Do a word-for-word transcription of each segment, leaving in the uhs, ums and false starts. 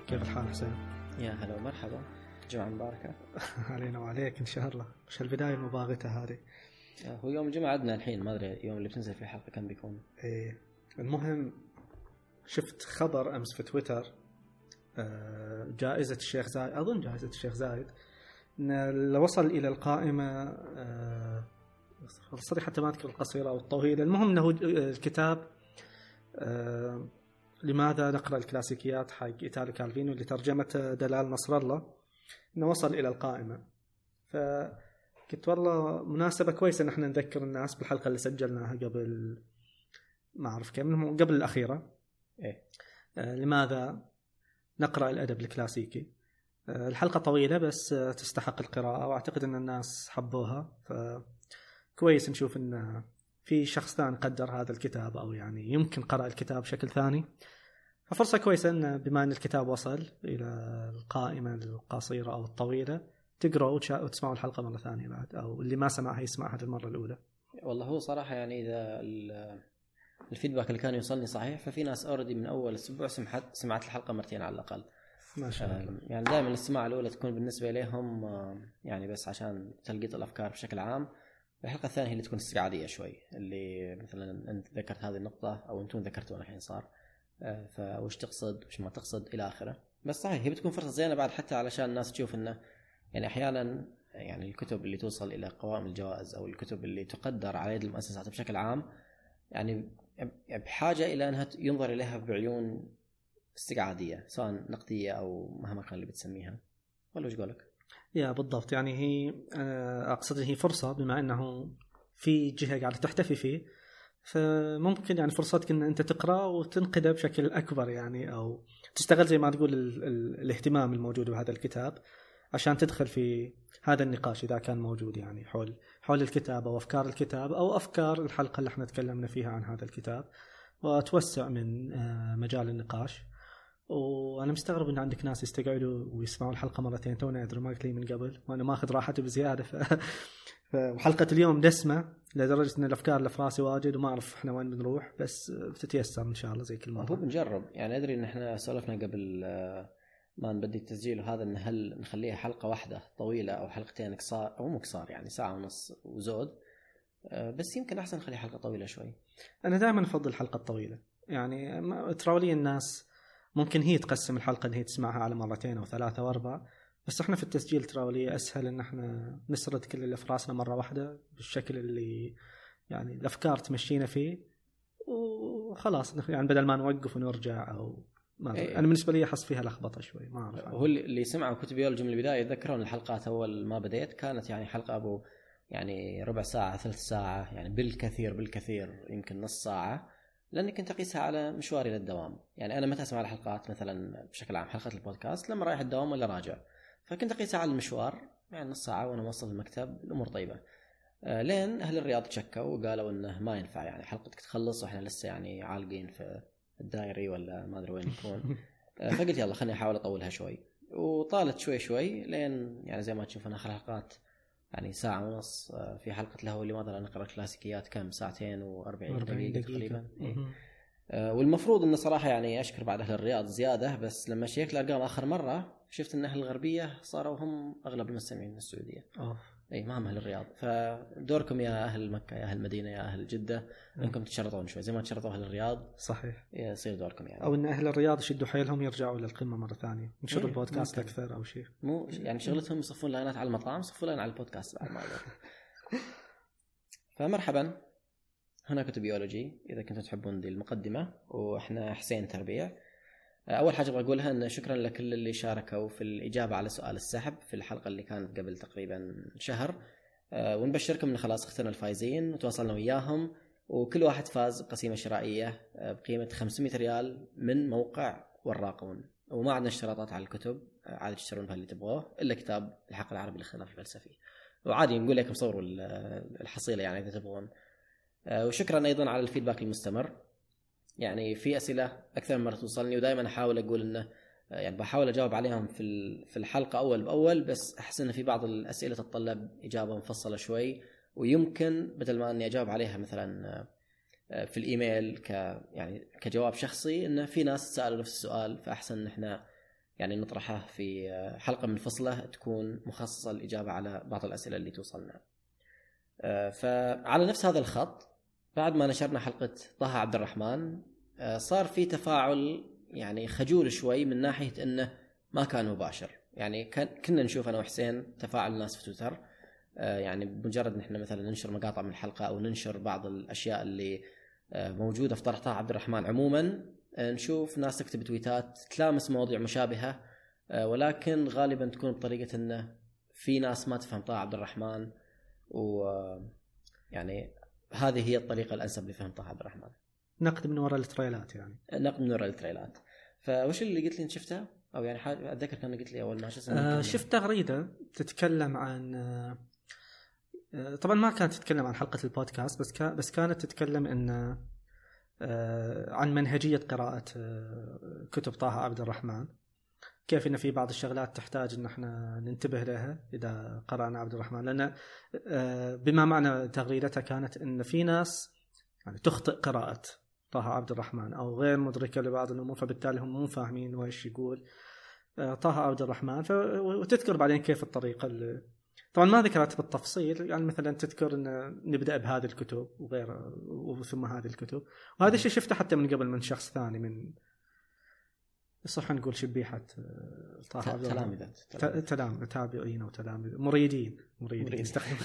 كيف الحال حسين؟ يا هلا ومرحبا، جمعة مباركة. علينا وعليك إن شاء الله. مش البداية المباغتة هذه؟ هو يوم الجمعة عندنا الحين، ما أدري يوم اللي بتنزل فيه الحلقة كم بيكون. إيه المهم، شفت خبر أمس في تويتر، جائزة الشيخ زايد، أظن جائزة الشيخ زايد، إن وصل إلى القائمة صريح حتى ما أذكر القصيرة أو الطويلة. المهم أنه الكتاب لماذا نقرأ الكلاسيكيات حق إيتالو كالفينو اللي ترجمته دلال نصر الله، إنه وصل إلى القائمة. فكنت والله مناسبة كويسة إن احنا نذكر الناس بالحلقة اللي سجلناها قبل ما أعرف كم، قبل الأخيرة. إيه آه لماذا نقرأ الأدب الكلاسيكي. آه الحلقة طويلة بس آه تستحق القراءة، وأعتقد أن الناس حبوها، فكويس نشوف أن في شخص ثاني قدر هذا الكتاب، أو يعني يمكن قرأ الكتاب بشكل ثاني. ففرصة كويسة أن بما أن الكتاب وصل إلى القائمة القصيرة أو الطويلة تقرأ وتسمعوا الحلقة مرة ثانية بعد، أو اللي ما سمعها يسمعها المرة الأولى. والله هو صراحة يعني إذا الفيدباك اللي كان يوصلني صحيح، ففي ناس أوردي من أول أسبوع سمعت سمعت الحلقة مرتين على الأقل. ما شاء الله. يعني دائما الاستماع الأولى تكون بالنسبة لهم يعني بس عشان تلقيط الأفكار بشكل عام. الحلقة الثانية هي اللي تكون استقعادية شوي، اللي مثلا أنت ذكرت هذه النقطة أو أنتم ذكرتوها الحين صار، فوش تقصد وش ما تقصد إلى آخره. بس صحيح هي بتكون فرصة زينة بعد، حتى علشان الناس تشوف إنه يعني أحيانا يعني الكتب اللي توصل إلى قوائم الجوائز أو الكتب اللي تقدر على يد المؤسسات بشكل عام يعني بحاجة إلى أنها ينظر إليها بعيون استقعادية، سواء نقدية أو مهما كان اللي بتسميها. ولا وش قولك؟ يا بالضبط، يعني هي أقصد هي فرصة، بما أنه في جهة قاعدة تحتفي فيه، فممكن يعني فرصتك ان انت تقرا وتنقده بشكل اكبر، يعني او تستغل زي ما تقول ال ال الاهتمام الموجود بهذا الكتاب عشان تدخل في هذا النقاش اذا كان موجود، يعني حول حول الكتاب او افكار الكتاب او افكار الحلقه اللي احنا تكلمنا فيها عن هذا الكتاب، وتوسع من مجال النقاش. وانا مستغرب ان عندك ناس يستقعدوا ويسمعوا الحلقه مرتين، تونا ادري ما قلت لي من قبل وانا ماخذ راحتي بزياده. ف... وحلقه اليوم دسمه لدرجه ان الافكار اللي في راسي واجد وما اعرف احنا وين بنروح، بس بتتيسر ان شاء الله زي كل مره. هو بنجرب يعني. ادري ان احنا سولفنا قبل ما نبدي التسجيل وهذا، ان هل نخليها حلقه واحده طويله او حلقتين قصار او مو قصار، يعني ساعه ونص وزود، بس يمكن احسن نخليها حلقه طويله شوي. انا دائما افضل الحلقه الطويله، يعني تراولي الناس ممكن هي تقسم الحلقه ان هي تسمعها على مرتين او ثلاثه واربعه، بس احنا في التسجيل تراولي اسهل ان احنا نسرد كل اللي في راسنا مره واحده بالشكل اللي يعني الافكار تمشينا فيه، وخلاص يعني بدل ما نوقف ونرجع او ما إيه. انا بالنسبه لي احس فيها لخبطه شوي، ما اعرف. هو اللي سمعوا كتب بيولوجي من البدايه يتذكرون الحلقات اول ما بديت كانت يعني حلقه ابو يعني ربع ساعه ثلث ساعه، يعني بالكثير بالكثير يمكن نص ساعه، لاني كنت اقيسها على مشواري للدوام. يعني انا متى اسمع الحلقات مثلا بشكل عام حلقه البودكاست لما رايح الدوام ولا راجع، فكنت اقيسها على المشوار، يعني نص ساعه وانا موصل المكتب، الامور طيبه. آه لين اهل الرياض تشكوا وقالوا انه ما ينفع يعني حلقتك تخلص واحنا لسه يعني عالقين في الدائري ولا ما ادري وين نكون. آه فقلت يلا خليني احاول اطولها شوي، وطالت شوي شوي لين يعني زي ما تشوفون اخر حلقات يعني ساعة ونص. في حلقة له اللي ماذا نقرأ كلاسيكيات كم ساعتين وأربعين دقيقة تقريبا. إيه. والمفروض إنه صراحة يعني أشكر بعد أهل الرياض زيادة، بس لما شيكت الأرقام آخر مرة شفت إن أهل الغربية صاروا هم أغلب المستمعين من السعودية. أوه. أي ما هم أهل الرياض، فدوركم يا أهل مكة يا أهل المدينة يا أهل جدة إنكم تشرطون شوي زي ما تشرطوا أهل الرياض. صحيح. يصير دوركم يعني. أو إن أهل الرياض يشدوا حيلهم يرجعوا للقمة مرة ثانية، نشر إيه. البودكاست ممكن. أكثر أو شيء. مو يعني شغلتهم يصفون لاينات على المطعم، يصفون لاين على البودكاست بعد ما يقدر. فمرحبا، هنا كتب بيولوجي إذا كنتم تحبون دي المقدمة، وإحنا حسين تربيع. أول حاجة أبغى أقولها أن شكرا لكل اللي شاركوا في الإجابة على سؤال السحب في الحلقة اللي كانت قبل تقريبا شهر، ونبشركم أن خلاص اخترنا الفائزين وتواصلنا وياهم، وكل واحد فاز قسيمة شرائية بقيمة خمسمائة ريال من موقع وراقون. وما عندنا اشتراطات على الكتب، عادي تشترون اللي تبغوه إلا كتاب الحق العربي للاختلاف الفلسفي، وعادي نقول لكم صوروا الحصيلة يعني إذا تبغون. وشكرا أيضا على الفيدباك المستمر، يعني في أسئلة أكثر من مرة توصلني ودائما أحاول أقول إنه يعني بحاول أجاوب عليهم في في الحلقة أول بأول، بس أحس إن في بعض الأسئلة تتطلب إجابة مفصلة شوي، ويمكن بدل ما إني أجاوب عليها مثلا في الإيميل ك يعني كجواب شخصي، إنه في ناس سألوا نفس السؤال، فأحسن إن إحنا يعني نطرحه في حلقة منفصلة تكون مخصصة للإجابة على بعض الأسئلة اللي توصلنا. فعلى نفس هذا الخط بعد ما نشرنا حلقة طه عبد الرحمن صار في تفاعل يعني خجول شوي من ناحية أنه ما كان مباشر. يعني كان كنا نشوف أنا وحسين تفاعل الناس في تويتر، يعني بمجرد نحن مثلا ننشر مقاطع من الحلقة أو ننشر بعض الأشياء اللي موجودة في طرح طه عبد الرحمن عموما، نشوف ناس تكتب تويتات تلامس مواضيع مشابهة، ولكن غالبا تكون بطريقة أنه في ناس ما تفهم طه عبد الرحمن، ويعني هذه هي الطريقة الأنسب لفهم طه عبد الرحمن. نقد من وراء التريلات يعني نقد من وراء التريلات. فوش اللي قلت لي انت شفتها او يعني حاجه اتذكر كان قلت لي اول ما شفت آه شفت تغريده تتكلم عن آه طبعا ما كانت تتكلم عن حلقه البودكاست، بس كان بس كانت تتكلم ان آه عن منهجيه قراءه آه كتب طه عبد الرحمن، كيف ان في بعض الشغلات تحتاج ان احنا ننتبه لها اذا قرانا عبد الرحمن، لان آه بما معنى تغريدتها كانت ان في ناس يعني تخطئ قراءه طه عبد الرحمن أو غير مدركة لبعض الأمور، فبالتالي هم مو فاهمين وإيش يقول طه عبد الرحمن. ف... وتذكر بعدين كيف الطريقة اللي... طبعا ما ذكرت بالتفصيل، يعني مثلا تذكر أن نبدأ بهذه الكتب وغيرها وثم هذه الكتب، وهذا الشيء شفته حتى من قبل من شخص ثاني من صح نقول شبيحة طه عبد الرحمن، تلامذة تابعين أو تلامذة مريدين مريدين يستخدم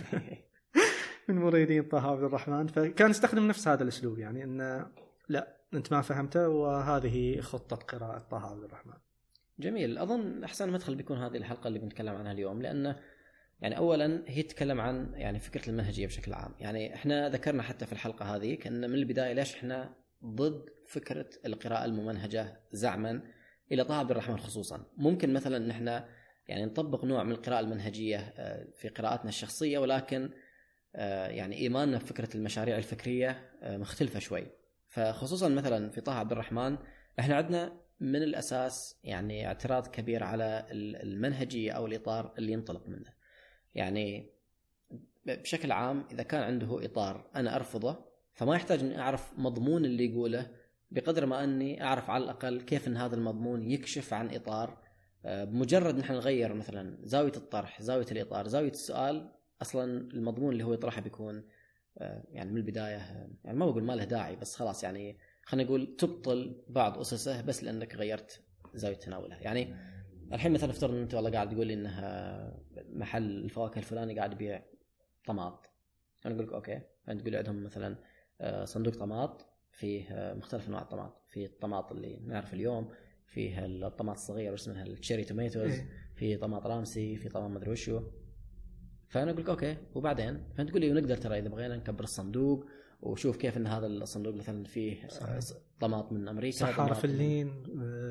من مريدين طه عبد الرحمن، فكان يستخدم نفس هذا الأسلوب، يعني أن لا أنت ما فهمته وهذه خطة قراءة طه عبد الرحمن. جميل. أظن أحسن مدخل بيكون هذه الحلقة اللي بنتكلم عنها اليوم، لأنه يعني أولا هي تتكلم عن يعني فكرة المنهجية بشكل عام. يعني إحنا ذكرنا حتى في الحلقة هذه كأن من البداية ليش إحنا ضد فكرة القراءة الممنهجة زعما إلى طه عبد الرحمن خصوصا. ممكن مثلا نحن يعني نطبق نوع من القراءة المنهجية في قراءاتنا الشخصية، ولكن يعني إيماننا بفكرة المشاريع الفكرية مختلفة شوي. فخصوصا مثلا في طه عبد الرحمن احنا عندنا من الأساس يعني اعتراض كبير على المنهجية أو الإطار اللي ينطلق منه. يعني بشكل عام إذا كان عنده إطار أنا أرفضه، فما يحتاج أن أعرف مضمون اللي يقوله بقدر ما أني أعرف على الأقل كيف أن هذا المضمون يكشف عن إطار. بمجرد نحن نغير مثلا زاوية الطرح، زاوية الإطار، زاوية السؤال، أصلا المضمون اللي هو يطرحه بيكون يعني من البداية يعني ما بقول ما له داعي، بس خلاص يعني خلينا نقول تبطل بعض أسسه بس لأنك غيرت زاوية تناولها. يعني الحين مثلا افترض أن أنت والله قاعد تقول لي إنها محل الفواكه الفلاني قاعد يبيع طماط، أنا أقول لك أوكي، أنت تقول عندهم مثلا صندوق طماط فيه مختلف أنواع الطماط، في الطماط اللي نعرف اليوم، فيه الطماط الصغير واسمها التشيري توميتوز، في طماط رامسي، في طماط مدري وشو. فأنا أقول لك أوكي، وبعدين فأنت تقول لي ونقدر ترى إذا بغينا نكبر الصندوق وشوف كيف إن هذا الصندوق مثلا فيه طماط من أمريكا، صحارى فلين،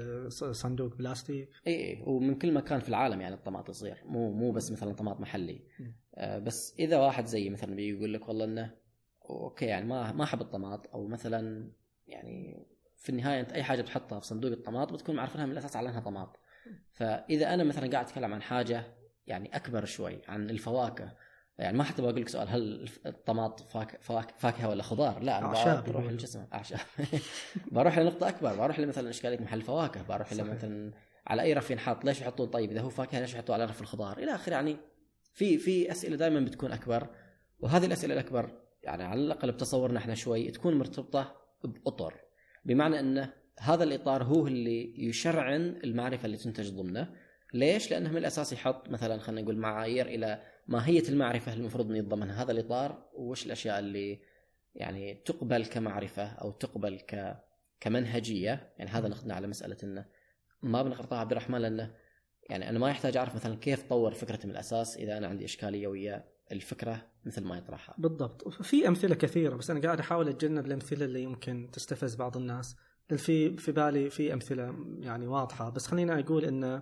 صندوق بلاستيك، إيه، ومن كل مكان في العالم يعني الطماط يصير، مو مو بس مثلا طماط محلي. آه بس إذا واحد زي مثلا بيقول لك والله إنه أوكي يعني ما ما أحب الطماط، أو مثلا يعني في النهاية أنت أي حاجة بتحطها في صندوق الطماط بتكون معرفينها من الأساس على أنها طماط. فإذا أنا مثلا قاعد أتكلم عن حاجة يعني أكبر شوي عن الفواكه، يعني ما حتى بقول لك سؤال هل الطماط فاكهة, فاكهة, فاكهة ولا خضار، لا أنا بروح الجسم أعشاب بروح لنقطة أكبر، بروح مثلا إشكالية محل فواكه، بروح مثلا على أي رف ينحط ليش يحطون طيب إذا هو فاكهة ليش يحطوا على رف الخضار إلى آخر. يعني في في أسئلة دائما بتكون أكبر، وهذه الأسئلة الأكبر يعني على الأقل بتصورنا إحنا شوي تكون مرتبطة بأطر، بمعنى أن هذا الإطار هو اللي يشرعن المعرفة اللي تنتج ضمنه. ليش؟ لأنه من الأساس يحط مثلا خلينا نقول معايير إلى ماهية المعرفة المفروض أن يتضمنها هذا الإطار، وش الأشياء اللي يعني تقبل كمعرفة أو تقبل ك كمنهجية. يعني هذا نقدنا على مسألة أنه ما بنقرأ طه عبد الرحمن لأنه يعني أنا ما يحتاج أعرف مثلا كيف طور فكرة من الأساس إذا أنا عندي إشكالية ويا الفكرة مثل ما يطرحها. بالضبط. في أمثلة كثيرة بس أنا قاعد أحاول أتجنب الأمثلة اللي يمكن تستفز بعض الناس، في في بالي في أمثلة يعني واضحة، بس خلينا أقول إن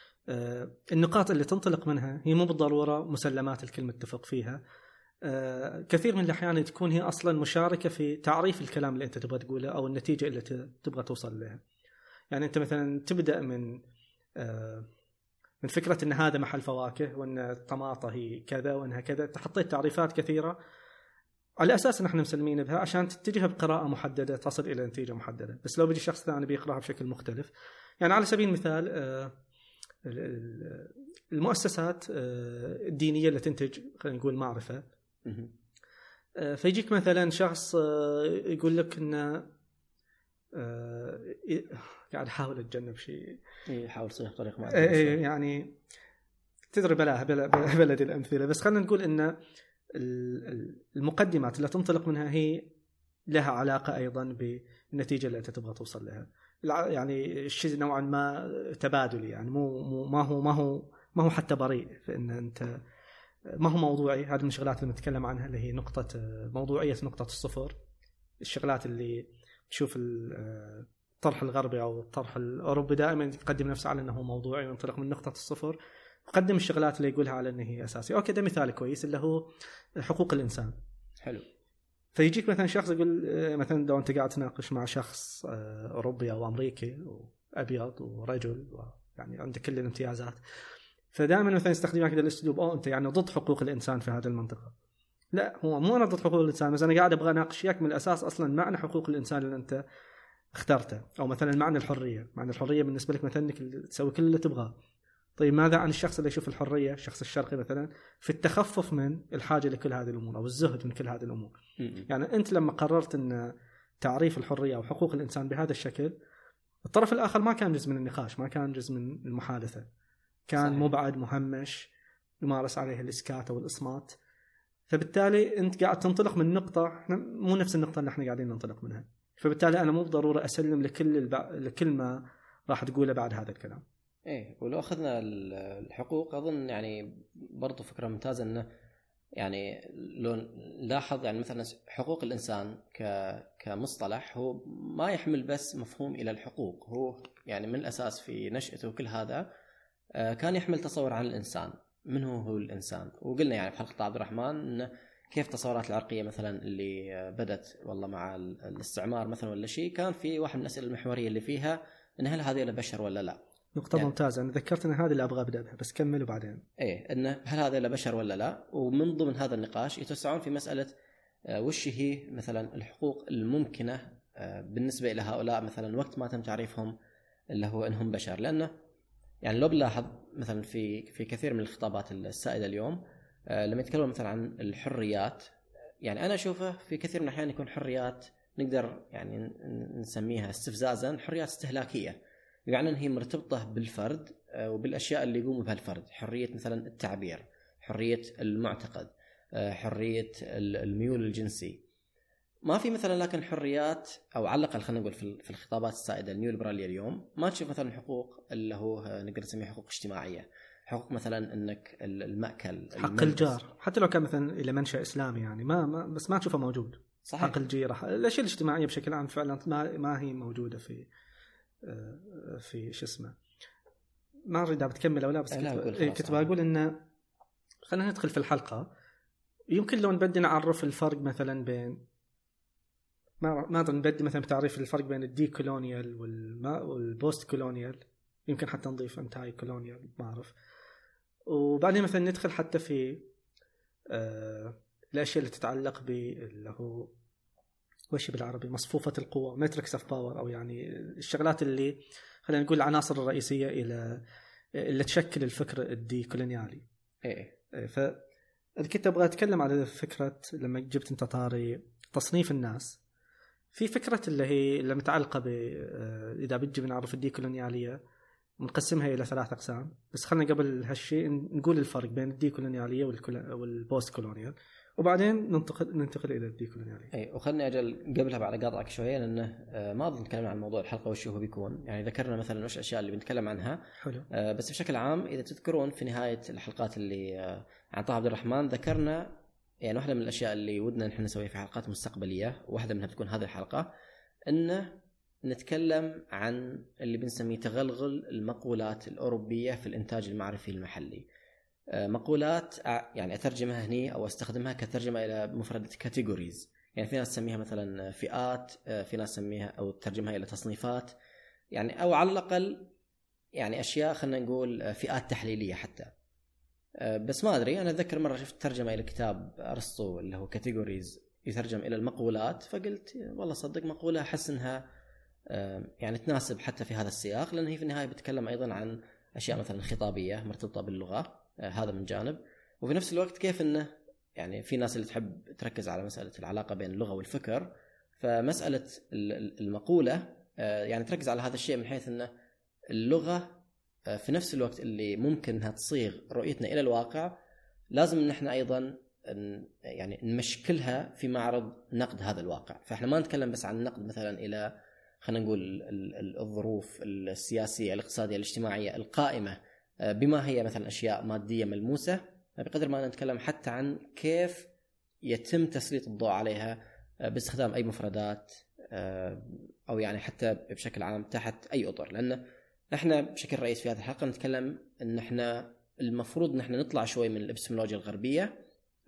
النقاط اللي تنطلق منها هي مو بالضرورة مسلمات الكل متفق فيها. كثير من الأحيان تكون هي أصلا مشاركة في تعريف الكلام اللي أنت تبغى تقوله أو النتيجة اللي تبغى توصل لها. يعني أنت مثلا تبدأ من من فكرة أن هذا محل فواكه وأن الطماطة هي كذا وأنها كذا، تحطيت تعريفات كثيرة على اساس ان احنا مسلمين بها عشان تتجه بقراءه محدده تصل الى نتيجه محدده. بس لو بيجي شخص ثاني بيقراها بشكل مختلف، يعني على سبيل المثال المؤسسات الدينيه اللي تنتج خلينا نقول معرفه، فيجيك مثلا شخص يقول لك ان قاعد احاول اتجنب شيء، يحاول يصيغ طريق معين يعني تدري بلا بلد الامثله، بس خلينا نقول ان المقدمات اللي تنطلق منها هي لها علاقة أيضا بالنتيجة اللي أنت تبغى توصل لها، يعني الشيء نوعا ما تبادلي، يعني مو, مو ما هو ما هو ما هو حتى بريء، فإن أنت ما هو موضوعي. هذه من الشغلات اللي نتكلم عنها اللي هي نقطة موضوعية نقطة الصفر، الشغلات اللي تشوف الطرح الغربي أو الطرح الأوروبي دائما يقدم نفسه على أنه موضوعي وينطلق من نقطة الصفر، وقدم الشغلات اللي يقولها على أنه هي أساسية. أوكي ده مثال كويس اللي هو حقوق الإنسان. حلو. فيجيك مثلا شخص يقول مثلا لو أنت قاعد تناقش مع شخص أوروبي أو أمريكي وأبيض ورجل يعني عنده كل الامتيازات، فدائما مثلا يستخدم هذا الأسلوب، أو أنت يعني ضد حقوق الإنسان في هذه المنطقة. لا، هو مو أنا ضد حقوق الإنسان، بس أنا قاعد أبغى أناقش وياك من الأساس أصلا معنى حقوق الإنسان اللي أنت اخترته، أو مثلا معنى الحرية. معنى الحرية بالنسبة لك مثلا إنك تسوي كل اللي تبغاه. طيب ماذا عن الشخص اللي يشوف الحرية، الشخص الشرقي مثلا، في التخفف من الحاجة لكل هذه الأمور أو الزهد من كل هذه الأمور؟ يعني أنت لما قررت أن تعريف الحرية أو حقوق الإنسان بهذا الشكل، الطرف الآخر ما كان جزء من النقاش، ما كان جزء من المحادثة، كان صحيح. مبعد مهمش يمارس عليه الإسكات أو الإصمات. فبالتالي أنت قاعد تنطلق من نقطة مو نفس النقطة اللي احنا قاعدين ننطلق منها، فبالتالي أنا مو بالضرورة أسلم لكل الب... لكل ما راح تقوله بعد هذا الكلام. ايه، ولو اخذنا الحقوق اظن يعني برضو فكره ممتازه، انه يعني لو نلاحظ يعني مثلا حقوق الانسان ك كمصطلح هو ما يحمل بس مفهوم الى الحقوق، هو يعني من الاساس في نشأته وكل هذا كان يحمل تصور عن الانسان، من هو هو الانسان. وقلنا يعني في حلقه عبد الرحمن انه كيف تصورات العرقيه مثلا اللي بدت والله مع الاستعمار مثلا ولا شيء، كان في واحد من الاسئله المحوريه اللي فيها ان هل هذه بشر ولا لا. نقطة يعني ممتازة، أنا ذكرت أن هذه اللي أبغى أبدأ بها، بس كملوا بعدين. إيه، إنه هل هذا لبشر ولا لا، ومن ضمن هذا النقاش يتوسعون في مسألة وش هي مثلا الحقوق الممكنة بالنسبة إلى هؤلاء مثلا وقت ما تم تعريفهم اللي هو إنهم بشر. لأنه يعني لو بلاحظ مثلا في في كثير من الخطابات السائدة اليوم لما يتكلمون مثلا عن الحريات، يعني أنا أشوفه في كثير من الأحيان يكون حريات نقدر يعني نسميها استفزازا حريات استهلاكية، يعني أنها هي مرتبطة بالفرد وبالأشياء اللي يقوم بها الفرد. حرية مثلا التعبير، حرية المعتقد، حرية الميول الجنسي، ما في مثلا لكن حريات، أو على الأقل خلينا نقول في الخطابات السائدة النيو ليبرالية اليوم ما تشوف مثلا حقوق اللي هو نقدر نسميها حقوق اجتماعية، حقوق مثلا أنك المأكل، حق الجار، حتى لو كان مثلا إلى منشأ إسلامي يعني ما, ما بس ما تشوفه موجود. صحيح. حق الجيرة، الأشياء الاجتماعية بشكل عام فعلا ما, ما هي موجودة في في شو اسمه. ما أريد بتكمل أو لا، بس كنت بقول إن خلينا ندخل في الحلقة. يمكن لو نبدي نعرف الفرق مثلا بين ما ما نبدي مثلا بتعريف الفرق بين الدي كولونيال والبوست كولونيال، يمكن حتى نضيف انتاي كولونيال ما أعرف، وبعدين مثلا ندخل حتى في آه الأشياء اللي تتعلق باللي هو وش بالعربي مصفوفة القوة ماتريكس اوف باور، أو يعني الشغلات اللي خلينا نقول العناصر الرئيسية إلى اللي تشكل الفكر الدي كولونيالي. إيه. كنت أبغى أتكلم على فكرة لما جبت أنت طاري تصنيف الناس، في فكرة اللي هي اللي متعلقة ب إذا بتجي بنعرف الدي كولونيالية ونقسمها إلى ثلاث أقسام. بس خلنا قبل هالشيء نقول الفرق بين الدي كولونيالية والبوست كولونيال، وبعدين ننتقل ننتقل الى الديكولونياليه. اي، وخلني اجل قبلها بعد قاطعك شويه، لانه ما اظن نتكلم عن موضوع الحلقه وش هو بيكون، يعني ذكرنا مثلا وش الاشياء اللي بنتكلم عنها. حلو. بس بشكل عام اذا تذكرون في نهايه الحلقات اللي عن طه عبد الرحمن ذكرنا يعني واحده من الاشياء اللي ودنا نحن نسويها في حلقات مستقبليه، واحده منها بتكون هذه الحلقه، انه نتكلم عن اللي بنسميه تغلغل المقولات الاوروبيه في الانتاج المعرفي المحلي. مقولات يعني أترجمها هني أو أستخدمها كترجمة إلى مفردة كاتيجوريز، يعني في ناس تسميها مثلا فئات، في ناس تسميها أو ترجمها إلى تصنيفات، يعني أو على الأقل يعني أشياء خلنا نقول فئات تحليلية حتى. بس ما أدري، أنا أتذكر مرة شفت ترجمة إلى كتاب أرسطو اللي هو كاتيجوريز يترجم إلى المقولات، فقلت والله صدق مقولة أحس أنها يعني تناسب حتى في هذا السياق، لأن هي في النهاية بتكلم أيضا عن أشياء مثلا خطابية مرتبطة باللغة، هذا من جانب. وفي نفس الوقت كيف أنه يعني في ناس اللي تحب تركز على مسألة العلاقة بين اللغة والفكر، فمسألة المقولة يعني تركز على هذا الشيء من حيث أنه اللغة في نفس الوقت اللي ممكن أنها تصيغ رؤيتنا إلى الواقع، لازم أن احنا أيضا يعني نمشكلها في معرض نقد هذا الواقع. فإحنا ما نتكلم بس عن نقد مثلا إلى خلينا نقول الظروف السياسية الاقتصادية الاجتماعية القائمة بما هي مثلا أشياء مادية ملموسة، بقدر ما نتكلم حتى عن كيف يتم تسليط الضوء عليها باستخدام أي مفردات أو يعني حتى بشكل عام تحت أي أطر. لأن إحنا بشكل رئيس في هذه الحلقة نتكلم إن إحنا المفروض إن إحنا نطلع شوي من الإبستمولوجيا الغربية،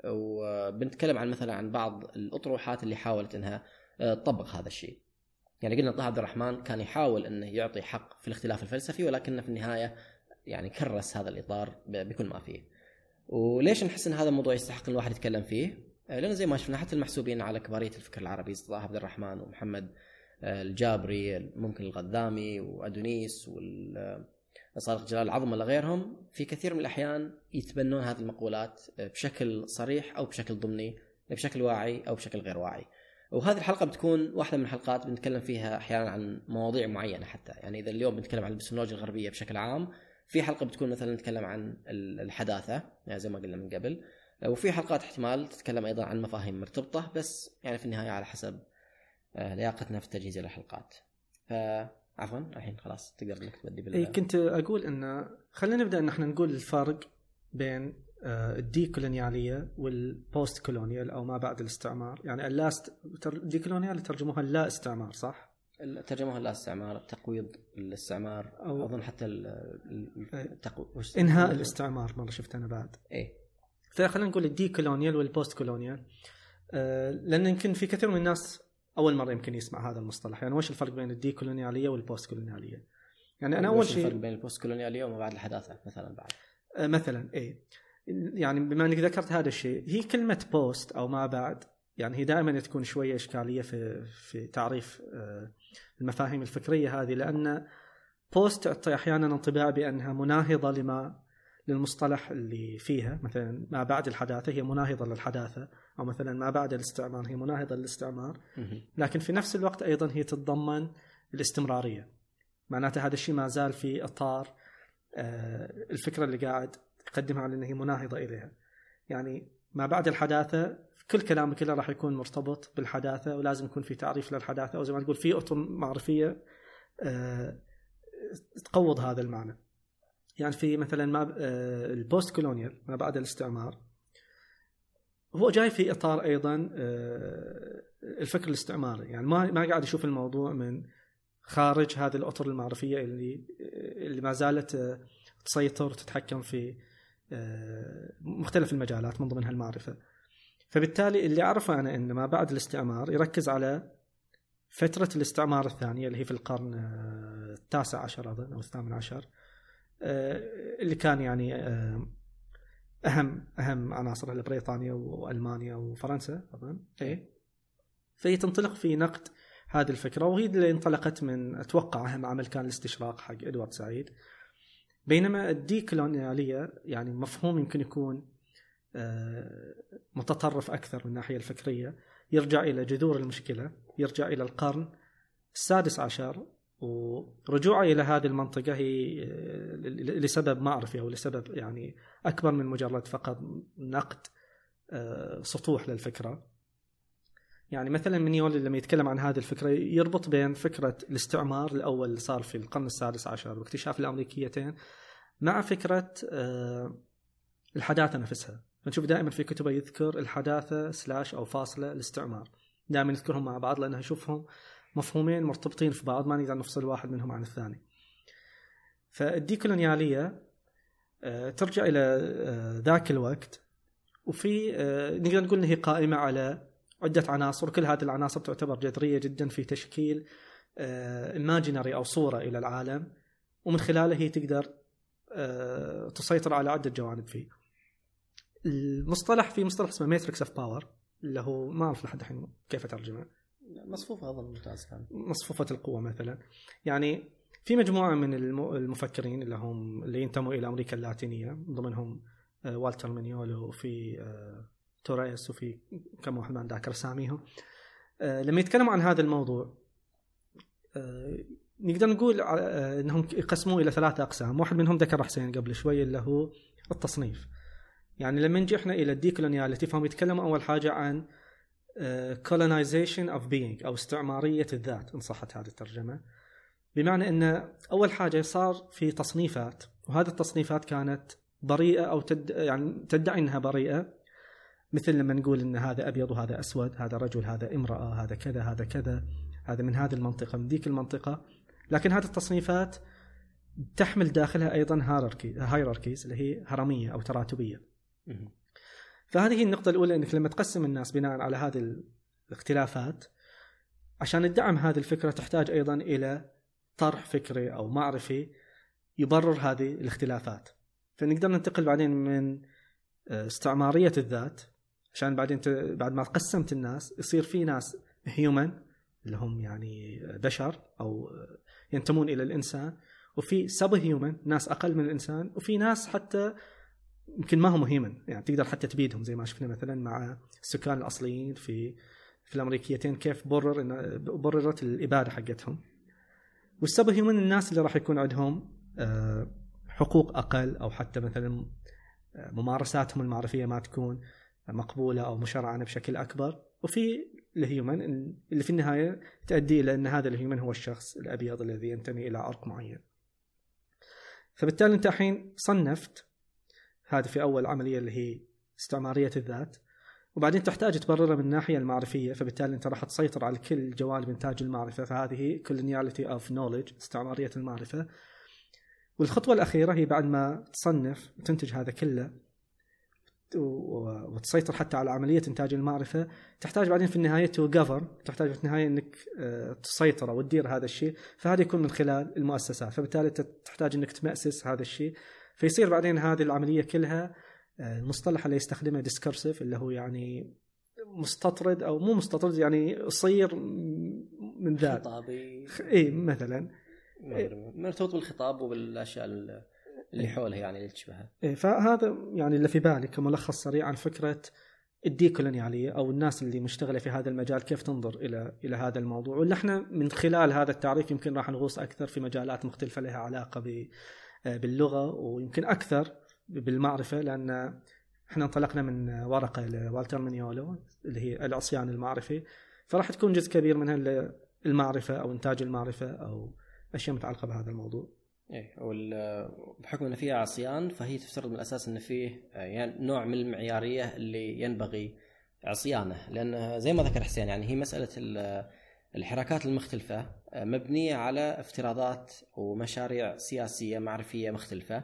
وبنتكلم عن مثلا عن بعض الأطروحات اللي حاولت إنها تطبق هذا الشيء. يعني قلنا طه عبد الرحمن كان يحاول إنه يعطي حق في الاختلاف الفلسفي، ولكنه في النهاية يعني كرس هذا الإطار بكل ما فيه. وليش نحس إن هذا الموضوع يستحق إن الواحد يتكلم فيه؟ لأن زي ما شفنا حتى المحسوبين على كبارية الفكر العربي طه عبد الرحمن ومحمد الجابري، ممكن الغذامي وأدونيس والصادق جلال العظمة لغيرهم، في كثير من الأحيان يتبنون هذه المقولات بشكل صريح أو بشكل ضمني، بشكل واعي أو بشكل غير واعي. وهذه الحلقة بتكون واحدة من الحلقات بنتكلم فيها أحيانا عن مواضيع معينة. حتى يعني إذا اليوم بنتكلم عن الإبستمولوجيا الغربية بشكل عام، في حلقة بتكون مثلا نتكلم عن الحداثة يعني زي ما قلنا من قبل، وفي حلقات احتمال تتكلم أيضا عن مفاهيم مرتبطة، بس يعني في النهاية على حسب لياقتنا في التجهيز للحلقات. فعفوا الحين خلاص تقدر انك تبدي بال. اي كنت اقول ان خلينا نبدا ان احنا نقول الفرق بين الديكولونياليه والبوست كولونيال او ما بعد الاستعمار. يعني اللاست ديكولونيال ترجموها لا استعمار، صح؟ ترجموها لا استعمار، تقويض الاستعمار، أو اظن حتى التقو... انهاء الاستعمار مره شفت انا بعد. ايه فخلينا نقول الديكولونيال والبوست كولونيال، لان يمكن في كثير من الناس اول مره يمكن يسمع هذا المصطلح. يعني وش الفرق بين الديكولونياليه والبوست كولونياليه؟ يعني انا اول شيء الفرق بين البوست كولونياليه وما بعد الحداثه مثلا بعد آه مثلا ايه يعني بما انك ذكرت هذا الشيء، هي كلمه بوست او ما بعد يعني هي دائما تكون شويه اشكاليه في في تعريف آه المفاهيم الفكريه هذه، لان بوست تعطي احيانا انطباع بانها مناهضه لما للمصطلح اللي فيها. مثلا ما بعد الحداثه هي مناهضه للحداثه، أو مثلا ما بعد الاستعمار هي مناهضة للاستعمار، لكن في نفس الوقت أيضا هي تتضمن الاستمرارية. معناته هذا الشيء ما زال في إطار الفكرة اللي قاعد يقدمها على أنه هي مناهضة إليها. يعني ما بعد الحداثة كل كلامك كله راح يكون مرتبط بالحداثة، ولازم يكون في تعريف للحداثة، أو زي ما تقول في أطر معرفية تقوض هذا المعنى. يعني في مثلا ما البوست كولونيال ما بعد الاستعمار هو جاي في إطار أيضا الفكر الاستعماري. يعني ما ما قاعد يشوف الموضوع من خارج هذه الأطر المعرفية اللي اللي ما زالت تسيطر وتتحكم في مختلف المجالات من ضمنها المعرفة. فبالتالي اللي أعرفه أنا إن ما بعد الاستعمار يركز على فترة الاستعمار الثانية اللي هي في القرن التاسع عشر أظن أو الثامن عشر، اللي كان يعني أهم أهم عناصر بريطانيا وألمانيا وفرنسا أظن. إيه فهي تنطلق في نقد هذه الفكرة، وهي اللي انطلقت من أتوقع أهم عمل كان الاستشراق حق إدوارد سعيد. بينما الديكولونيالية يعني مفهوم يمكن يكون متطرف أكثر من الناحية الفكرية، يرجع إلى جذور المشكلة، يرجع إلى القرن السادس عشر، ورجوعه إلى هذه المنطقة هي لسبب معرفي أو لسبب يعني أكبر من مجرد فقط نقد سطوح للفكرة. يعني مثلا منيولي لما يتكلم عن هذه الفكرة يربط بين فكرة الاستعمار الأول اللي صار في القرن السادس عشر واكتشاف الأمريكيتين مع فكرة الحداثة نفسها. فنشوف دائما في كتبه يذكر الحداثة سلاش أو فاصلة الاستعمار، دائما يذكرهم مع بعض لأنه يشوفهم مفهومين مرتبطين في بعض، ما نقدر نفصل واحد منهم عن الثاني. فالديكولونيالية ترجع إلى ذاك الوقت، وفي نقدر نقول أنها قائمة على عدة عناصر، كل هذه العناصر تعتبر جذرية جدا في تشكيل imaginary أو صورة إلى العالم، ومن خلاله هي تقدر تسيطر على عدة جوانب فيه. المصطلح في مصطلح اسمه matrix of power، اللي هو ما أعرف لحد الحين كيف ترجمه، مصفوفة أظن ممتاز كان، مصفوفة القوة مثلا. يعني في مجموعة من المفكرين اللي هم اللي ينتموا إلى أمريكا اللاتينية، ضمنهم والتر مينيولو وفي توريس وفي كم واحد ما ذاكر اساميهم. لما يتكلموا عن هذا الموضوع نقدر نقول انهم يقسموه الى ثلاثة اقسام. واحد منهم ذكر حسين قبل شوي اللي هو التصنيف. يعني لما نجي احنا الى الديكولونياليتي فهم يتكلموا اول حاجة عن colonization of being او استعمارية الذات ان صحت هذه الترجمة، بمعنى ان اول حاجة صار في تصنيفات، وهذه التصنيفات كانت بريئة او تد... يعني تدعي انها بريئة، مثل لما نقول ان هذا ابيض وهذا اسود، هذا رجل هذا امرأة، هذا كذا هذا كذا، هذا من هذه المنطقة من ذيك المنطقة. لكن هذه التصنيفات تحمل داخلها ايضا هيراركي هيراركيز اللي هي هرمية او تراتبية. فهذه هي النقطة الأولى، انك لما تقسم الناس بناء على هذه الاختلافات، عشان تدعم هذه الفكرة تحتاج ايضا الى طرح فكري او معرفي يبرر هذه الاختلافات. فنقدر ننتقل بعدين من استعمارية الذات، عشان بعدين بعد ما قسمت الناس يصير في ناس هيومن اللي هم يعني بشر أو ينتمون إلى الإنسان، وفي سب هيومن ناس أقل من الإنسان، وفي ناس حتى يمكن ما هم هيومن، يعني تقدر حتى تبيدهم زي ما شفنا مثلا مع السكان الأصليين في في الأمريكيتين كيف برر إن بررت الإبادة حقتهم. والسب هيومن الناس اللي راح يكون عندهم حقوق أقل، أو حتى مثلا ممارساتهم المعرفية ما تكون مقبولة أو مشرعنة بشكل أكبر. وفي الهيومن اللي في النهاية تؤدي إلى أن هذا الهيومن هو الشخص الأبيض الذي ينتمي إلى عرق معين. فبالتالي أنت الحين صنفت هذا في أول عملية اللي هي استعمارية الذات، وبعدين تحتاج تبررها من الناحية المعرفية، فبالتالي أنت راح تسيطر على كل جوانب إنتاج المعرفة. فهذه coloniality of knowledge، استعمارية المعرفة. والخطوة الأخيرة هي بعد ما تصنف وتنتج هذا كله وتسيطر حتى على عملية إنتاج المعرفة، تحتاج بعدين في النهاية to govern، تحتاج في النهاية أنك تسيطر وتدير هذا الشيء. فهذا يكون من خلال المؤسسات، فبالتالي تحتاج أنك تمأسس هذا الشيء. فيصير بعدين هذه العملية كلها المصطلح اللي يستخدمه discursive، اللي هو يعني مستطرد أو مو مستطرد، يعني يصير من ذات خطابي إيه مثلا مرتبط بالخطاب وبالأشياء اللي حولها يعني اللي تشبهها. إيه فهذا يعني اللي في بالي كملخص سريع عن فكرة الديكولونيالية أو الناس اللي مشتغلة في هذا المجال كيف تنظر إلى إلى هذا الموضوع. واللي احنا من خلال هذا التعريف يمكن راح نغوص أكثر في مجالات مختلفة لها علاقة باللغة، ويمكن أكثر بالمعرفة، لأن احنا انطلقنا من ورقة لوالتر مينيولو اللي هي العصيان المعرفي، فراح تكون جزء كبير منها المعرفة أو إنتاج المعرفة أو أشياء متعلقة بهذا الموضوع. إيه، وبحكم أن فيها عصيان فهي تفترض من الأساس أن فيه يعني نوع من المعيارية اللي ينبغي عصيانه، لأن زي ما ذكر حسين يعني هي مسألة الحركات المختلفة مبنية على افتراضات ومشاريع سياسية معرفية مختلفة.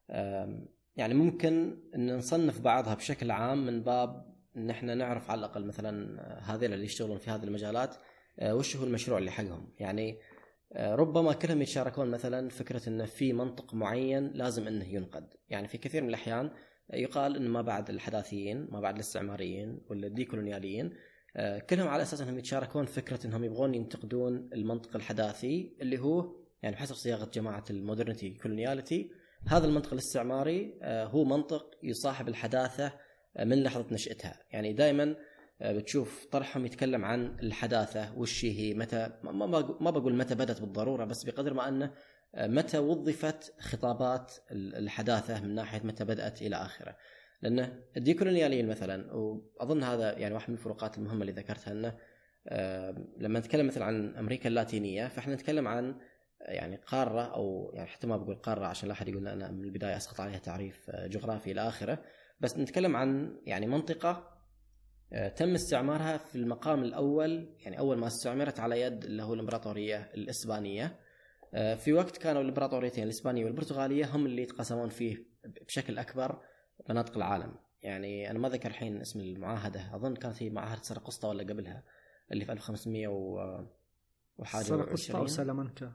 يعني ممكن أن نصنف بعضها بشكل عام من باب أن احنا نعرف على الأقل مثلا هذول اللي يشتغلون في هذه المجالات وش هو المشروع اللي حقهم. يعني ربما كلهم يتشاركون مثلا فكرة أن في منطق معين لازم أنه ينقد. يعني في كثير من الأحيان يقال أن ما بعد الحداثيين ما بعد الاستعماريين ولا الديكولونياليين كلهم على أساس أنهم يتشاركون فكرة أنهم يبغون ينتقدون المنطق الحداثي اللي هو يعني بحسب صياغة جماعة المودرنتي كولونياليتي، هذا المنطق الاستعماري هو منطق يصاحب الحداثة من لحظة نشأتها. يعني دائما بتشوف طرحهم يتكلم عن الحداثة وش هي، متى ما بقول متى بدأت بالضرورة، بس بقدر ما أنه متى وظفت خطابات الحداثة من ناحية متى بدأت إلى آخره. لأنه الديكولونياليين مثلا، وأظن هذا يعني واحد من الفروقات المهمة اللي ذكرتها، أنه لما نتكلم مثلا عن أمريكا اللاتينية فإحنا نتكلم عن يعني قارة، أو يعني حتى ما بقول قارة عشان لا أحد يقول أنا من البداية أسقط عليها تعريف جغرافي إلى آخره، بس نتكلم عن يعني منطقة تم استعمارها في المقام الأول. يعني أول ما استعمرت على يد اللي هو الإمبراطورية الإسبانية، في وقت كانوا الإمبراطوريتين الإسبانية والبرتغالية هم اللي يتقاسمون فيه بشكل أكبر مناطق العالم. يعني أنا ما ذكر الحين اسم المعاهدة، أظن كانت هي معاهدة سرقسطة ولا قبلها اللي في ألف وخمسمية وحاجة سرقسطة أو سلامانكا.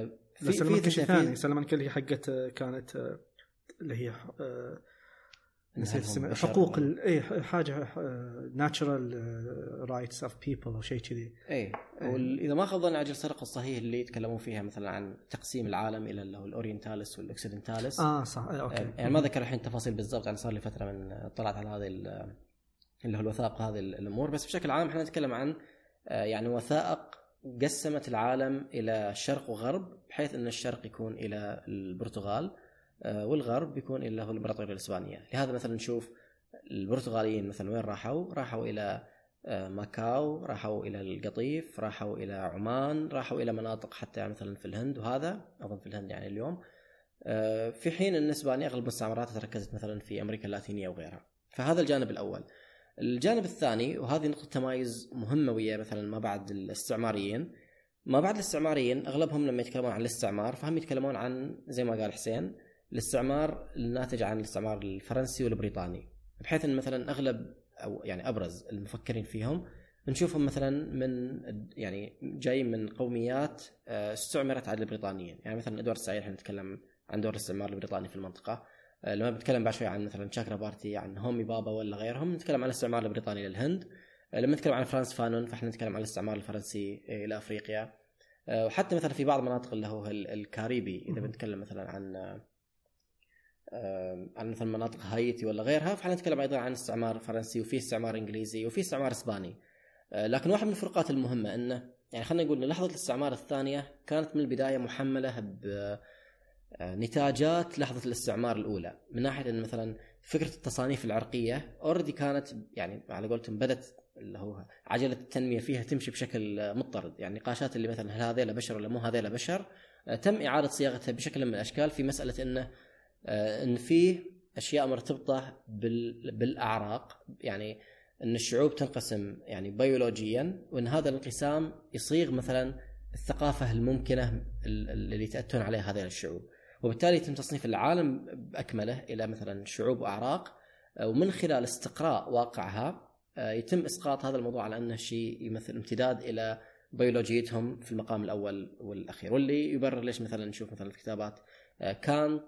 في في ثاني سلامانكا اللي هي حقت كانت اللي هي نسيت حقوق اي حاجه ناتشرال رايتس اوف بيبل او شيء كذي. اي واذا ما خاب ظني اجل سرق الصحيح اللي يتكلمون فيها مثلا عن تقسيم العالم الى اللي هو الاورينتاليس والاوكسيدنتاليس. اه صح اوكي. يعني ما ذكر الحين تفاصيل بالضبط، يعني صار لي فتره من طلعت على هذه اللي هو الوثائق هذه الامور، بس بشكل عام احنا نتكلم عن يعني وثائق قسمت العالم الى شرق وغرب، بحيث ان الشرق يكون الى البرتغال والغرب يكون الى الامبراطوريه الاسبانيه. لهذا مثلا نشوف البرتغاليين مثلا وين راحوا؟ راحوا الى ماكاو، راحوا الى القطيف، راحوا الى عمان، راحوا الى مناطق حتى مثلا في الهند، وهذا اظن في الهند يعني اليوم، في حين ان اسبانيا اغلب مستعمراتها تركزت مثلا في امريكا اللاتينيه وغيرها. فهذا الجانب الاول. الجانب الثاني، وهذه نقطه تمايز مهمه ويا مثلا ما بعد الاستعماريين، ما بعد الاستعماريين اغلبهم لما يتكلمون عن الاستعمار فهم يتكلمون عن زي ما قال حسين الاستعمار الناتج عن الاستعمار الفرنسي والبريطاني، بحيث ان مثلا اغلب او يعني ابرز المفكرين فيهم نشوفهم مثلا من يعني جاي من قوميات استعمرت على البريطانيين. يعني مثلا ادوارد سعيد احنا نتكلم عن دور الاستعمار البريطاني في المنطقه، لما بنتكلم بعد شوي عن مثلا تشاكرا بارتي عن هومي بابا ولا غيرهم نتكلم عن الاستعمار البريطاني للهند. لما نتكلم عن فرانس فانون فاحنا نتكلم عن الاستعمار الفرنسي الى افريقيا. وحتى مثلا في بعض المناطق اللي هو الكاريبي اذا بنتكلم مثلا عن عن مثلا مناطق هايتي ولا غيرها، فاحنا نتكلم ايضا عن استعمار فرنسي وفي استعمار انجليزي وفي استعمار اسباني. لكن واحد من الفروقات المهمه انه يعني خلينا نقول ان لحظه الاستعمار الثانيه كانت من البدايه محمله بنتاجات لحظه الاستعمار الاولى، من ناحيه ان مثلا فكره التصانيف العرقيه اوريدي كانت يعني على قولتهم بدت اللي هو عجله التنميه فيها تمشي بشكل مضطرد. يعني نقاشات اللي مثلا هل هذيلا بشر ولا مو هذيلا بشر تم اعاده صياغتها بشكل من الاشكال في مساله انه ان فيه اشياء مرتبطه بالاعراق، يعني ان الشعوب تنقسم يعني بيولوجيا، وان هذا الانقسام يصيغ مثلا الثقافه الممكنه اللي تأتون عليها هذه الشعوب، وبالتالي يتم تصنيف العالم باكمله الى مثلا شعوب واعراق، ومن خلال استقراء واقعها يتم اسقاط هذا الموضوع على انه شيء يمثل امتداد الى بيولوجيتهم في المقام الاول والاخير، واللي يبرر ليش مثلا نشوف مثلا في كتابات كانت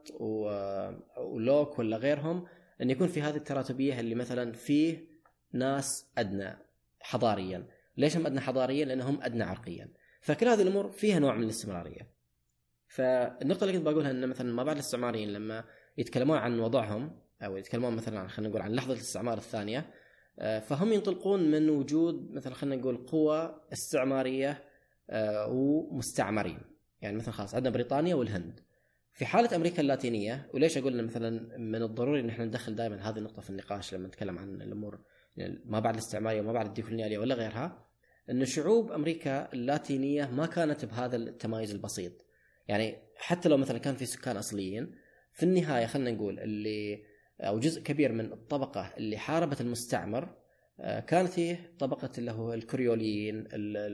ولوك ولا غيرهم ان يكون في هذه التراتبيه اللي مثلا فيه ناس ادنى حضاريا. ليش هم ادنى حضاريا؟ لانهم ادنى عرقيا. فكل هذه الامور فيها نوع من الاستمراريه. فالنقطه اللي كنت بقولها ان مثلا ما بعد الاستعماريين لما يتكلمون عن وضعهم او يتكلمون مثلا عن خلينا نقول عن لحظه الاستعمار الثانيه، فهم ينطلقون من وجود مثلا خلينا نقول قوى استعماريه ومستعمرين. يعني مثلا خلاص عندنا بريطانيا والهند. في حالة أمريكا اللاتينية، وليش أقول إن مثلا من الضروري إن إحنا ندخل دائما هذه النقطة في النقاش لما نتكلم عن الأمور يعني ما بعد الاستعمارية وما بعد الديكولونيالية ولا غيرها، إن شعوب أمريكا اللاتينية ما كانت بهذا التمايز البسيط. يعني حتى لو مثلا كان في سكان أصليين، في النهاية خلنا نقول اللي أو جزء كبير من الطبقة اللي حاربت المستعمر كانت هي طبقة اللي هو الكريوليين،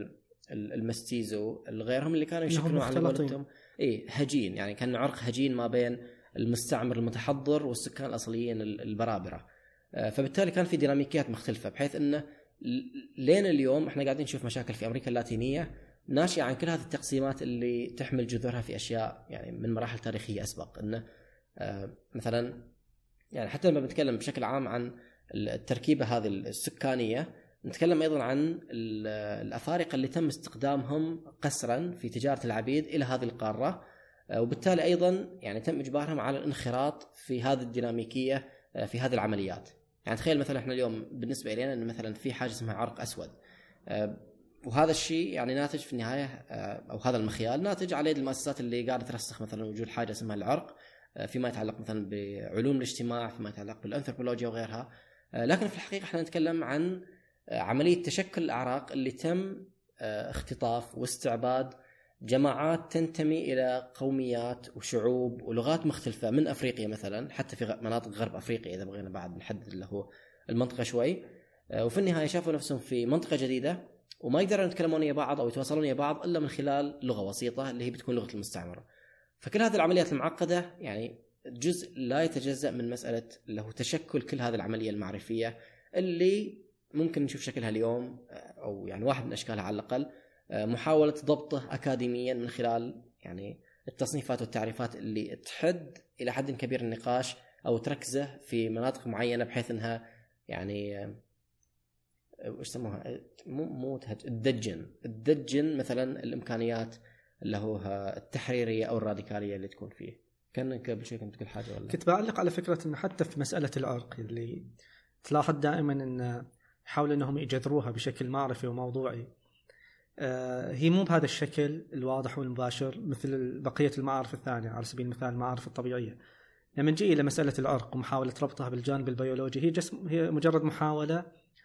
المستيزو، الغيرهم اللي كانوا يشكلون على قولتهم ايه هجين، يعني كان عرق هجين ما بين المستعمر المتحضر والسكان الاصليين البرابره. فبالتالي كان في ديناميكيات مختلفه، بحيث انه لين اليوم احنا قاعدين نشوف مشاكل في امريكا اللاتينيه ناشئه عن كل هذه التقسيمات اللي تحمل جذورها في اشياء يعني من مراحل تاريخيه اسبق. انه مثلا يعني حتى لما بنتكلم بشكل عام عن التركيبه هذه السكانيه، نتكلم أيضا عن الأفارقة اللي تم استخدامهم قسرا في تجارة العبيد إلى هذه القارة، وبالتالي أيضا يعني تم إجبارهم على الانخراط في هذه الديناميكية في هذه العمليات. يعني تخيل مثلا إحنا اليوم بالنسبة إلينا أن مثلا في حاجة اسمها عرق أسود، وهذا الشيء يعني ناتج في النهاية أو هذا المخيال ناتج على المؤسسات اللي قاعدة ترسخ مثلا وجود حاجة اسمها العرق فيما يتعلق مثلا بعلوم الاجتماع، فيما يتعلق بالأنثروبولوجيا وغيرها. لكن في الحقيقة إحنا نتكلم عن عملية تشكل الأعراق اللي تم اختطاف واستعباد جماعات تنتمي إلى قوميات وشعوب ولغات مختلفة من أفريقيا مثلا، حتى في مناطق غرب أفريقيا إذا بغينا بعد نحدد اللي هو المنطقة شوي. وفي النهاية شافوا نفسهم في منطقة جديدة وما يقدرون يتكلمون يا بعض أو يتواصلون يا بعض إلا من خلال لغة وسيطة اللي هي بتكون لغة المستعمرة. فكل هذه العمليات المعقدة يعني جزء لا يتجزأ من مسألة له تشكل كل هذه العملية المعرفية اللي ممكن نشوف شكلها اليوم أو يعني واحد من أشكالها على الأقل محاولة ضبطه أكاديميا من خلال يعني التصنيفات والتعريفات اللي تحد إلى حد كبير النقاش او تركزه في مناطق معينه بحيث انها يعني وش يسموها مو مو تدجن تدجن مثلا الامكانيات اللي هو التحريريه او الراديكاليه اللي تكون فيه. كان قبل شوي كنت تقول حاجه ولا؟ كنت بعلق على فكره انه حتى في مساله العرق اللي تلاحظ دائما ان يحاولوا انهم يجذروها بشكل معرفي وموضوعي، آه هي مو بهذا الشكل الواضح والمباشر مثل بقيه المعارف الثانيه. على سبيل المثال المعارف الطبيعيه، لما نجي الى مساله العرق ومحاوله ربطها بالجانب البيولوجي، هي جسم هي مجرد محاوله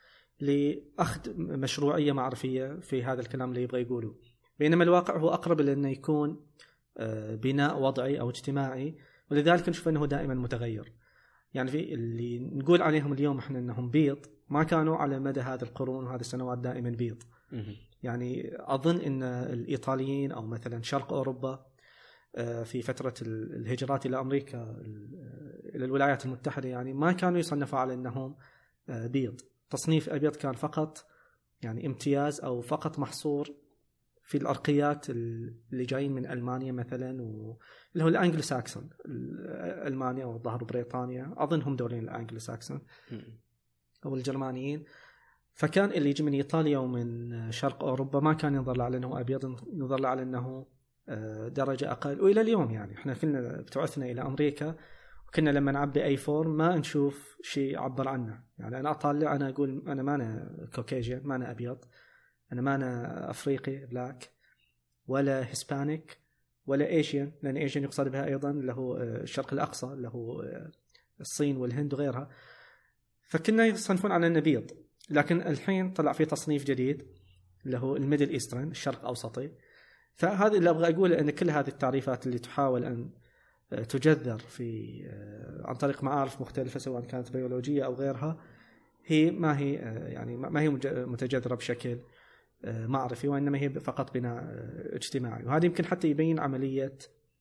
لاخذ مشروعيه معرفيه في هذا الكلام اللي يبغى يقوله، بينما الواقع هو اقرب لانه يكون بناء وضعي او اجتماعي، ولذلك نشوف انه دائما متغير. يعني في اللي نقول عليهم اليوم احنا انهم بيض ما كانوا على مدى هذه القرون وهذه السنوات دائما بيض. يعني اظن ان الايطاليين او مثلا شرق اوروبا في فتره الهجرات الى امريكا الى الولايات المتحده يعني ما كانوا يصنفوا على انهم بيض. تصنيف ابيض كان فقط يعني امتياز او فقط محصور في الأرقيات اللي جايين من ألمانيا مثلا، واللي هو الأنجلو ساكسون، ألمانيا والظهر بريطانيا أظنهم دولين الأنجلو ساكسون أو الجرمانيين. فكان اللي يجي من إيطاليا ومن شرق أوروبا ما كان ينظر على أنه أبيض، ينظر على أنه درجة أقل. وإلى اليوم يعني إحنا كنا بتوعثنا إلى أمريكا وكنا لما نعبي أي فورم ما نشوف شيء يعبر عنه. يعني أنا أطالع أنا أقول أنا ما أنا كوكيجيان، ما أنا أبيض، أنا ما أنا أفريقي بلاك ولا هسبانيك ولا إيشيان، لأن إيشيان يقصد بها أيضا اللي هو الشرق الأقصى اللي هو الصين والهند وغيرها. فكنا يصنفون على النبيض، لكن الحين طلع في تصنيف جديد اللي هو الميدل إيسترن، الشرق الأوسطي. فهذا اللي أبغى أقوله، أن كل هذه التعريفات اللي تحاول أن تجذر في عن طريق معارف مختلفة سواء كانت بيولوجية أو غيرها، هي ما هي يعني ما هي متجذرة بشكل معرفي، وإنما هي فقط بناء اجتماعي. وهذا يمكن حتى يبين عملية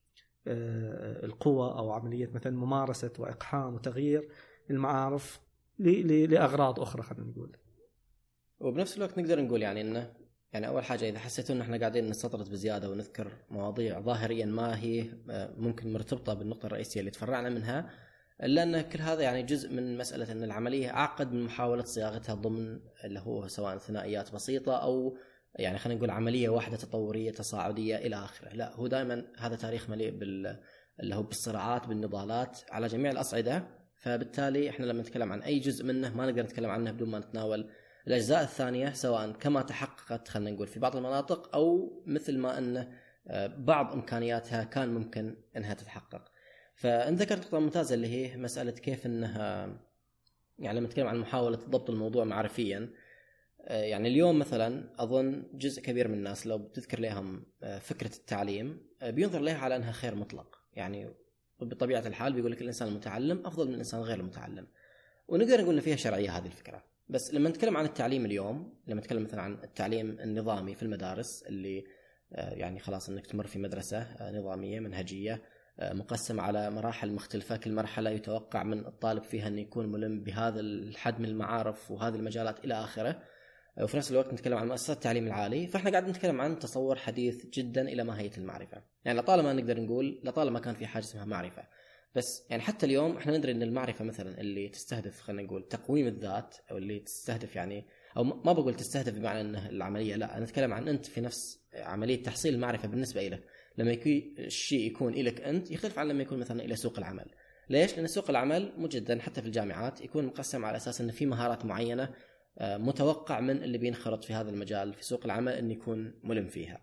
القوة أو عملية مثلا ممارسة وإقحام وتغيير المعارف لأغراض أخرى خلينا نقول. وبنفس الوقت نقدر نقول يعني إنه يعني أول حاجة إذا حسيتوا إن إحنا قاعدين نستطرد بزيادة ونذكر مواضيع ظاهريا ما هي ممكن مرتبطة بالنقطة الرئيسية اللي تفرعنا منها، إلا أن كل هذا يعني جزء من مسألة أن العملية أعقد من محاولة صياغتها ضمن اللي هو سواء ثنائيات بسيطة أو يعني خلينا نقول عملية واحدة تطورية تصاعدية إلى آخره. لا، هو دائما هذا تاريخ مليء بال اللي هو بالصراعات بالنضالات على جميع الأصعدة. فبالتالي إحنا لما نتكلم عن أي جزء منه ما نقدر نتكلم عنه بدون ما نتناول الأجزاء الثانية، سواء كما تحققت خلينا نقول في بعض المناطق أو مثل ما أن بعض إمكانياتها كان ممكن أنها تتحقق. فأنت ذكرت نقطة ممتازة اللي هي مسألة كيف أنها يعني لما نتكلم عن محاولة ضبط الموضوع معرفيا. يعني اليوم مثلا أظن جزء كبير من الناس لو بتذكر لهم فكرة التعليم بينظر لها على أنها خير مطلق، يعني بطبيعة الحال بيقول لك الإنسان المتعلم أفضل من الإنسان غير المتعلم، ونقدر نقول إن فيها شرعية هذه الفكرة. بس لما نتكلم عن التعليم اليوم، لما نتكلم مثلا عن التعليم النظامي في المدارس اللي يعني خلاص أنك تمر في مدرسة نظامية منهجية مقسم على مراحل مختلفة، كل مرحلة يتوقع من الطالب فيها أن يكون ملم بهذا الحد من المعارف وهذه المجالات إلى آخره، وفي نفس الوقت نتكلم عن مؤسسات التعليم العالي. فإحنا قاعد نتكلم عن تصور حديث جدا إلى ماهية المعرفة. يعني لطالما نقدر نقول لطالما كان في حاجة اسمها معرفة، بس يعني حتى اليوم إحنا ندري أن المعرفة مثلا اللي تستهدف خلينا نقول تقويم الذات، أو اللي تستهدف يعني أو ما بقول تستهدف بمعنى أنه العملية، لا، نتكلم عن أنت في نفس عملية تحصيل المعرفة بالنسبة إليك. لما يكون الشيء يكون إليك أنت يختلف عن لما يكون مثلا إلى سوق العمل. ليش؟ لأن سوق العمل مجدا حتى في الجامعات يكون مقسم على أساس أن في مهارات معينة متوقع من اللي بينخرط في هذا المجال في سوق العمل أن يكون ملم فيها.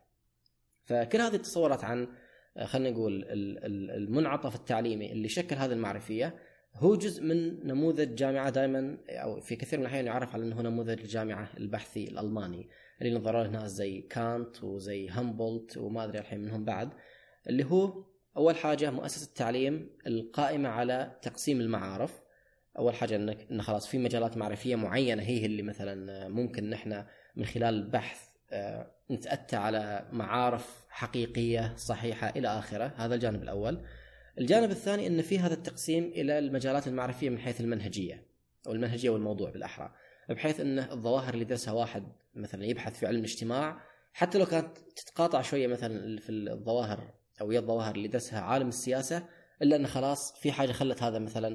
فكل هذه التصورات عن خلينا نقول المنعطف التعليمي اللي شكل هذه المعرفية هو جزء من نموذج جامعة دائما أو في كثير من الأحيان يعرف على أنه نموذج الجامعة البحثي الألماني اللي نظروا له ناس زي كانت وزي هامبولت وما أدري الحين منهم بعد، اللي هو أول حاجة مؤسسة التعليم القائمة على تقسيم المعارف. أول حاجة إنك إن خلاص في مجالات معرفية معينة هي اللي مثلا ممكن نحن من خلال البحث نتأتى على معارف حقيقية صحيحة إلى آخره. هذا الجانب الأول. الجانب الثاني إن في هذا التقسيم إلى المجالات المعرفية من حيث المنهجية أو المنهجية والموضوع بالأحرى، بحيث إن الظواهر اللي درسها واحد مثلا يبحث في علم الاجتماع حتى لو كانت تتقاطع شوية مثلا في الظواهر أو هي الظواهر اللي درسها عالم السياسة، إلا أن خلاص في حاجة خلت هذا مثلا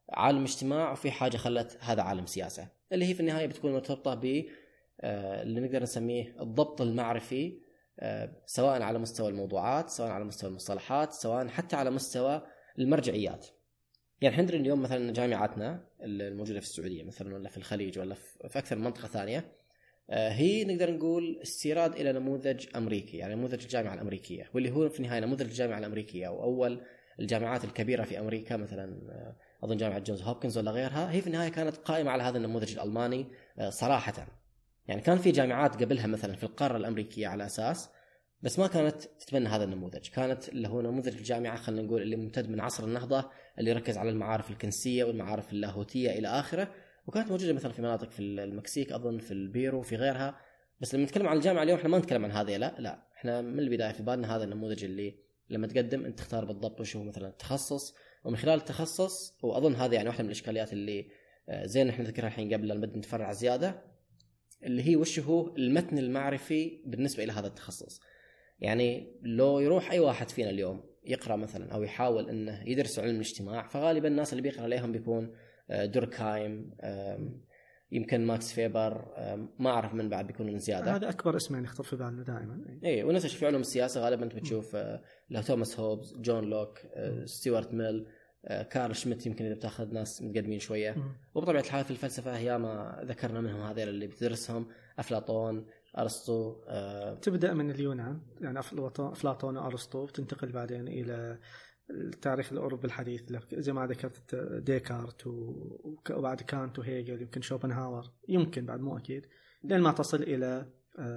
عالم اجتماع وفي حاجة خلت هذا عالم سياسة، اللي هي في النهاية بتكون مرتبطة ب اللي نقدر نسميه الضبط المعرفي، سواء على مستوى الموضوعات، سواء على مستوى المصطلحات، سواء حتى على مستوى المرجعيات. يعني حندري اليوم مثلا جامعاتنا الموجودة في السعودية مثلا ولا في الخليج ولا في أكثر من منطقة ثانية، هي نقدر نقول استيراد إلى نموذج أمريكي، يعني نموذج الجامعة الأمريكية، واللي هو في النهاية نموذج الجامعة الأمريكية أو أول الجامعات الكبيرة في أمريكا، مثلا أظن جامعة جونز هوبكنز ولا غيرها، هي في النهاية كانت قائمة على هذا النموذج الألماني صراحة. يعني كان في جامعات قبلها مثلا في القارة الأمريكية على أساس، بس ما كانت تتبنى هذا النموذج، كانت اللي هو نموذج الجامعة خلينا نقول اللي ممتد من عصر النهضة، اللي ركز على المعارف الكنسية والمعارف اللاهوتية إلى آخره، وكانت موجودة مثلا في مناطق في المكسيك أظن في البيرو وفي غيرها. بس لما نتكلم عن الجامعة اليوم احنا ما نتكلم عن هذه، لا لا احنا من البداية في بالنا هذا النموذج اللي لما تقدم انت تختار بالضبط وش هو مثلا التخصص، ومن خلال التخصص، وأظن هذه يعني واحدة من الإشكاليات اللي زين احنا نذكرها الحين قبل لما بدنا نتفرع زيادة، اللي هي وش هو المتن المعرفي بالنسبة إلى هذا التخصص. يعني لو يروح أي واحد فينا اليوم يقرأ مثلا أو يحاول أنه يدرس علم الاجتماع، فغالبا الناس اللي بيقرأ عليهم بيكون دوركهايم، يمكن ماكس فيبر، ما أعرف من بعد بيكونون زيادة. هذا أكبر اسمين يخطر في بالنا دائما. إيه، ونفس الشيء في علوم السياسة غالبا أنت بتشوف له توماس هوبز، جون لوك، ستيوارت ميل، كارل شميت، يمكن إذا بتاخذ ناس متقدمين شوية. وبطبيعة الحال في الفلسفة هي ما ذكرنا منهم هذول اللي بتدرسهم، أفلاطون، أرسطو. أه تبدأ من اليونان يعني أفلاطون وأرسطو، تنتقل بعدين إلى التاريخ الأوروبي الحديث زي ما ذكرت ديكارت وبعد كانت وهيجل، يمكن شوبنهاور، يمكن بعد مو أكيد، لين ما تصل إلى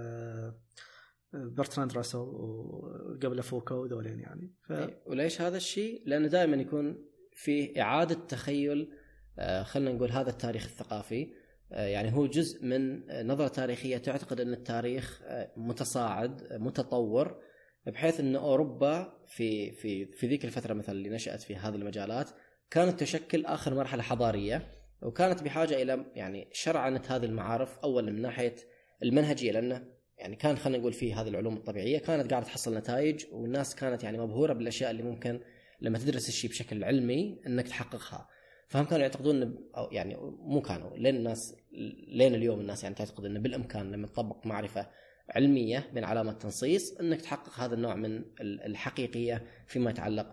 برتراند راسل وقبل فوكو ذولين يعني. ف... وليش هذا الشيء؟ لأنه دائما يكون في إعادة تخيل، خلنا نقول هذا التاريخ الثقافي، يعني هو جزء من نظرة تاريخية تعتقد أن التاريخ متصاعد متطور، بحيث أن أوروبا في في في ذيك الفترة مثلا اللي نشأت في هذه المجالات كانت تشكل آخر مرحلة حضارية، وكانت بحاجة إلى يعني شرعنة هذه المعارف، أولا من ناحية المنهجية، لأنه يعني كان خلينا نقول في هذه العلوم الطبيعية كانت قاعدة تحصل نتائج، والناس كانت يعني مبهورة بالأشياء اللي ممكن لما تدرس الشيء بشكل علمي أنك تحققها. فهم كانوا يعتقدون أو يعني مو كانوا لين الناس لين اليوم الناس يعني تعتقد أنه بالإمكان لما تطبق معرفة علمية من علامة تنصيص أنك تحقق هذا النوع من الحقيقية فيما يتعلق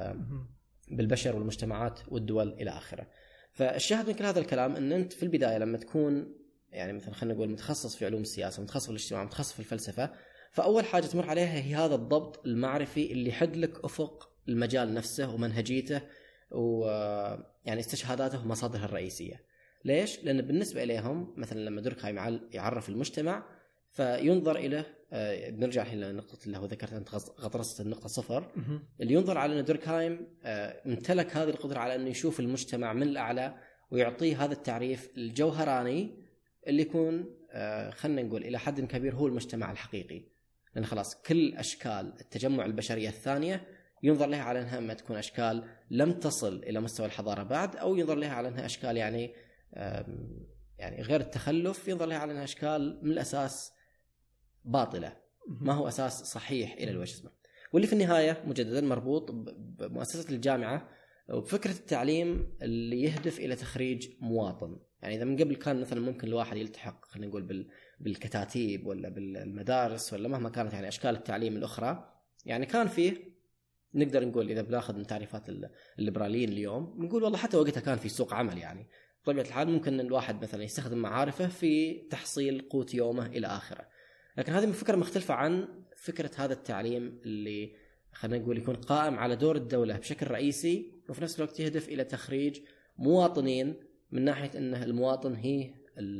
بالبشر والمجتمعات والدول إلى آخره. فالشاهد من كل هذا الكلام أن أنت في البداية لما تكون يعني مثلا خلينا نقول متخصص في علوم السياسة، متخصص في الاجتماع، متخصص في الفلسفة، فأول حاجة تمر عليها هي هذا الضبط المعرفي اللي يحد لك أفق المجال نفسه ومنهجيته ويعني استشهاداته ومصادره الرئيسية. ليش؟ لأن بالنسبة إليهم مثلا لما دوركهايم يعرف المجتمع فينظر إلى آه بنرجع إلى نقطة اللي هو ذكرت أنت غطرسة النقطة صفر، اللي ينظر على أن دوركهايم آه امتلك هذه القدرة على أنه يشوف المجتمع من الأعلى ويعطيه هذا التعريف الجوهراني اللي يكون آه خلنا نقول إلى حد كبير هو المجتمع الحقيقي. لأن خلاص كل أشكال التجمع البشرية الثانية ينظر لها على أنها ما تكون أشكال لم تصل إلى مستوى الحضارة بعد، أو ينظر لها على أنها أشكال يعني يعني غير التخلف، ينظر لها على أنها أشكال من الأساس باطلة، ما هو أساس صحيح إلى الوجه. واللي في النهاية مجددا مربوط بمؤسسة الجامعة وبفكرة التعليم اللي يهدف إلى تخريج مواطن. يعني إذا من قبل كان مثلا ممكن الواحد يلتحق خلينا نقول بالكتاتيب ولا بالمدارس ولا مهما كانت يعني أشكال التعليم الأخرى، يعني كان فيه نقدر نقول إذا بناخذ من تعريفات الليبراليين اليوم نقول والله حتى وقتها كان في سوق عمل، يعني بطبيعة الحال ممكن الواحد مثلا يستخدم معارفه في تحصيل قوت يومه إلى آخره. لكن هذه فكرة مختلفة عن فكرة هذا التعليم اللي خلينا نقول يكون قائم على دور الدولة بشكل رئيسي، وفي نفس الوقت يهدف إلى تخريج مواطنين من ناحية أنه المواطن هي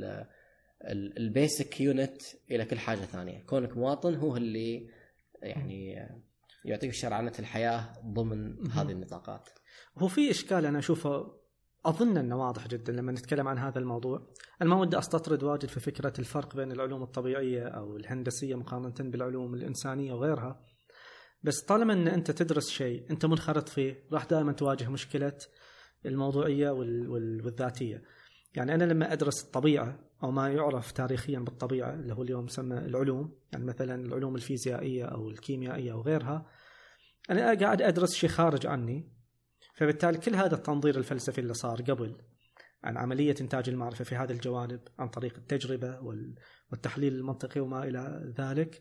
البيسك يونت إلى كل حاجة ثانية. كونك مواطن هو اللي يعني يعطيك شرعنة الحياة ضمن هذه النطاقات. هو في إشكال أنا أشوفه أظن أنه واضح جدا لما نتكلم عن هذا الموضوع. أنا ما ودي أستطرد واجد في فكرة الفرق بين العلوم الطبيعية أو الهندسية مقارنة بالعلوم الإنسانية وغيرها، بس طالما أن أنت تدرس شيء أنت منخرط فيه راح دائما تواجه مشكلة الموضوعية والذاتية. يعني أنا لما أدرس الطبيعة أو ما يعرف تاريخيا بالطبيعة اللي هو اليوم يسمى العلوم، يعني مثلا العلوم الفيزيائية أو الكيميائية وغيرها، أنا قاعد أدرس شيء خارج عني فبالتالي كل هذا التنظير الفلسفي اللي صار قبل عن عملية إنتاج المعرفة في هذه الجوانب عن طريق التجربة والتحليل المنطقي وما إلى ذلك،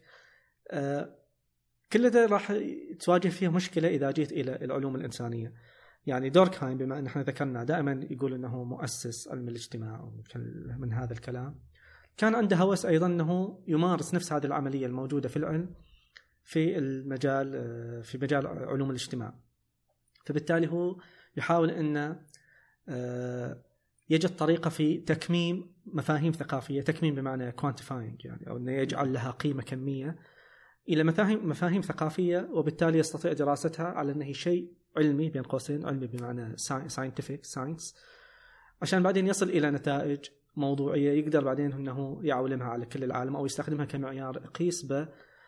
كل ده راح تواجه فيه مشكلة إذا جيت إلى العلوم الإنسانية. يعني دوركهايم بما أن احنا ذكرنا دائما يقول أنه مؤسس علم الاجتماع من هذا الكلام، كان عنده هوس أيضا أنه يمارس نفس هذه العملية الموجودة في العلم في المجال في مجال علوم الاجتماع. فبالتالي هو يحاول أن يجد طريقة في تكميم مفاهيم ثقافية، تكميم بمعنى quantifying يعني، أو أنه يجعل لها قيمة كمية إلى مفاهيم مفاهيم ثقافية، وبالتالي يستطيع دراستها على أنه شيء علمي بين قوسين، علمي بمعنى scientific science، عشان بعدين يصل إلى نتائج موضوعية يقدر بعدين أنه يعولمها على كل العالم أو يستخدمها كمعيار يقيس به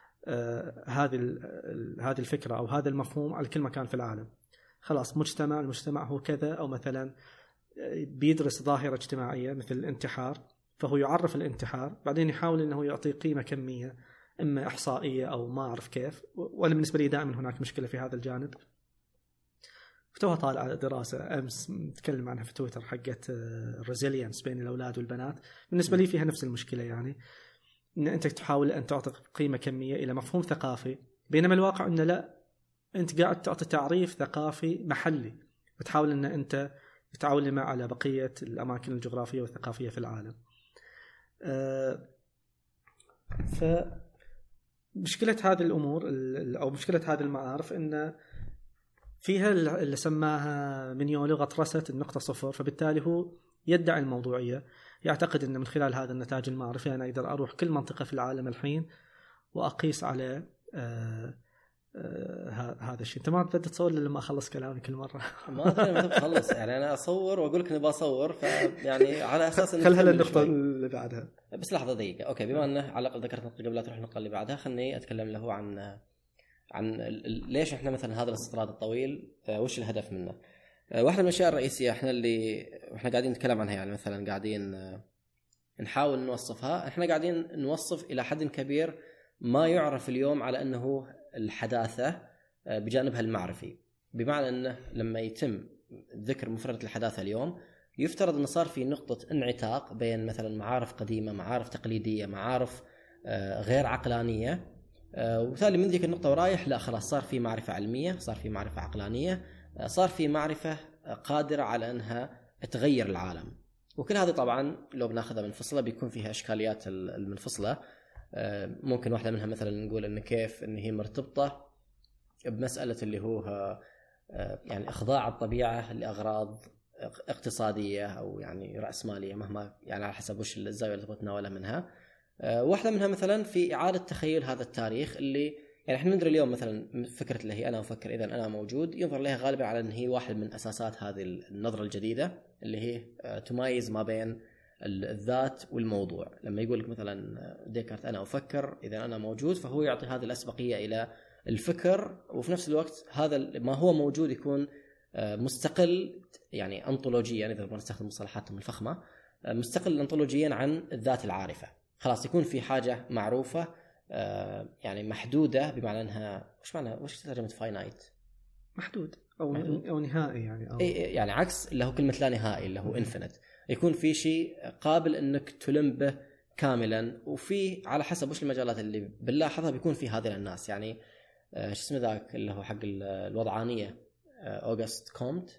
هذه هذه الفكرة أو هذا المفهوم على كل مكان في العالم. خلاص مجتمع المجتمع هو كذا، أو مثلا بيدرس ظاهرة اجتماعية مثل الانتحار، فهو يعرف الانتحار بعدين يحاول أنه يعطي قيمة كمية إما إحصائية أو ما أعرف كيف. وأنا بالنسبة لي دائما هناك مشكلة في هذا الجانب. فتوها طالع دراسة أمس نتكلم عنها في تويتر حقت الريزيلينس بين الأولاد والبنات، بالنسبة لي فيها نفس المشكلة، يعني إن أنت تحاول أن تعطي قيمة كمية إلى مفهوم ثقافي، بينما الواقع إنه لا، أنت قاعد تعطي تعريف ثقافي محلي وتحاول أن أنت تتعاون معه على بقية الأماكن الجغرافية والثقافية في العالم. أه ف مشكلة هذه الأمور أو مشكلة هذه المعارف إن فيها اللي سماها مينيولي غطرسة النقطة صفر، فبالتالي هو يدعي الموضوعية، يعتقد أن من خلال هذا النتاج المعرفي أنا أقدر أروح كل منطقة في العالم الحين وأقيس على آه آه هذا الشيء. أنت ما بدأت تصور لما أخلص كلامي كل مرة. ما أدري ما تخلص يعني أنا أصور وأقول لك إني بصور، فيعني على أساس خل هلا النقطة اللي بعدها. بس لحظة دقيقة. أوكي، بما أنه على الأقل ذكرت نقطة قبل لا تروح النقطة اللي بعدها، خلني أتكلم له عن عن ليش إحنا مثلا هذا الاستطراد الطويل وش الهدف منه. واحدة من الأشياء الرئيسية إحنا اللي إحنا قاعدين نتكلم عنها، يعني مثلا قاعدين نحاول نوصفها، إحنا قاعدين نوصف إلى حد كبير ما يعرف اليوم على أنه الحداثة بجانبها المعرفي، بمعنى أنه لما يتم ذكر مفردة الحداثة اليوم يفترض أن صار في نقطة انعتاق بين مثلا معارف قديمة، معارف تقليدية، معارف غير عقلانية، وبالتالي من ذيك النقطة ورايح لا خلاص صار في معرفة علمية، صار في معرفة عقلانية، صار في معرفة قادرة على أنها تغير العالم. وكل هذه طبعا لو بناخذها منفصلة بيكون فيها إشكاليات المنفصلة. ممكن واحدة منها مثلا نقول إن كيف إن هي مرتبطة بمسألة اللي هو يعني إخضاع الطبيعة لأغراض اقتصادية أو يعني رأسمالية، مهما يعني على حسب وش الزاوية اللي تتناولها منها. واحدة منها مثلا في إعادة تخيل هذا التاريخ اللي يعني احنا ندري اليوم مثلا فكرة اللي هي أنا أفكر إذا أنا موجود، ينظر لها غالبا على أن هي واحد من أساسات هذه النظرة الجديدة اللي هي تميز ما بين الذات والموضوع. لما يقول لك مثلا ديكارت أنا أفكر إذا أنا موجود، فهو يعطي هذه الأسبقية إلى الفكر، وفي نفس الوقت هذا ما هو موجود يكون مستقل يعني أنطولوجيا، إذا بنستخدم مصطلحاتهم الفخمة، مستقل أنطولوجيا عن الذات العارفة. خلاص يكون في حاجة معروفة يعني محدودة، بمعنى أنها وش معنى وش ترجمة فاينايت؟ محدود أو محدود. أو نهائي يعني أو يعني عكس اللي هو كلمة لا نهائي اللي هو إنفينيت. يكون في شيء قابل أنك تلم به كاملا، وفي على حسب وش المجالات اللي بنلاحظها بيكون في هذه الناس. يعني شو اسمه ذاك اللي هو حق الوضعانية أوغست كومت.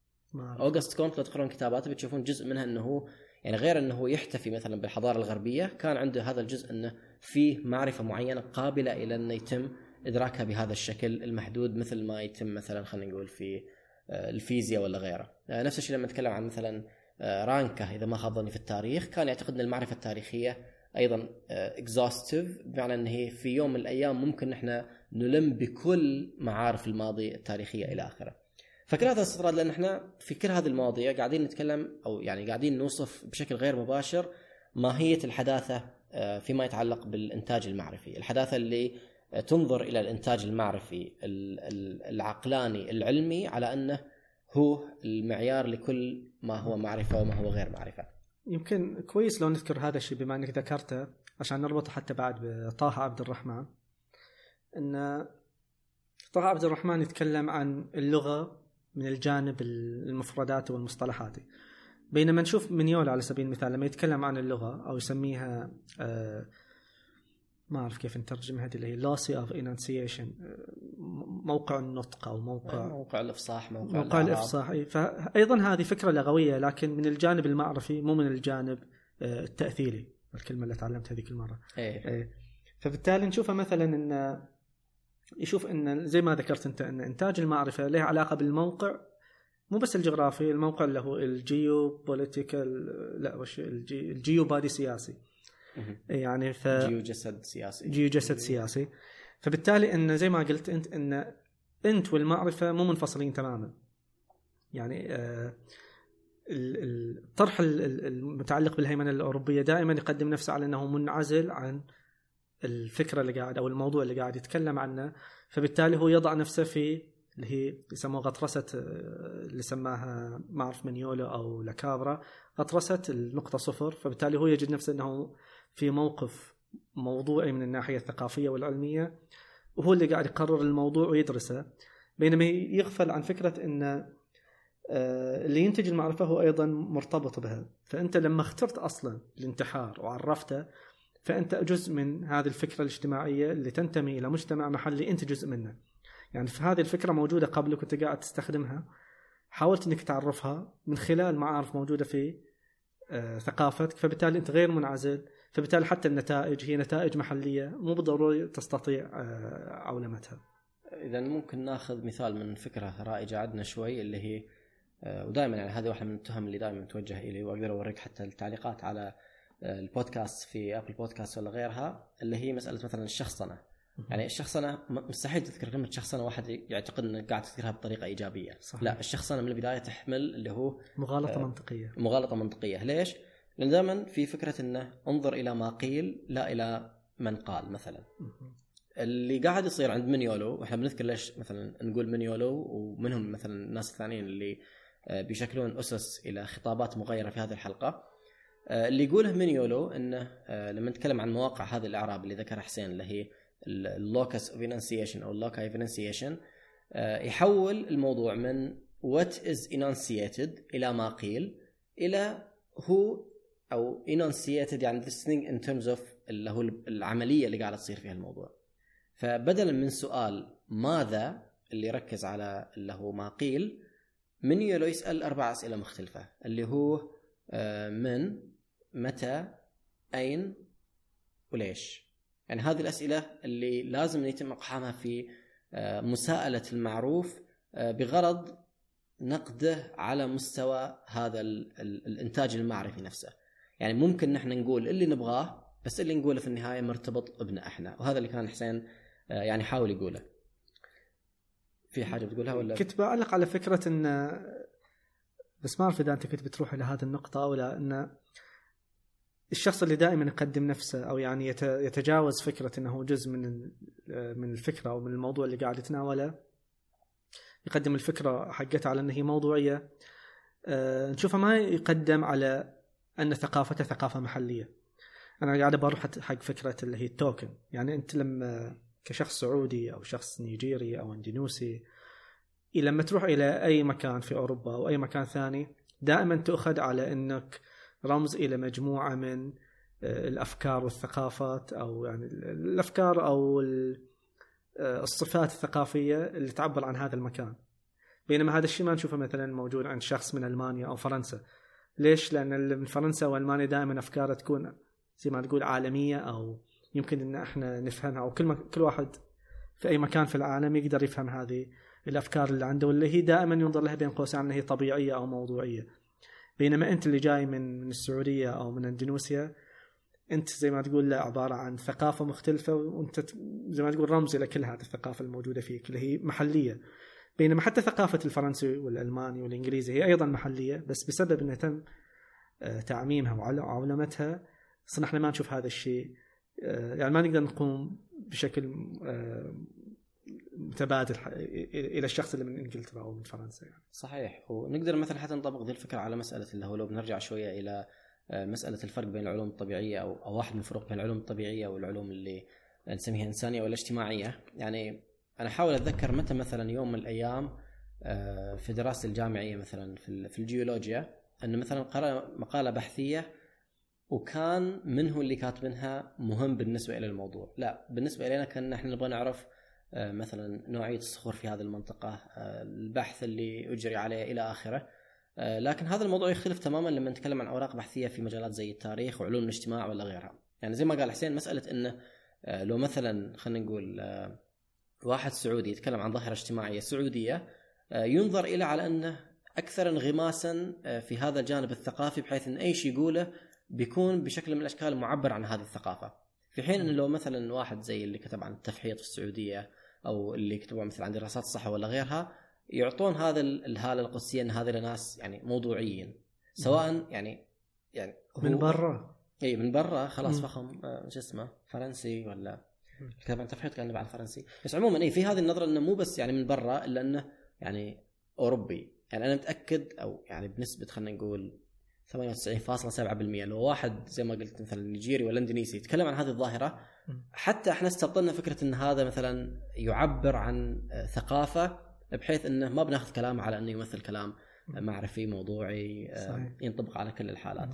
أوغست كومت لو تقرون كتاباته بتشوفون جزء منها أنه يعني غير أنه يحتفي مثلا بالحضارة الغربية، كان عنده هذا الجزء أنه في معرفة معينة قابلة إلى أن يتم إدراكها بهذا الشكل المحدود، مثل ما يتم مثلا خلينا نقول في الفيزياء ولا غيره. نفس الشيء لما نتكلم عن مثلا رانكا إذا ما خاب ظني في التاريخ، كان يعتقد أن المعرفة التاريخية أيضا exhaustive، بمعنى أن هي في يوم من الأيام ممكن نحن نلم بكل معارف الماضي التاريخية إلى آخره. فكل هذا الاستطراد لأن احنا في كل هذه المواضيع قاعدين نتكلم أو يعني قاعدين نوصف بشكل غير مباشر ماهية الحداثة فيما يتعلق بالإنتاج المعرفي. الحداثة اللي تنظر إلى الإنتاج المعرفي العقلاني العلمي على أنه هو المعيار لكل ما هو معرفة وما هو غير معرفة. يمكن كويس لو نذكر هذا الشيء بما أنك ذكرته عشان نربط حتى بعد بطه عبد الرحمن. إن طه عبد الرحمن يتكلم عن اللغة من الجانب المفرداتي والمصطلحاتي. بينما نشوف مينيولا على سبيل المثال لما يتكلم عن اللغة أو يسميها آه ما أعرف كيف نترجمها هذه اللي هي lossy of enunciation، موقع النطق أو موقع موقع الإفصاح، موقع, موقع الإفصاح. فأيضا هذه فكرة لغوية لكن من الجانب المعرفي مو من الجانب التأثيري، الكلمة اللي تعلمت هذيك المرة. إيه. إيه. فبالتالي نشوفها مثلا إن يشوف إن زي ما ذكرت أنت إن إنتاج المعرفة له علاقة بالموقع، مو بس الجغرافي، الموقع اللي هو الجيو بوليتيكال، لا وش الجي الجيو بادي سياسي، يعني ف جيو جسد سياسي جيو جسد سياسي. فبالتالي ان زي ما قلت انت ان انت والمعرفه مو منفصلين تماما. يعني آه الطرح المتعلق بالهيمنه الاوروبيه دائما يقدم نفسه على انه منعزل عن الفكره اللي قاعد او الموضوع اللي قاعد يتكلم عنه، فبالتالي هو يضع نفسه في اللي هي يسموها غطرسه اللي سماها ما اعرف مينيولا او لاكابرا، غطرسه النقطه صفر. فبالتالي هو يجد نفسه انه في موقف موضوعي من الناحية الثقافية والعلمية، وهو اللي قاعد يقرر الموضوع ويدرسه، بينما يغفل عن فكرة أن اللي ينتج المعرفة هو أيضا مرتبط بها. فأنت لما اخترت أصلا الانتحار وعرفته، فأنت جزء من هذه الفكرة الاجتماعية اللي تنتمي إلى مجتمع محلي أنت جزء منه. يعني في هذه الفكرة موجودة قبلك وأنت قاعد تستخدمها، حاولت أنك تعرفها من خلال معارف موجودة في ثقافتك، فبالتالي أنت غير منعزل، فبالتالي حتى النتائج هي نتائج محلية مو بالضرورة تستطيع عولمتها. إذا ممكن ناخذ مثال من فكرة رائجة عندنا شوي اللي هي ودائما يعني هذه واحدة من التهم اللي دائما توجه إلي، وأقدر أوريك حتى التعليقات على البودكاست في أبل بودكاست ولا غيرها، اللي هي مسألة مثلا الشخصنة. يعني الشخصنة مستحيل تذكر كلمة شخصنة واحد يعتقد أنك قاعد تذكرها بطريقة إيجابية. صحيح. لا، الشخصنة من البداية تحمل اللي هو مغالطة آه منطقية. مغالطة منطقية. ليش؟ لأن دائما في فكرة أنه انظر إلى ما قيل لا إلى من قال. مثلا اللي قاعد يصير عند مينيولو، وإحنا بنذكر ليش مثلا نقول مينيولو ومنهم مثلا الناس الثانيين اللي بيشكلون أسس إلى خطابات مغيرة في هذه الحلقة. اللي يقوله مينيولو أنه لما نتكلم عن مواقع هذا الإعراب اللي ذكر حسين اللي هي اللوكس اوف enunciation أو اللوكاي اوف enunciation، يحول الموضوع من what is enunciated إلى ما قيل إلى who أو enunciated، يعني this thing in terms of اللي هو العملية اللي قاعدة تصير فيها الموضوع. فبدلا من سؤال ماذا اللي يركز على اللي هو ما قيل، مينيولو يسأل أربع أسئلة مختلفة اللي هو من، متى، أين، وليش. يعني هذه الأسئلة اللي لازم يتم إقحامها في مساءلة المعروف بغرض نقده على مستوى هذا الإنتاج المعرفي نفسه. يعني ممكن نحن نقول اللي نبغاه، بس اللي نقوله في النهاية مرتبط بنا إحنا، وهذا اللي كان حسين يعني حاول يقوله. في حاجة بتقولها ولا؟ كنت بعلق على فكرة إن، بس ما أعرف إذا أنت كنت بتروح إلى هذه النقطة أو لا، إن الشخص اللي دائما يقدم نفسه أو يعني يتجاوز فكرة إنه جزء من من الفكرة أو من الموضوع اللي قاعد يتناوله، يقدم الفكرة حقته على أنها موضوعية، أه نشوفها ما يقدم على أن ثقافته ثقافة محلية. أنا قاعد بروح حق فكرة اللي هي التوكن. يعني أنت لما كشخص سعودي أو شخص نيجيري أو اندونيسي لما تروح إلى أي مكان في أوروبا أو أي مكان ثاني، دائما تأخذ على أنك رمز إلى مجموعة من الأفكار والثقافات، أو يعني الأفكار أو الصفات الثقافية اللي تعبر عن هذا المكان. بينما هذا الشيء ما نشوفه مثلا موجود عند شخص من ألمانيا أو فرنسا. ليش؟ لأن من فرنسا وألمانيا دائما أفكار تكون زي ما تقول عالمية، أو يمكن إن إحنا نفهمها، أو كل كل واحد في أي مكان في العالم يقدر يفهم هذه الأفكار اللي عنده، واللي هي دائما ينظر لها بين قوسين أنها هي طبيعية أو موضوعية. بينما أنت اللي جاي من من السعودية أو من اندونيسيا، أنت زي ما تقول لا عبارة عن ثقافة مختلفة، وأنت زي ما تقول رمز إلى كل هذه الثقافة الموجودة فيك اللي هي محلية. بينما حتى ثقافة الفرنسي والألماني والإنجليزي هي أيضا محلية، بس بسبب أنه تم تعميمها وعلمتها صرنا احنا ما نشوف هذا الشيء. يعني ما نقدر نقوم بشكل متبادل الى الشخص اللي من انجلترا او من فرنسا. يعني صحيح. ونقدر مثلا حتى نطبق ذي الفكره على مساله اللي هو لو بنرجع شويه الى مساله الفرق بين العلوم الطبيعيه او او واحد من الفروق بين العلوم الطبيعيه والعلوم اللي نسميها انسانيه ولا اجتماعيه. يعني انا احاول اتذكر متى مثلا يوم من الايام في دراسة الجامعية مثلا في الجيولوجيا، أن مثلا قرأ مقالة بحثية وكان منه اللي كاتبنها مهم بالنسبة إلى الموضوع. لا، بالنسبة إلينا كان نحن نبغى نعرف مثلا نوعية الصخور في هذه المنطقة، البحث اللي أجري عليه إلى آخره. لكن هذا الموضوع يختلف تماما لما نتكلم عن أوراق بحثية في مجالات زي التاريخ وعلوم الاجتماع ولا غيرها. يعني زي ما قال حسين، مسألة إنه لو مثلا خلينا نقول واحد سعودي يتكلم عن ظاهرة اجتماعية سعودية، ينظر إلى على أنه أكثر انغماسا في هذا الجانب الثقافي، بحيث أن أي شيء يقوله بيكون بشكل من الأشكال معبر عن هذه الثقافة. في حين أنه لو مثلا واحد زي اللي كتب عن التفحيط في السعودية أو اللي كتبوا مثلا عن دراسات الصحة ولا غيرها، يعطون هذا الهالة القدسية أن هذه الناس يعني موضوعيين، سواء يعني يعني من برا اي من برا خلاص فخم شو اسمه فرنسي ولا كتاب عن تفحيط كان بعد فرنسي. بس عموما اي في هذه النظرة انه مو بس يعني من برا، الا انه يعني اوروبي. يعني انا متاكد او يعني بنسبه خلينا نقول ثمانية وتسعين فاصلة سبعة بالمئة لو واحد زي ما قلت مثلا نيجيري ولا اندونيسي يتكلم عن هذه الظاهرة، حتى احنا استبطلنا فكرة ان هذا مثلا يعبر عن ثقافة، بحيث انه ما بناخذ كلام على انه يمثل كلام معرفي موضوعي صحيح. ينطبق على كل الحالات.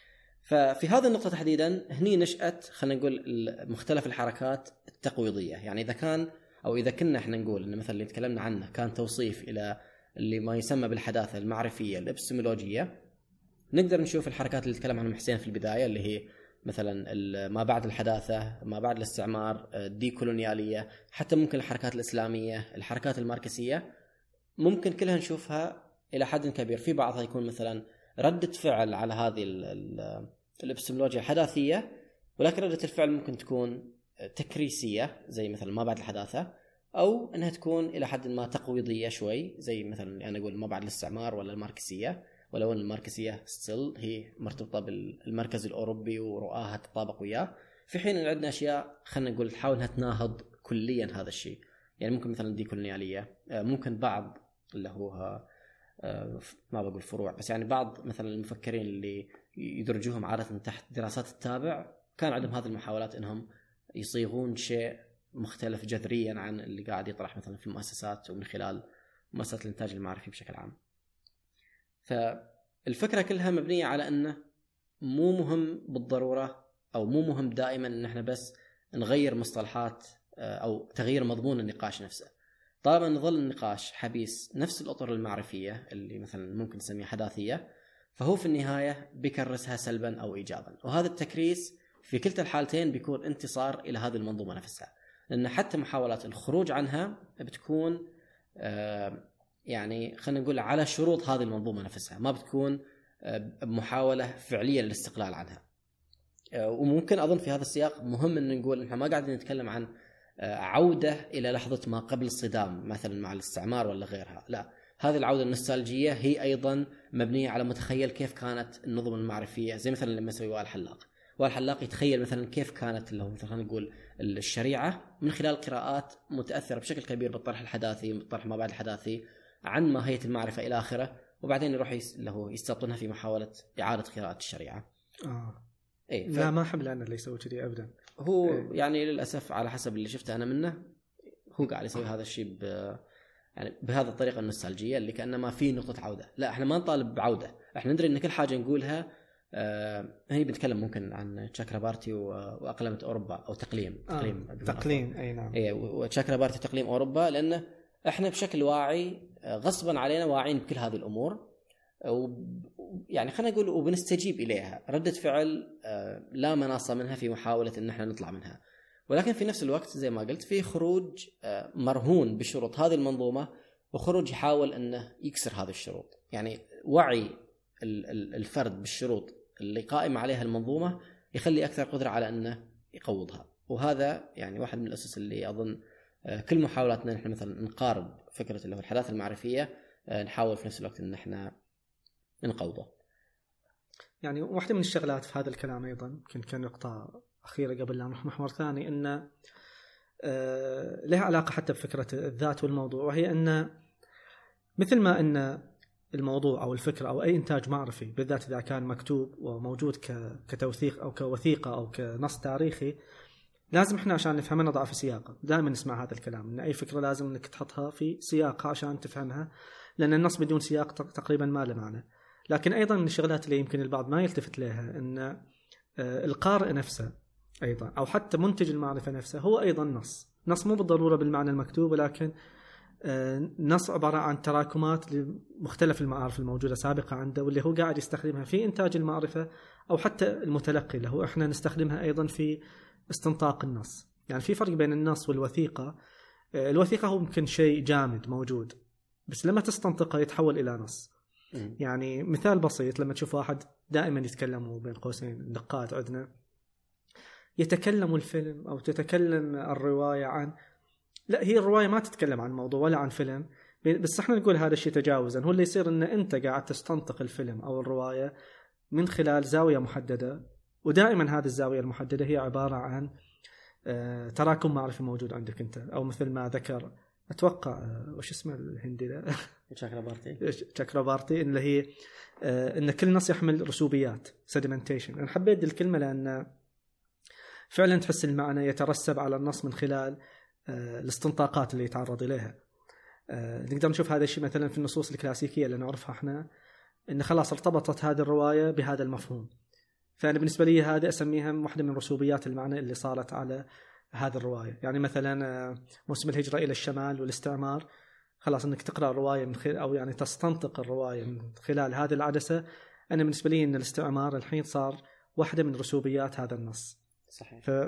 ففي هذه النقطة تحديدا هني نشأت خلينا نقول مختلف الحركات التقويضية. يعني إذا كان أو إذا كنا إحنا نقول إن مثلا اللي تكلمنا عنه كان توصيف إلى اللي ما يسمى بالحداثة المعرفية الإبستمولوجية، نقدر نشوف الحركات اللي تكلم عنها حسين في البداية، اللي هي مثلا ما بعد الحداثة، ما بعد الاستعمار، الديكولونيالية، حتى ممكن الحركات الإسلامية، الحركات الماركسية، ممكن كلها نشوفها إلى حد كبير. في بعضها يكون مثلا ردة فعل على هذه الإبستمولوجيا الحداثية، ولكن ردة الفعل ممكن تكون تكريسية زي مثلا ما بعد الحداثة، أو أنها تكون إلى حد ما تقويضية شوي زي مثلا أنا أقول ما بعد الاستعمار ولا الماركسية، ولو أن الماركسية ستيل هي مرتبطة بالمركز الأوروبي ورؤاها تطابق وياه، في حين أن عندنا أشياء خلينا نقول تحاول أنها تناهض كليا هذا الشيء. يعني ممكن مثلا ديكولونيالية، ممكن بعض اللي هو ما بقول فروع، بس يعني بعض مثلا المفكرين اللي يدرجوهم عادة تحت دراسات التابع كان عندهم هذه المحاولات انهم يصيغون شيء مختلف جذريا عن اللي قاعد يطرح مثلا في المؤسسات ومن خلال مؤسسات الانتاج المعرفي بشكل عام. فالفكرة كلها مبنية على انه مو مهم بالضرورة او مو مهم دائما ان احنا بس نغير مصطلحات او تغيير مضمون النقاش نفسه. طالما نظل النقاش حبيس نفس الأطر المعرفية اللي مثلا ممكن نسميها حداثية، فهو في النهاية بيكرسها سلبا أو إيجابا، وهذا التكريس في كلتا الحالتين بيكون انتصار إلى هذه المنظومة نفسها، لأن حتى محاولات الخروج عنها بتكون آه يعني خلينا نقول على شروط هذه المنظومة نفسها، ما بتكون آه محاولة فعلية للاستقلال عنها. آه وممكن أظن في هذا السياق مهم أن نقول إحنا ما قاعدين نتكلم عن عودة إلى لحظة ما قبل الصدام مثلا مع الاستعمار ولا غيرها، لا، هذه العودة النوستالجية هي أيضا مبنية على متخيل كيف كانت النظم المعرفية، زي مثلا لما يسوي وائل حلاق وائل حلاق يتخيل مثلا كيف كانت اللي هو مثلا نقول الشريعة من خلال قراءات متأثرة بشكل كبير بالطرح الحداثي، بالطرح ما بعد الحداثي، عن ماهية المعرفة إلى آخره، وبعدين يروح اللي هو يستبطنها في محاولة إعادة قراءة الشريعة. آه. إيه ف... لا ما أحب لأنه اللي يسوي كذي أبدا. هو يعني للأسف على حسب اللي شفته أنا منه هو قاعد يسوي هذا الشيء ب... يعني بهذه الطريقة النوستالجية اللي كأنما في نقطة عودة. لا، احنا ما نطالب بعودة، احنا ندري ان كل حاجة نقولها آه هي بنتكلم ممكن عن تشاكرابارتي وأقلمة أوروبا أو تقليم آه. تقليم تقليم أي نعم إيه وتشاكرابارتي تقليم أوروبا، لأن احنا بشكل واعي غصبا علينا واعين بكل هذه الأمور، يعني خلينا نقول وبنستجيب إليها ردة فعل آه لا مناص منها في محاولة ان احنا نطلع منها. ولكن في نفس الوقت زي ما قلت في خروج مرهون بشروط هذه المنظومة، وخروج يحاول أنه يكسر هذه الشروط. يعني وعي الفرد بالشروط اللي قائمة عليها المنظومة يخلي أكثر قدرة على أنه يقوضها، وهذا يعني واحد من الأسس اللي أظن كل محاولاتنا نحن مثلا نقارب فكرة اللي هو الحداثة المعرفية نحاول في نفس الوقت أن احنا نقوضه. يعني واحدة من الشغلات في هذا الكلام أيضا يمكن كان نقطة أخيرة قبل لا نروح محور ثاني، أن آه لها علاقة حتى بفكرة الذات والموضوع، وهي أن مثل ما أن الموضوع أو الفكرة أو أي إنتاج معرفي بالذات إذا كان مكتوب وموجود كتوثيق أو كوثيقة أو كنص تاريخي، لازم إحنا عشان نفهمها نضع في سياقه. دائما نسمع هذا الكلام أن أي فكرة لازم أنك تحطها في سياقها عشان تفهمها، لأن النص بدون سياق تقريبا ما له معنى. لكن أيضا من الشغلات اللي يمكن البعض ما يلتفت لها أن القارئ نفسه أيضا أو حتى منتج المعرفة نفسه هو أيضا نص نص مو بالضرورة بالمعنى المكتوب، ولكن نص عبارة عن تراكمات لمختلف المعارف الموجودة سابقة عنده، واللي هو قاعد يستخدمها في إنتاج المعرفة، أو حتى المتلقي اللي هو إحنا نستخدمها أيضا في استنطاق النص. يعني في فرق بين النص والوثيقة. الوثيقة هو ممكن شيء جامد موجود، بس لما تستنطقه يتحول إلى نص. يعني مثال بسيط، لما تشوف واحد دائما يتكلموا بين قوسين دقات عندنا يتكلم الفيلم أو تتكلم الرواية عن، لا هي الرواية ما تتكلم عن موضوع ولا عن فيلم، بس احنا نقول هذا الشيء تجاوزا. هو اللي يصير ان انت قاعد تستنطق الفيلم او الرواية من خلال زاوية محددة، ودائما هذه الزاوية المحددة هي عبارة عن اه تراكم معرفي موجود عندك انت، او مثل ما ذكر اتوقع اه وش اسمه الهندي ده تشاكرابارتي تشاكرابارتي اللي هي اه ان كل نص يحمل رسوبيات sedimentation. انا حبيت الكلمة لان فعلا تحس المعنى يترسب على النص من خلال الاستنطاقات اللي يتعرض إليها. نقدر نشوف هذا الشيء مثلا في النصوص الكلاسيكية اللي نعرفها احنا، إن خلاص ارتبطت هذه الرواية بهذا المفهوم. فأنا بالنسبة لي هذه أسميها واحدة من رسوبيات المعنى اللي صارت على هذه الرواية. يعني مثلا موسم الهجرة إلى الشمال والاستعمار، خلاص إنك تقرأ الرواية من خلال أو يعني تستنطق الرواية من خلال هذه العدسة. أنا بالنسبة لي إن الاستعمار الحين صار واحدة من رسوبيات هذا النص. صحيح. ف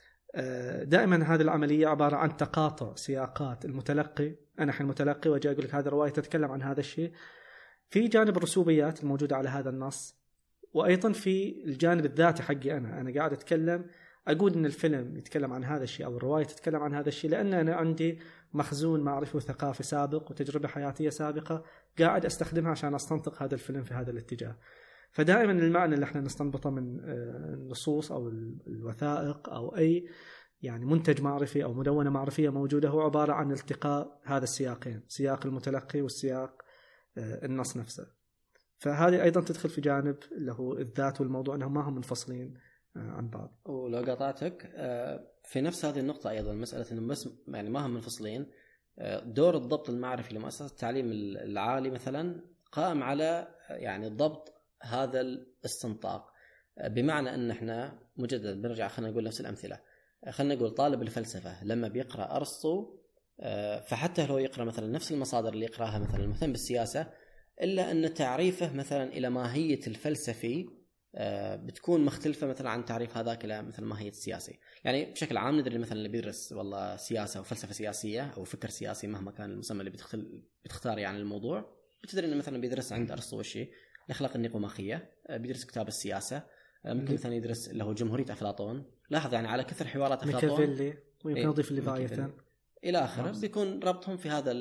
دائما هذه العملية عبارة عن تقاطع سياقات المتلقي. أنا حين المتلقي وأجي أقول لك هذه الرواية تتكلم عن هذا الشيء، في جانب الرسوبيات الموجودة على هذا النص، وأيضا في الجانب الذاتي حقي أنا أنا قاعد أتكلم أقول إن الفيلم يتكلم عن هذا الشيء أو الرواية تتكلم عن هذا الشيء، لأن أنا عندي مخزون معرفي وثقافي سابق وتجربة حياتية سابقة قاعد أستخدمها عشان أستنطق هذا الفيلم في هذا الاتجاه. فدائما المعنى اللي احنا نستنبطه من النصوص أو الوثائق أو أي يعني منتج معرفي أو مدونة معرفية موجودة هو عبارة عن التقاء هذا السياقين، سياق المتلقي والسياق النص نفسه. فهذه أيضا تدخل في جانب اللي هو الذات والموضوع أنهم ما هم منفصلين عن بعض. ولو قطعتك في نفس هذه النقطة أيضا مسألة أنهم بس يعني ما هم منفصلين، دور الضبط المعرفي لمؤسسة التعليم العالي مثلا قائم على يعني ضبط هذا الاستنطاق، بمعنى أن احنا مجددا بنرجع خلينا نقول نفس الأمثلة. خلينا نقول طالب الفلسفة لما بيقرأ أرسطو، فحتى لو يقرأ مثلا نفس المصادر اللي يقرأها مثلا المهتم بالسياسة، إلا أن تعريفه مثلا إلى ماهية الفلسفي بتكون مختلفة مثلا عن تعريف هذاك إلى مثلا ماهية السياسي. يعني بشكل عام ندري مثلا اللي بيدرس والله سياسة وفلسفة سياسية أو فكر سياسي مهما كان المسمى اللي بتختار يعني الموضوع، بتدري إنه مثلا بيدرس عند أرسطو والشيء الأخلاق النقوماخية، بيدرس كتاب السياسة، ممكن مثلا يدرس اللي هو جمهورية أفلاطون. لاحظ يعني على كثر حوارات أفلاطون ميكافيلي ويمكن نضيف ليفايثان إلى آخره، بيكون ربطهم في هذا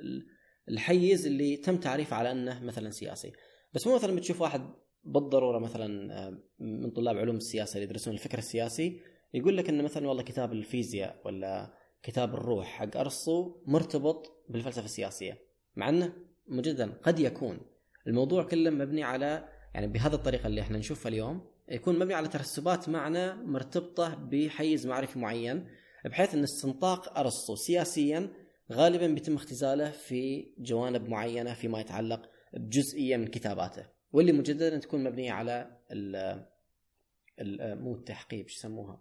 الحيز اللي تم تعريفه على أنه مثلا سياسي. بس مو مثلا بتشوف واحد بالضرورة مثلا من طلاب علوم السياسة اللي يدرسون الفكر السياسي يقول لك أن مثلا والله كتاب الفيزياء ولا كتاب الروح حق أرسطو مرتبط بالفلسفة السياسية، مع أنه مجددا قد يكون الموضوع كله مبني على يعني بهذه الطريقة اللي احنا نشوفها اليوم، يكون مبني على ترسبات معنى مرتبطة بحيز معرفي معين، بحيث أن استنطاق أرسطو سياسيا غالبا بيتم اختزاله في جوانب معينة فيما يتعلق بجزئية من كتاباته، واللي مجددا تكون مبنية على ال مو التحقيب شو يسموها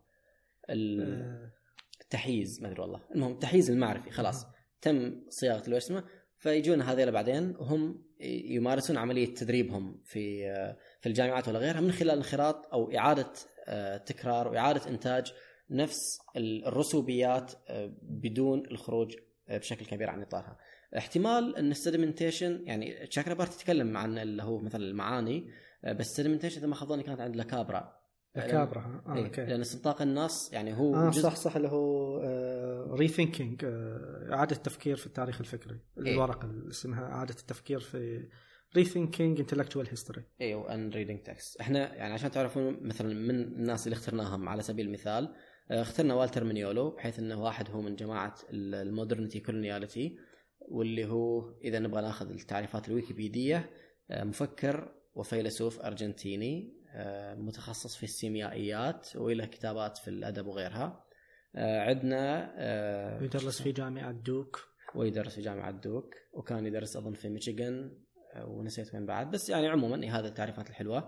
التحيز ما أدري والله، المهم التحيز المعرفي خلاص تم صياغة الوسمة. فيجون هذيلا بعدين وهم يمارسون عملية تدريبهم في في الجامعات ولا غيرها من خلال انخراط أو إعادة تكرار وإعادة إنتاج نفس الرسوبيات بدون الخروج بشكل كبير عن إطارها. احتمال أن السيدمنتيشن يعني تشاكرابارتي تتكلم عن اللي هو مثلا المعاني، بس السيدمنتيشن إذا ما خذوني كانت عند لكابرا لكابرا آه، إيه. لأن استنطاق النص يعني هو آه صح صح اللي هو ريثينكينج آه إعادة التفكير في التاريخ الفكري. إيه. الورقة اللي اسمها إعادة التفكير في rethinking intellectual history. ايوه and reading text. احنا يعني عشان تعرفون مثلا من الناس اللي اخترناهم على سبيل المثال اخترنا والتر مينيولو، بحيث انه واحد هو من جماعه المودرنتي كولونياليتي، واللي هو اذا نبغى ناخذ التعريفات الويكيبيديه مفكر وفيلسوف ارجنتيني متخصص في السيميائيات وله كتابات في الادب وغيرها. عندنا يدرس في جامعه دوك ويدرس في جامعة دوك، وكان يدرس أظن في ميشيغان ونسيت وين بعد، بس يعني عموما هذا التعريفات الحلوة.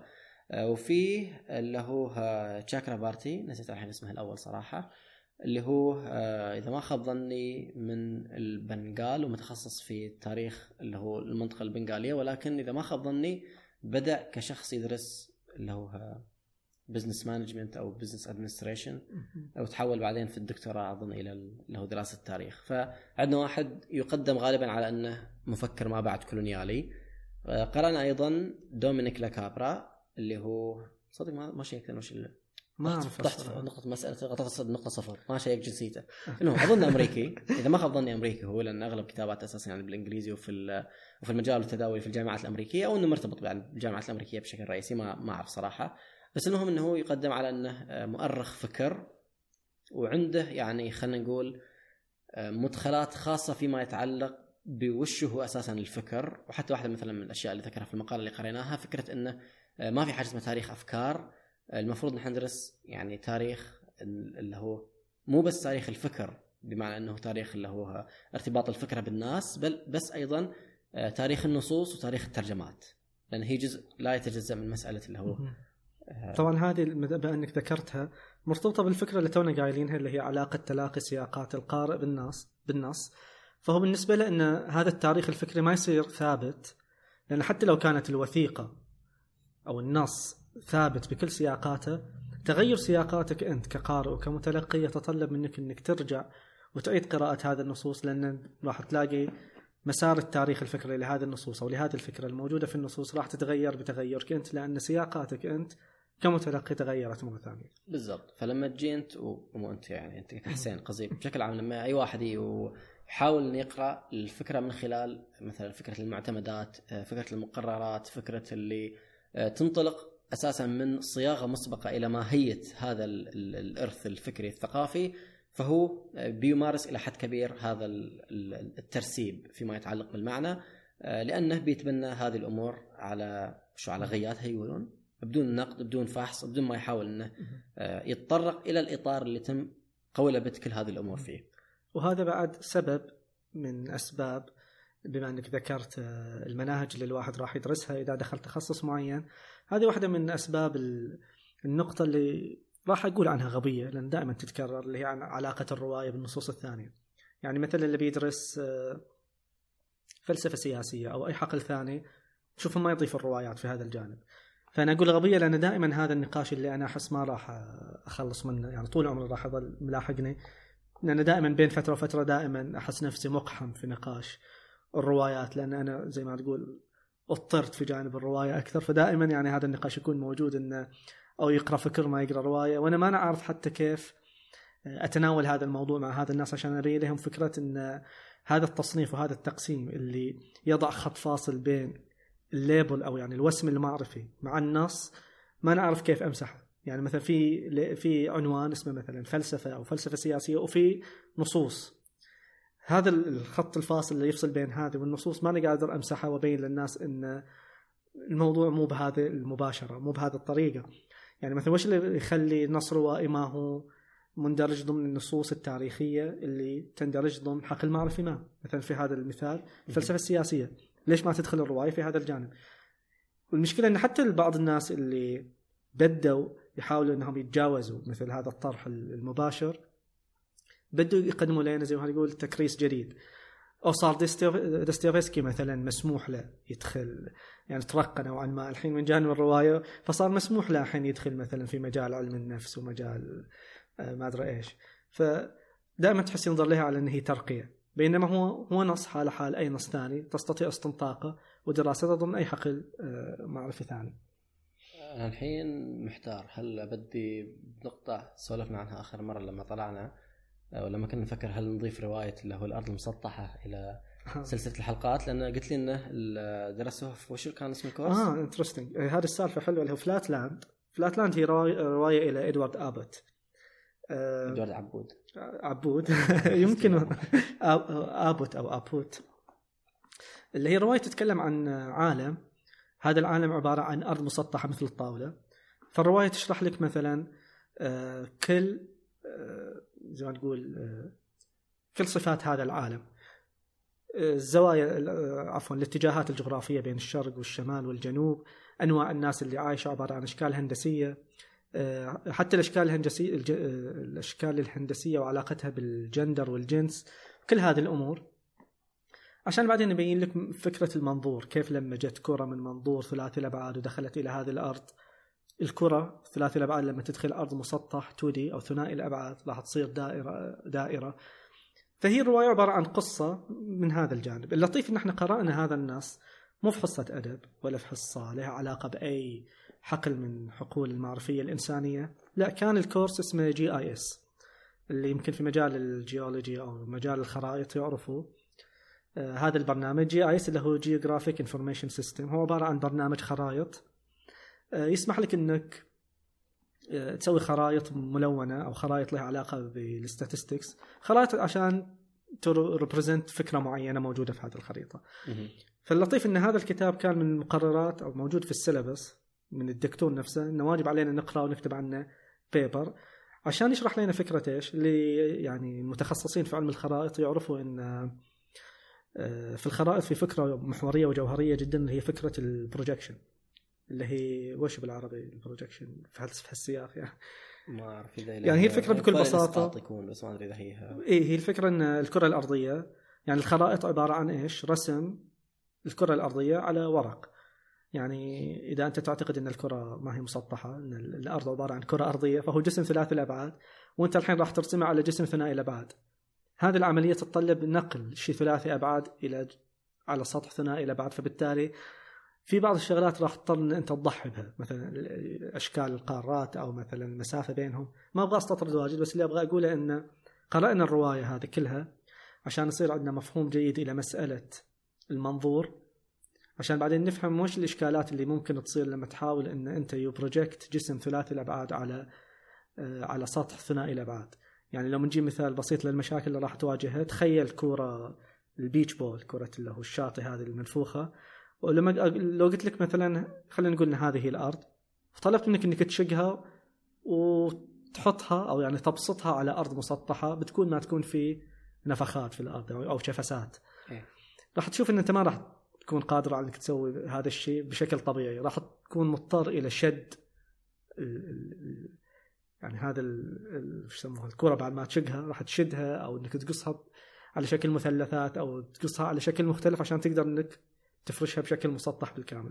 وفي اللي هو تشاكرا بارتي، نسيت الحين اسمه الأول صراحة، اللي هو إذا ما خاب ظني من البنغال ومتخصص في التاريخ اللي هو المنطقة البنغالية، ولكن إذا ما خاب ظني بدأ كشخص يدرس اللي هو بزنس مانجمنت أو بزنس أدمنستريشن، أو تحول بعدين في الدكتوراه أظن إلى اللي هو دراسة التاريخ. فعندنا واحد يقدم غالبا على أنه مفكر ما بعد كولونيالي. قرأنا أيضا دومينيك لاكابرا اللي هو صدق ما ما شيء كان وش اللي ما أعرف ضغط نقطة مسألة غطت نقطة صفر ما شيء جنسيته. إنه أظن أمريكي إذا ما خاب ظني أمريكي هو، لأن أغلب كتابات أساسا يعني بالإنجليزي وفي وفي المجال التداولي في الجامعات الأمريكية، أو إنه مرتبط بالجامعات الأمريكية بشكل رئيسي، ما ما أعرف صراحة. بس المهم إنه هو يقدم على أنه مؤرخ فكر، وعنده يعني خلنا نقول مدخلات خاصة فيما يتعلق بوشه هو أساسا الفكر. وحتى واحدة مثلا من الأشياء اللي ذكرها في المقالة اللي قريناها فكرة أنه ما في حاجة اسمها تاريخ أفكار، المفروض نحن ندرس يعني تاريخ اللي هو مو بس تاريخ الفكر بمعنى أنه تاريخ اللي هو ارتباط الفكرة بالناس، بل بس أيضا تاريخ النصوص وتاريخ الترجمات، لأن هي جزء لا يتجزأ من مسألة اللي هو. طبعا هذه بأنك ذكرتها مرتبطة بالفكرة اللي تونا قايلينها، اللي هي علاقة تلاقي سياقات القارئ بالنص بالنص فهو بالنسبة له أن هذا التاريخ الفكري ما يصير ثابت، لأن حتى لو كانت الوثيقة أو النص ثابت بكل سياقاته، تغير سياقاتك أنت كقارئ وكمتلقي يتطلب منك أنك ترجع وتعيد قراءة هذه النصوص، لأن راح تلاقي مسار التاريخ الفكري لهذه النصوص أو لهذه الفكرة الموجودة في النصوص راح تتغير بتغيرك أنت، لأن سياقاتك أنت كمتلقي تغيرت مرة ثانية. بالضبط. فلما تجي أنت ومو أنت يعني أنت كحسين قصدي بشكل عام، لما أي واحد يحاول أن يقرأ الفكرة من خلال مثلا فكرة المعتمدات، فكرة المقررات، فكرة اللي تنطلق أساسا من صياغة مسبقة إلى ماهية هذا الإرث الفكري الثقافي، فهو بيمارس إلى حد كبير هذا الترسيب فيما يتعلق بالمعنى، لأنه بيتبنى هذه الأمور على شو على غياتها يقولون، بدون نقد بدون فحص بدون ما يحاول أنه يتطرق إلى الإطار اللي تم قولبت كل هذه الأمور فيه. وهذا بعد سبب من أسباب، بما أنك ذكرت المناهج اللي الواحد راح يدرسها إذا دخل تخصص معين، هذه واحدة من أسباب النقطة اللي راح أقول عنها غبية لأن دائما تتكرر، اللي هي عن علاقة الرواية بالنصوص الثانية. يعني مثلا اللي بيدرس فلسفة سياسية أو أي حقل ثاني شوف ما يضيف الروايات في هذا الجانب. فأنا أقول غبية لأن دائما هذا النقاش اللي أنا أحس ما راح أخلص منه، يعني طول عمري راح أظل ملاحقني، لأن دائما بين فترة وفترة دائما أحس نفسي مقحم في نقاش الروايات، لأن أنا زي ما تقول اضطرت في جانب الرواية أكثر. فدائما يعني هذا النقاش يكون موجود إنه أو يقرأ فكر ما يقرأ رواية، وأنا ما أعرف حتى كيف أتناول هذا الموضوع مع هذا الناس عشان أري لهم فكرة إن هذا التصنيف وهذا التقسيم اللي يضع خط فاصل بين الليبل أو يعني الوسم المعرفي مع النص ما نعرف كيف أمسحه. يعني مثلا في في عنوان اسمه مثلا فلسفة أو فلسفة سياسية وفي نصوص، هذا الخط الفاصل اللي يفصل بين هذه والنصوص ما أنا قادر أمسحه وأبين للناس إن الموضوع مو بهذه المباشرة مو بهذه الطريقة. يعني مثلا وش اللي يخلي نص روائي ما هو مندرج ضمن النصوص التاريخية اللي تندرج ضمن حقل معرفي ما؟ مثلا في هذا المثال الفلسفة السياسية، ليش ما تدخل الرواية في هذا الجانب؟ والمشكلة أن حتى بعض الناس اللي بدوا يحاولوا أنهم يتجاوزوا مثل هذا الطرح المباشر بدوا يقدموا لنا زي ما يقول تكريس جديد، أو صار دستويفسكي مثلا مسموح له يدخل، يعني ترقى نوعا ما الحين من جانب الرواية، فصار مسموح له الحين يدخل مثلا في مجال علم النفس ومجال ما أدري إيش. فدائما تحس ينظر لها على أنه هي ترقية، بينما هو هو نص حال حال أي نص ثاني تستطيع استنطاقه ودراسته ضمن أي حقل معرفي ثاني. أنا الحين محتار، هل بدي نقطة سولفنا عنها آخر مرة لما طلعنا ولما كنا نفكر هل نضيف رواية اللي هو الأرض المسطحة إلى سلسلة الحلقات، لأن قلت لي إنه درسوه في وش كان اسم الكورس؟ آه انترستينج. هذه السالفة حلوة اللي هو فلات لاند. فلات لاند هي رواية إلى إدوارد آبوت. إدوارد عبود. عبود يمكن آبوت أو آبوت، اللي هي رواية تتكلم عن عالم، هذا العالم عبارة عن أرض مسطحة مثل الطاولة. فالرواية تشرح لك مثلا كل زي ما تقول كل صفات هذا العالم، الزوايا عفوا الاتجاهات الجغرافية بين الشرق والشمال والجنوب، أنواع الناس اللي عايشة عبارة عن أشكال هندسية، حتى الأشكال الهندسية الأشكال الهندسية وعلاقتها بالجندر والجنس، كل هذه الأمور، عشان بعدين نبين لك فكرة المنظور، كيف لما جت كرة من منظور ثلاثي الأبعاد ودخلت إلى هذه الأرض، الكرة ثلاثي الأبعاد لما تدخل أرض مسطح تو دي أو ثنائي الأبعاد راح تصير دائرة دائرة. فهي الرواية عبارة عن قصة من هذا الجانب. اللطيف إن احنا قرأنا هذا النص مو في حصة أدب ولا في حصة لها علاقة بأي حقل من حقول المعرفية الإنسانية، لا، كان الكورس اسمه جي آي إس، اللي يمكن في مجال الجيولوجي أو مجال الخرائط يعرفوا آه هذا البرنامج. جي آي إس اللي هو Geographic Information System، هو عبارة عن برنامج خرائط آه يسمح لك إنك آه تسوي خرائط ملونة أو خرائط لها علاقة بالستاتستكس، خرائط عشان تريبريزنت فكرة معينة موجودة في هذه الخريطة. فاللطيف إن هذا الكتاب كان من المقررات أو موجود في السيلابس من الدكتور نفسه، إنه واجب علينا نقرأ ونكتب عنه بيبر عشان يشرح لنا فكرة إيش اللي يعني المتخصصين في علم الخرائط يعرفوا إن في الخرائط في فكرة محورية وجوهرية جدا، اللي هي فكرة البروجكشن، اللي هي وش بالعربي البروجكشن في هالسياق يعني ما أعرف إذا يعني هي الفكرة بكل بساطة يكون، بس ما أدري إذا هي إيه هي الفكرة إن الكرة الأرضية، يعني الخرائط عبارة عن إيش؟ رسم الكرة الأرضية على ورق. يعني إذا أنت تعتقد أن الكرة ما هي مسطحة، أن الأرض عبارة عن كرة أرضية، فهو جسم ثلاثي الأبعاد، وأنت الحين راح ترسمه على جسم ثنائي الأبعاد. هذه العملية تتطلب نقل شيء ثلاثي أبعاد إلى على سطح ثنائي الأبعاد، فبالتالي في بعض الشغلات راح تضطر أن أنت تضحي بها، مثلا أشكال القارات أو مثلا المسافة بينهم. ما أبغى أستطرد واجد، بس اللي أبغى أقوله أن قرأنا الرواية هذه كلها عشان يصير عندنا مفهوم جيد إلى مسألة المنظور، عشان بعدين نفهم وش الإشكالات اللي ممكن تصير لما تحاول أن أنت يبروجكت جسم ثلاثي الأبعاد على على سطح ثنائي الأبعاد. يعني لو نجيب مثال بسيط للمشاكل اللي راح تواجهها، تخيل كرة البيتش بول، كرة اللي هو الشاطئ هذه المنفوخة، ولما لو قلت لك مثلا خلينا نقول أن هذه هي الأرض، فطلبت منك أنك تشقها وتحطها أو يعني تبسطها على أرض مسطحة، بتكون ما تكون في نفخات في الأرض أو شفسات، راح تشوف أن أنت ما راح تكون قادر على أنك تسوي هذا الشيء بشكل طبيعي، راح تكون مضطر إلى شد يعني هذا ايش يسموها الكرة بعد ما تشقها، راح تشدها أو أنك تقصها على شكل مثلثات أو تقصها على شكل مختلف عشان تقدر أنك تفرشها بشكل مسطح بالكامل.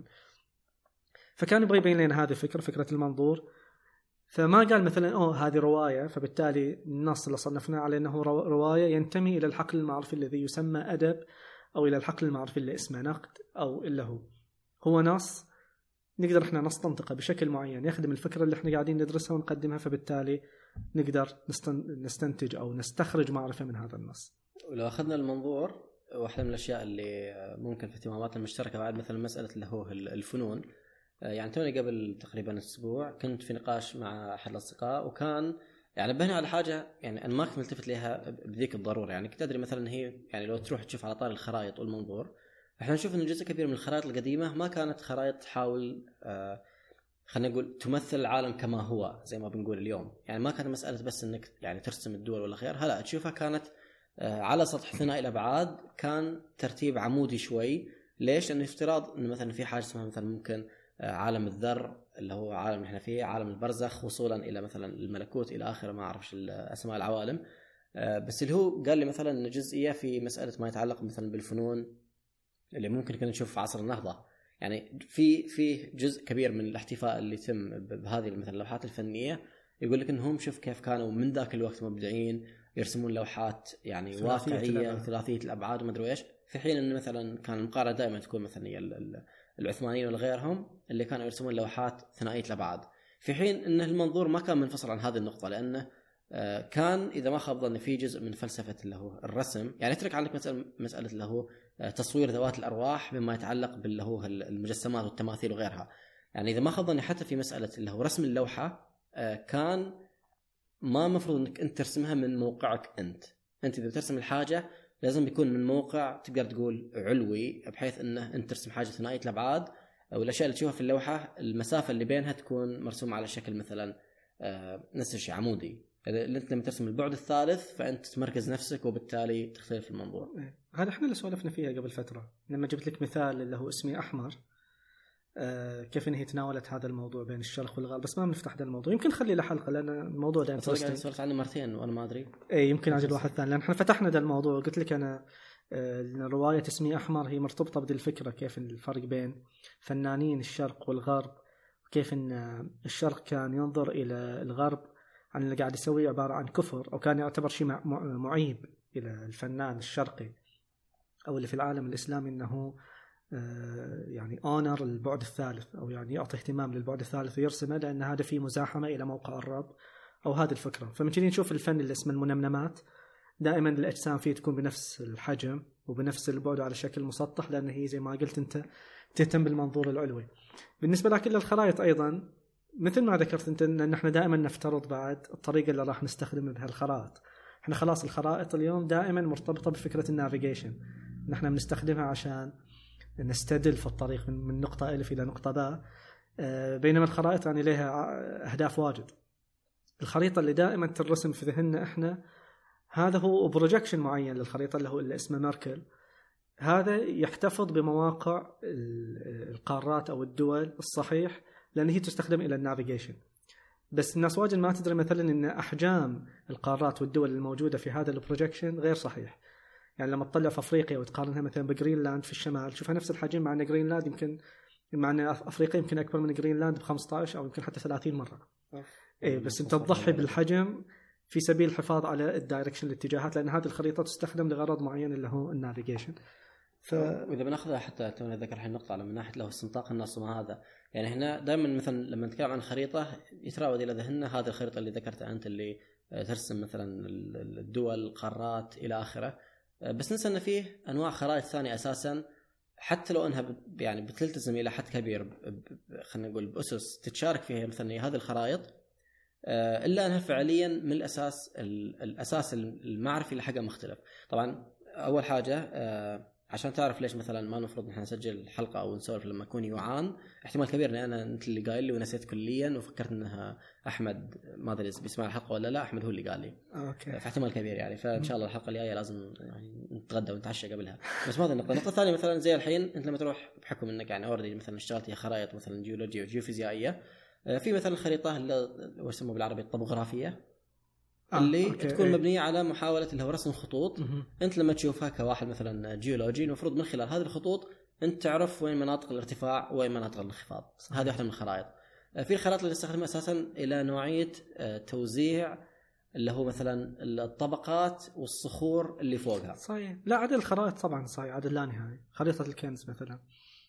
فكان يبغى يبين لنا هذه الفكرة، فكرة المنظور. فما قال مثلا أوه هذه رواية فبالتالي النص اللي صنفناه على أنه رواية ينتمي إلى الحقل المعرفي الذي يسمى أدب، أو إلى الحقل المعرفي اللي اسمه نقد، أو إلا هو هو نص نقدر إحنا نستنطقه بشكل معين يخدم الفكرة اللي إحنا قاعدين ندرسها ونقدمها، فبالتالي نقدر نستنتج أو نستخرج معرفة من هذا النص. ولو أخذنا المنظور، واحدة من الأشياء اللي ممكن في اهتماماتنا المشتركة بعد مثلا مسألة اللي هو الفنون. يعني توني قبل تقريبا أسبوع كنت في نقاش مع أحد الأصدقاء، وكان يعني بهنا على حاجة يعني أنا ما كنت ملتفت لها بذيك الضرورة. يعني كنت أدري مثلا هي يعني لو تروح تشوف على طار الخرائط والمنظور، احنا نشوف إنه جزء كبير من الخرائط القديمة ما كانت خرائط تحاول آه خلينا نقول تمثل العالم كما هو زي ما بنقول اليوم. يعني ما كانت مسألة بس إنك يعني ترسم الدول ولا غيرها، لا، تشوفها كانت آه على سطح ثنائي الأبعاد، كان ترتيب عمودي شوي. ليش؟ لأنه افتراض إنه مثلا في حاجة اسمها مثلا ممكن آه عالم الذر اللي هو عالم احنا فيه، عالم البرزخ، وصولا إلى مثلا الملكوت إلى آخر، ما أعرفش أسماء العوالم. آه بس اللي هو قال لي مثلا جزئية في مسألة ما يتعلق مثلا بالفنون اللي ممكن كنا نشوف في عصر النهضة. يعني في في جزء كبير من الاحتفاء اللي يتم بهذه مثلا اللوحات الفنية، يقول لك انهم شوف كيف كانوا من ذاك الوقت مبدعين يرسمون لوحات يعني واقعية وثلاثية الأبعاد وما أدري إيش، في حين أن مثلا كان المقارنة دائما تكون مثلا العثمانيين ولا غيرهم اللي كانوا يرسمون لوحات ثنائية الأبعاد، في حين أن المنظور ما كان منفصل عن هذه النقطة، لأنه كان إذا ما خاب ظني في جزء من فلسفة اللي هو الرسم. يعني اترك عنك مسألة مسألة اللي هو تصوير ذوات الأرواح بما يتعلق باللي هو المجسمات والتماثيل وغيرها. يعني إذا ما خاب ظني حتى في مسألة اللي هو رسم اللوحة كان ما مفروض إنك أنت ترسمها من موقعك أنت. أنت إذا بترسم الحاجة لازم بيكون من موقع تقدر تقول علوي، بحيث أنه أنت ترسم حاجة ثنائية الأبعاد، أو الأشياء اللي تشوفها في اللوحة المسافة اللي بينها تكون مرسومة على شكل مثلا نفس الشيء عمودي. اذا انت لما ترسم البعد الثالث فانت تمركز نفسك وبالتالي تختلف المنظور. هذا احنا اللي سولفنا فيها قبل فتره لما جبت لك مثال اللي هو اسمي احمر، آه كيف انها تناولت هذا الموضوع بين الشرق والغرب، بس ما بنفتح هذا الموضوع، يمكن نخلي له حلقه لان الموضوع ده انترستنج. سولفت عنه مرتين وانا ما ادري. اي يمكن اجل واحد ثاني، لان احنا فتحنا ذا الموضوع وقلت لك انا آه روايه اسمي احمر هي مرتبطه بهذه الفكره، كيف الفرق بين فنانين الشرق والغرب، كيف ان الشرق كان ينظر الى الغرب عن اللي قاعد يسويه عباره عن كفر، او كان يعتبر شيء معيب الى الفنان الشرقي او اللي في العالم الاسلامي انه يعني اونر البعد الثالث، او يعني يعطي اهتمام للبعد الثالث ويرسمه لان هذا فيه مزاحمه الى موقع الرب او هذه الفكره. فممكن نشوف الفن اللي اسمه المنمنمات دائما الاجسام فيه تكون بنفس الحجم وبنفس البعد على شكل مسطح، لان هي زي ما قلت انت تهتم بالمنظور العلوي. بالنسبه لكل الخرائط ايضا مثل ما ذكرت انت ان احنا دائما نفترض بعد الطريقه اللي راح نستخدم بها الخرائط. احنا خلاص الخرائط اليوم دائما مرتبطه بفكره النافيجيشن، نحن بنستخدمها عشان نستدل في الطريق من نقطه الف الى نقطه باء، بينما الخرائط يعني لها اهداف واجد. الخريطه اللي دائما ترسم في ذهننا احنا هذا هو بروجكشن معين للخريطه اللي هو اللي اسمه ميركل، هذا يحتفظ بمواقع القارات او الدول الصحيح لان هي تستخدم الى النافيجيشن. بس الناس واجد ما تدري مثلا ان احجام القارات والدول الموجوده في هذا البروجكشن غير صحيح. يعني لما تطلع في افريقيا وتقارنها مثلا بجرينلاند في الشمال تشوفها نفس الحجم، مع ان جرينلاند يمكن مع ان افريقيا يمكن اكبر من جرينلاند ب خمسة عشر او يمكن حتى ثلاثين مره. اي بس انت تضحي بالحجم في سبيل الحفاظ على الدايركشن الاتجاهات، لان هذه الخريطه تستخدم لغرض معين اللي هو النافيجيشن. ف... واذا بناخذها حتى تونا ذكر الحين نقطه على من ناحيه له استنطاق النص وما هذا، يعني هنا دائما مثلا لما نتكلم عن خريطه يتراود الى ذهننا هذه الخريطه اللي ذكرتها انت اللي ترسم مثلا الدول القارات الى اخره، بس ننسى ان فيه انواع خرائط ثانيه اساسا حتى لو انها يعني بتلتزم الى حد كبير خلينا نقول باسس تتشارك فيها مثلا هذه الخرائط، الا انها فعليا من الاساس الاساس المعرفي لحاجه مختلف. طبعا اول حاجه عشان تعرف ليش مثلا ما نفرض نحن نسجل حلقه او نسولف لما اكون يوعان، احتمال كبير ان انا انت اللي قايل لي ونسيت كليا وفكرت انها احمد ما ادري بيسمع الحلقه ولا لا، احمد هو اللي قال لي. اوكي. فاحتمال كبير يعني، فان شاء الله الحلقه الجايه لازم يعني نتغدى ونتعشى قبلها. بس ماذا النقطه النقطه الثانيه مثلا زي الحين انت لما تروح بحكم انك يعني اوردي مثلا اشتغلت خرائط مثلا جيولوجيا وجيوفيزيائيه، في مثلا الخريطه اللي يسموها بالعربي الطبوغرافيه اللي آه، تكون ايه. مبنيه على محاوله اللي هو رسم خطوط. م- انت لما تشوفها كواحد مثلا جيولوجي المفروض من خلال هذه الخطوط انت تعرف وين مناطق الارتفاع وين مناطق الانخفاض. هذه واحده من الخرائط. في الخرائط اللي نستخدمها اساسا الى نوعيه توزيع اللي هو مثلا الطبقات والصخور اللي فوقها. صحيح. لا عدد الخرائط طبعا صحيح عدد لا نهائي. خريطه الكنز مثلا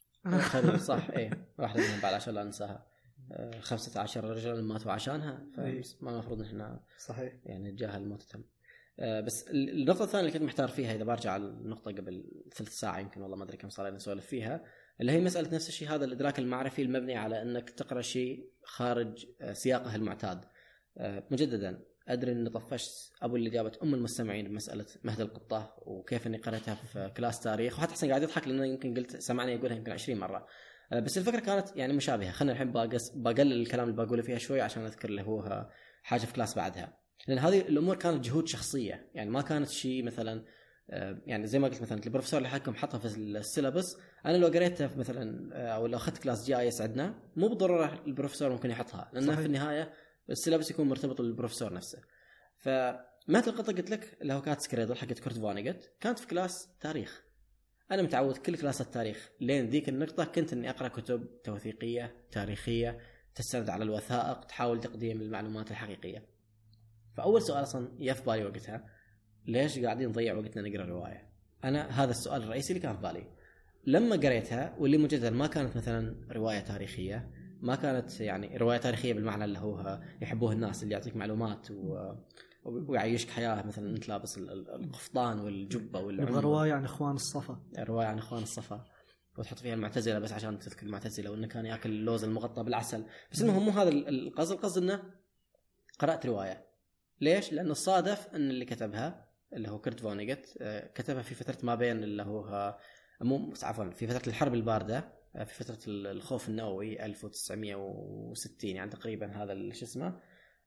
صح ايه واحده منهم بعد عشان لا ننساها. خمسة عشر رجل ماتوا عشانها، فما المفروض نحن صحيح يعني نتجاهل موتهم. بس النقطة الثانية اللي كنت محتار فيها إذا برجع على النقطة قبل ثلث ساعة يمكن والله ما أدري كم صار لنا نسولف فيها، اللي هي مسألة نفس الشيء هذا الإدراك المعرفي المبني على أنك تقرأ شيء خارج سياقه المعتاد. مجددا أدري أن طفشت أبو اللي جابت أم المستمعين بمسألة مهد القطة وكيف أني قرأتها في كلاس تاريخ، وحتى حسن قاعد يضحك لأنه يمكن قلت سمعني يقولها يمكن عشرين مرة، بس الفكرة كانت يعني مشابهة. خلنا الحين باقص بقلل الكلام اللي بقوله فيها شوي عشان أذكر له هو حاجة في كلاس بعدها، لأن هذه الأمور كانت جهود شخصية يعني ما كانت شيء مثلا يعني زي ما قلت مثلا البروفيسور اللي حكم حطها في السيلابس، أنا لو قريتها مثلا أو لو أخذت كلاس جي آي يسعدنا مو بالضرورة البروفيسور ممكن يحطها، لأنه في النهاية السيلابس يكون مرتبط بالبروفيسور نفسه. فمثل القطة قلت لك اللي هو كانت سكريدل حقت كورت فونيغت كانت في كلاس تاريخ. أنا متعود كل كلاس التاريخ لين ذيك النقطة كنت إني أقرأ كتب توثيقية تاريخية تستند على الوثائق تحاول تقديم المعلومات الحقيقية. فأول سؤال أصلا يف بالي وقتها ليش قاعدين نضيع وقتنا نقرأ رواية؟ أنا هذا السؤال الرئيسي اللي كان في بالي لما قريتها، واللي مجددا ما كانت مثلا رواية تاريخية، ما كانت يعني رواية تاريخية بالمعنى اللي هو يحبوه الناس اللي يعطيك معلومات و ويعيشك حياة مثلا أنت لابس القفطان والجبة والعمة. رواية عن إخوان الصفا. رواية عن إخوان الصفا وتحط فيها المعتزلة بس عشان تذكر المعتزلة وإنه كان يأكل اللوز المغطى بالعسل. بس المهم مو هذا القصد. القصد إنه قرأت رواية. ليش؟ لأنه صادف إن اللي كتبها اللي هو كورت فونيغت كتبها في فترة ما بين اللي هو مو عفوا في فترة الحرب الباردة، في فترة الخوف النووي ألف وتسعمية وستين يعني تقريبا هذا اللي شو اسمه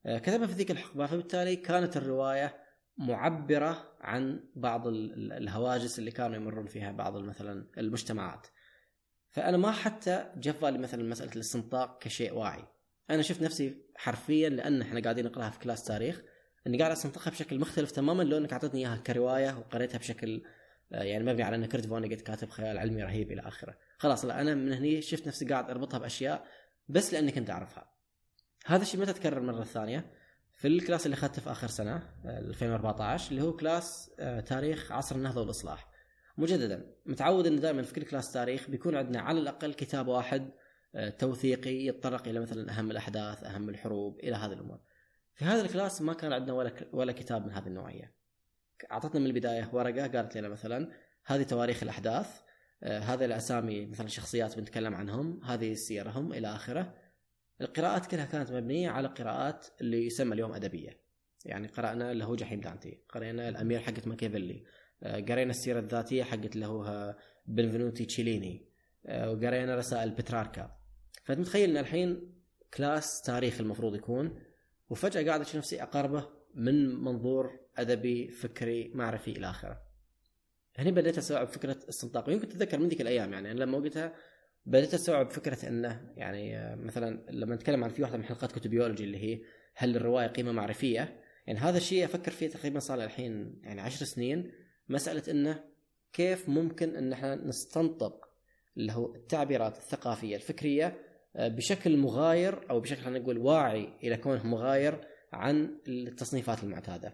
كتبها في ذيك الحقبة، فبالتالي كانت الرواية معبرة عن بعض الهواجس اللي كانوا يمرون فيها بعض مثلا المجتمعات. فأنا ما حتى جفالي مثلا مسألة الاستنطاق كشيء واعي، أنا شفت نفسي حرفيا لأن إحنا قاعدين نقرأها في كلاس تاريخ إني قاعد أستنطقها بشكل مختلف تماما لو إنك أعطتني إياها كرواية وقريتها بشكل يعني مبني على أن كرت فونيغت كاتب خيال علمي رهيب إلى آخره. خلاص لا، أنا من هني شفت نفسي قاعد أربطها بأشياء بس لأني كنت أعرفها. هذا الشيء متى تكرر مرة ثانية؟ في الكلاس اللي أخذته في آخر سنة ألفين وأربعة عشر اللي هو كلاس تاريخ عصر النهضة والإصلاح. مجددا متعود أن دائما في كل كلاس تاريخ بيكون عندنا على الأقل كتاب واحد توثيقي يتطرق إلى مثلا أهم الأحداث أهم الحروب إلى هذه الأمور. في هذا الكلاس ما كان عندنا ولا ولا كتاب من هذه النوعية. أعطتنا من البداية ورقة قالت لنا مثلا هذه تواريخ الأحداث، هذه الأسامي مثلا شخصيات بنتكلم عنهم، هذه سيرهم إلى آخره. القراءات كلها كانت مبنية على قراءات اللي يسمى اليوم أدبية، يعني قرأنا اللي هو جحيم دانتي، قرأنا الأمير حقت ماكيافيلي، قرأنا السيرة الذاتية حقت اللي هو بنفنوتي تشيليني، وقرأنا رسائل بتراركا. فمتخيل أن الحين كلاس تاريخ المفروض يكون، وفجأة قاعد أشوف نفسي أقربه من منظور أدبي فكري معرفي إلى آخره. هني بدأت أستوعب فكرة استنطاق. يمكن تتذكر من ذيك الأيام يعني لما وقتها بدأت أستوعب فكرة أنه يعني مثلا لما نتكلم عن في واحدة من حلقات كتب بيولوجي اللي هي هل الرواية قيمة معرفية، يعني هذا الشيء أفكر فيه تقريبا صار الحين يعني عشر سنين. مسألة أنه كيف ممكن أن احنا نستنطق اللي هو التعبيرات الثقافية الفكرية بشكل مغاير أو بشكل خلينا نقول واعي إلى كونه مغاير عن التصنيفات المعتادة.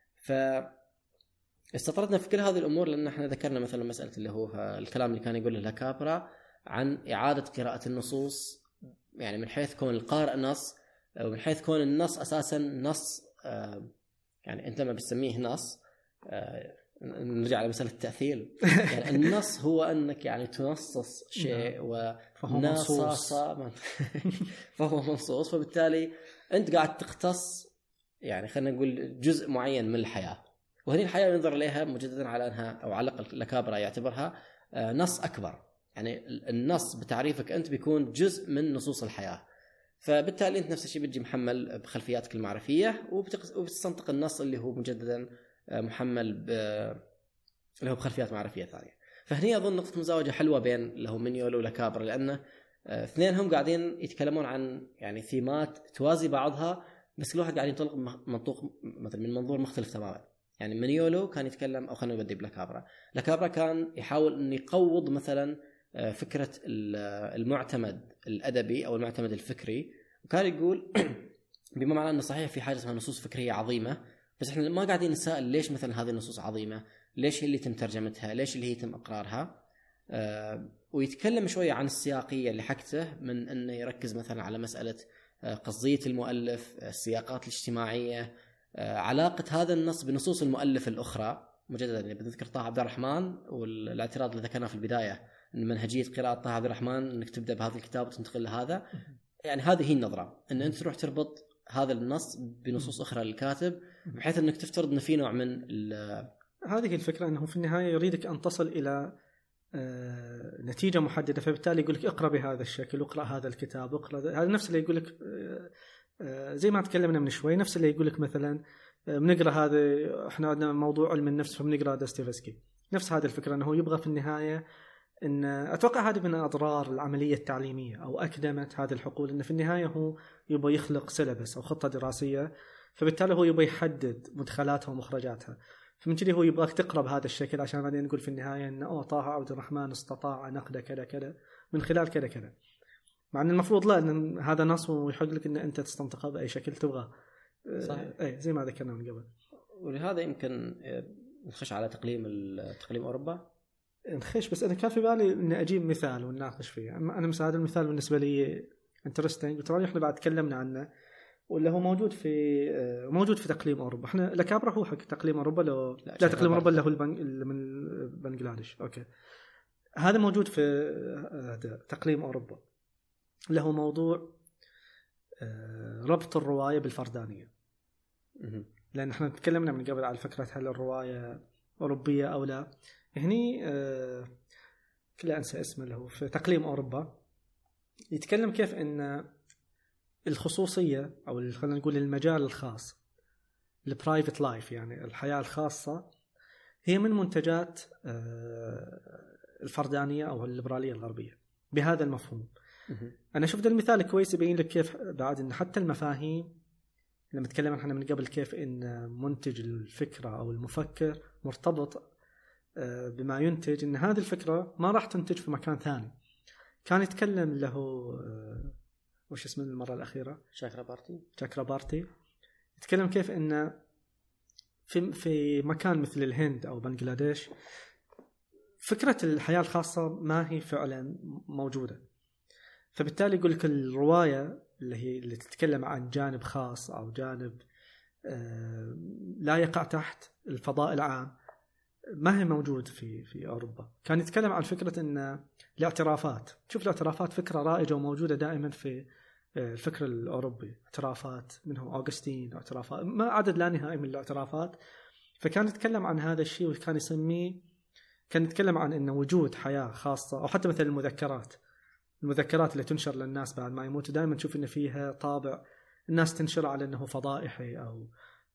فاستطردنا في كل هذه الأمور لأن احنا ذكرنا مثلا مسألة اللي هو الكلام اللي كان يقوله لاكابرا عن إعادة قراءة النصوص، يعني من حيث كون القارئ نص ومن حيث كون النص أساسا نص يعني أنت ما بتسميه نص. نرجع على مسألة التأثير يعني النص هو أنك يعني تنصص شيء ونصص فهو منصوص، فبالتالي أنت قاعد تقتص يعني خلينا نقول جزء معين من الحياة. وهذه الحياة ينظر إليها مجددا على أنها أو على الأقل لاكابرا يعتبرها نص أكبر، يعني النص بتعريفك أنت بيكون جزء من نصوص الحياة. فبالتالي أنت نفس الشيء بتجي محمل بخلفياتك المعرفية وبتستنطق النص اللي هو مجددا محمل ب... اللي هو بخلفيات معرفية ثانية. فهني أظن نقطة مزاوجة حلوة بين اللي هو مينيولو ولاكابرا، لأنه اثنينهم قاعدين يتكلمون عن يعني ثيمات توازي بعضها بس كل واحد قاعد ينطلق منطوق مثلا من منظور مختلف تماما. يعني مينيولو كان يتكلم أو خلينا نبدأ بلاكابرا. لاكابرا كان يحاول أن يقوض مثلا فكرة المعتمد الأدبي أو المعتمد الفكري، وكان يقول بما معناه أنه صحيح في حاجة اسمها نصوص فكرية عظيمة، بس احنا ما قاعدين نسأل ليش مثلا هذه النصوص عظيمة، ليش هي اللي تم ترجمتها، ليش اللي هي تم إقرارها. أه ويتكلم شوية عن السياقية اللي حكته من أنه يركز مثلا على مسألة قصدية المؤلف، السياقات الاجتماعية، أه علاقة هذا النص بنصوص المؤلف الأخرى. مجددا يعني بنذكر طه عبد الرحمن والاعتراض اللي ذكرناه في البداية أن منهجية قراءة طه عبد الرحمن أنك تبدأ بهذا الكتاب وتنتقل لهذا، يعني هذه هي النظرة أن أنت تروح تربط هذا النص بنصوص أخرى للكاتب بحيث أنك تفترض أن في نوع من هذه الفكرة أنه في النهاية يريدك أن تصل إلى نتيجة محددة، فبالتالي يقول لك اقرأ بهذا الشكل واقرأ هذا الكتاب واقرأ هذا. نفس اللي يقول لك زي ما تكلمنا من شوي، نفس اللي يقول لك مثلا بنقرأ هذا احنا عندنا موضوع علم النفس فبنقرأ داستيفسكي. نفس هذه الفكرة أنه يبغى في النهاية إن أتوقع هذه من أضرار العملية التعليمية أو أكدمت هذه الحقول، إن في النهاية هو يبغى يخلق سيلبس أو خطة دراسية، فبالتالي هو يبغى يحدد مدخلاتها ومخرجاتها. فمن كذا هو يبغاك تقرأ بهذا الشكل عشان بعدين نقول في النهاية إن أوه طه عبد الرحمن استطاع نقد كذا كذا من خلال كذا كذا، مع أن المفروض لا، إن هذا نص ويحق لك إن أنت تستنطقه بأي شكل تبغى. صحيح. إيه زي ما ذكرنا من قبل. ولهذا يمكن نخش على تقليم تقليم أوروبا. نخش، بس أنا كان في بالي إني أجيب مثال ونناقش فيه. أنا مثلا هذا المثال بالنسبة لي انترستينج، وترى إحنا بعد تكلمنا عنه ولا هو موجود في موجود في تقليم أوروبا. إحنا لاكابرا هو حق تقليم أوروبا لو لا, لا تقليم أوروبا اللي هو البنج... من بنغلاديش. أوكي، هذا موجود في تقليم أوروبا اللي هو موضوع ربط الرواية بالفردانية. لأن إحنا تكلمنا من قبل على فكرة هل الرواية أوروبية أو لا. هني آه كلا أنسى اسمه، له في تقليم أوروبا يتكلم كيف إن الخصوصية أو خلينا نقول المجال الخاص البرايفت لايف يعني الحياة الخاصة هي من منتجات الفردانية أو الليبرالية الغربية بهذا المفهوم. أنا شفت المثال كويس يبين لك كيف بعد إن حتى المفاهيم لما نتكلم عنها من قبل كيف إن منتج الفكرة أو المفكر مرتبط بما ينتج، إن هذه الفكرة ما راح تنتج في مكان ثاني. كان يتكلم له وش اسمه المرة الأخيرة شاكرابارتي شاكرابارتي يتكلم كيف إن في في مكان مثل الهند أو بنغلاديش فكرة الحياة الخاصة ما هي فعلا موجودة، فبالتالي يقول لك الرواية اللي هي اللي تتكلم عن جانب خاص أو جانب لا يقع تحت الفضاء العام ما هي موجود في في أوروبا. كان يتكلم عن فكرة إن الاعترافات، شوف الاعترافات فكرة رائجة وموجودة دائما في الفكر الأوروبي، اعترافات منهم أوغسطين، اعترافات ما عدد لا نهائي من الاعترافات. فكان يتكلم عن هذا الشيء وكان يسميه كان يتكلم عن إن وجود حياة خاصة، أو حتى مثل المذكرات المذكرات اللي تنشر للناس بعد ما يموتوا دائما تشوف إن فيها طابع الناس تنشر على إنه فضائحي أو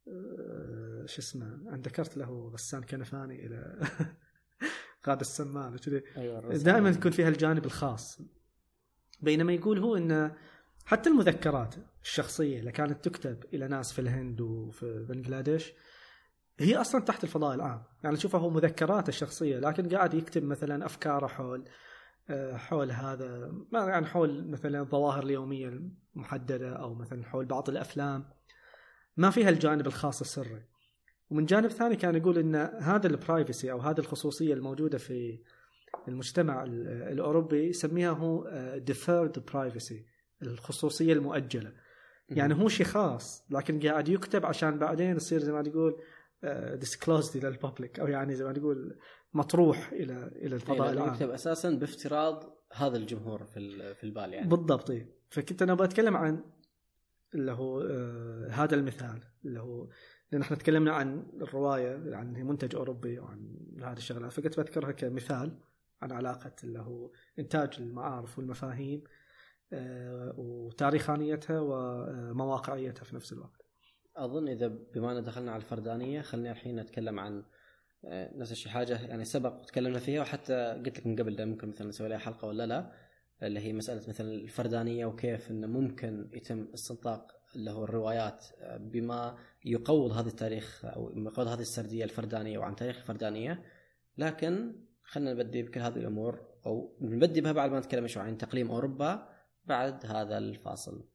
شو اسمه أنا ذكرت له غسان كنفاني إلى غاد السمان كذي. أيوة دائما تكون فيها الجانب الخاص، بينما يقول هو إن حتى المذكرات الشخصية اللي كانت تكتب إلى ناس في الهند وفي بنغلاديش هي أصلا تحت الفضاء العام. يعني شوفه هو مذكرات الشخصية لكن قاعد يكتب مثلا أفكاره حول حول هذا يعني حول مثلا الظواهر اليومية المحددة أو مثلا حول بعض الأفلام ما فيها الجانب الخاص السري. ومن جانب ثاني كان يقول إن هذا البرايفسي أو هذه الخصوصية الموجودة في المجتمع الأوروبي يسميها هو deferred privacy، الخصوصية المؤجلة. يعني هو شيء خاص لكن قاعد يكتب عشان بعدين يصير زي ما تقول disclosed إلى الببليك، أو يعني زي ما تقول مطروح إلى إلى الفضاء العام. يكتب أساسا بافتراض هذا الجمهور في في البال يعني. بالضبط. فكنت أنا بتكلم عن اللي هو آه هذا المثال اللي هو لأن احنا تكلمنا عن الرواية عن منتج أوروبي وعن هذه الشغلات، فقلت بذكرها كمثال عن علاقة اللي هو إنتاج المعارف والمفاهيم آه وتاريخانيتها ومواقعيتها في نفس الوقت. أظن إذا بما أن دخلنا على الفردانية خلينا الحين نتكلم عن نفس الشيء حاجة يعني سبق وتكلمنا فيها وحتى قلت لك من قبل ده ممكن مثلا نسوي لها حلقة ولا لا، اللي هي مسألة مثلا الفردانية وكيف إنه ممكن يتم استنطاق اللي هو الروايات بما يقوض هذا التاريخ أو يقوض هذه السردية الفردانية وعن تاريخ الفردانية. لكن خلنا نبدي بكل هذه الأمور أو نبدي بها بعد ما نتكلم شوي عن تقليم أوروبا بعد هذا الفاصل.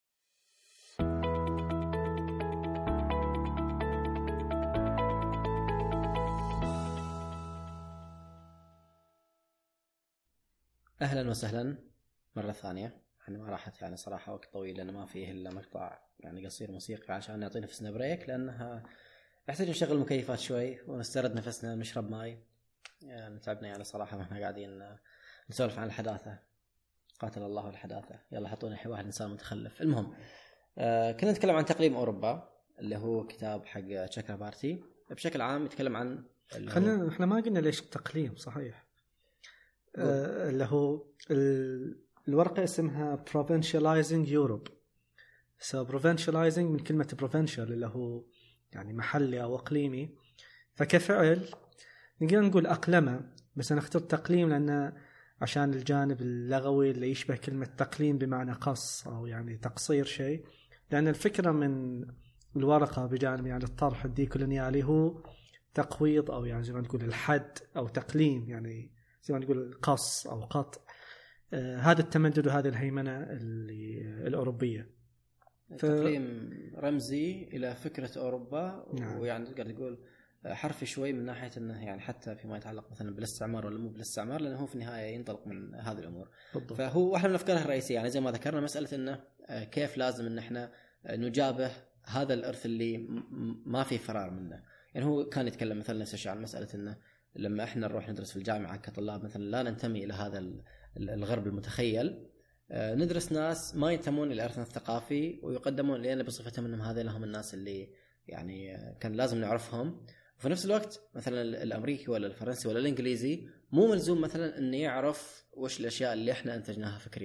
أهلا وسهلا مرة ثانية. احنا ما راحت يعني صراحة وقت طويل لأنه ما فيه إلا مقطع يعني قصير موسيقى عشان نعطي نفسنا بريك، لأنها نحتاج نشغل مكيفات شوي ونسترد نفسنا ونشرب ماي. يعني تعبنا يعني صراحة ما احنا قاعدين نسولف عن الحداثة. قاتل الله الحداثة. يلا حطوني حي واحد إنسان متخلف. المهم آه كنا نتكلم عن تقليم أوروبا اللي هو كتاب حق شاكرابارتي. بشكل عام يتكلم عن خلينا احنا ما قلنا ليش التقليم صحيح. آه اللي هو الورقة اسمها Provincializing Europe. so Provincializing من كلمة Provincial اللي هو يعني محلي أو أقليمي، فكفعل نقدر نقول أقلمة، بس أنا اخترت تقليم لأن عشان الجانب اللغوي اللي يشبه كلمة تقليم بمعنى قص أو يعني تقصير شيء، لأن الفكرة من الورقة بجانب يعني الطرح الديكولونيالي هو تقويض أو يعني زي ما نقول الحد أو تقليم، يعني زي ما نقول قص أو قطع آه هذا التمدد وهذه الهيمنة اللي الأوروبية. تقليم رمزي إلى فكرة أوروبا. نعم. ويعني تقدر تقول حرفي شوي من ناحية أنه يعني حتى فيما يتعلق مثلا بالاستعمار ولا مو بالاستعمار، لأنه هو في النهاية ينطلق من هذه الأمور. بالضبط. فهو واحدة من أفكاره الرئيسية يعني زي ما ذكرنا مسألة أنه كيف لازم أن احنا نجابه هذا الإرث اللي ما في فرار منه. يعني هو كان يتكلم مثلا نفس الشيء عن مسألة أنه لما احنا نروح ندرس في الجامعة كطلاب مثلا لا ننتمي إلى هذا الغرب المتخيل، ندرس ناس ما ينتمون إلى إرثنا الثقافي ويقدمون لنا بصفتهم أنهم هذين هم الناس اللي يعني كان لازم نعرفهم. وفي نفس الوقت مثلا الأمريكي ولا الفرنسي ولا الإنجليزي مو ملزوم مثلا أن يعرف وش الأشياء اللي احنا أنتجناها فكريا.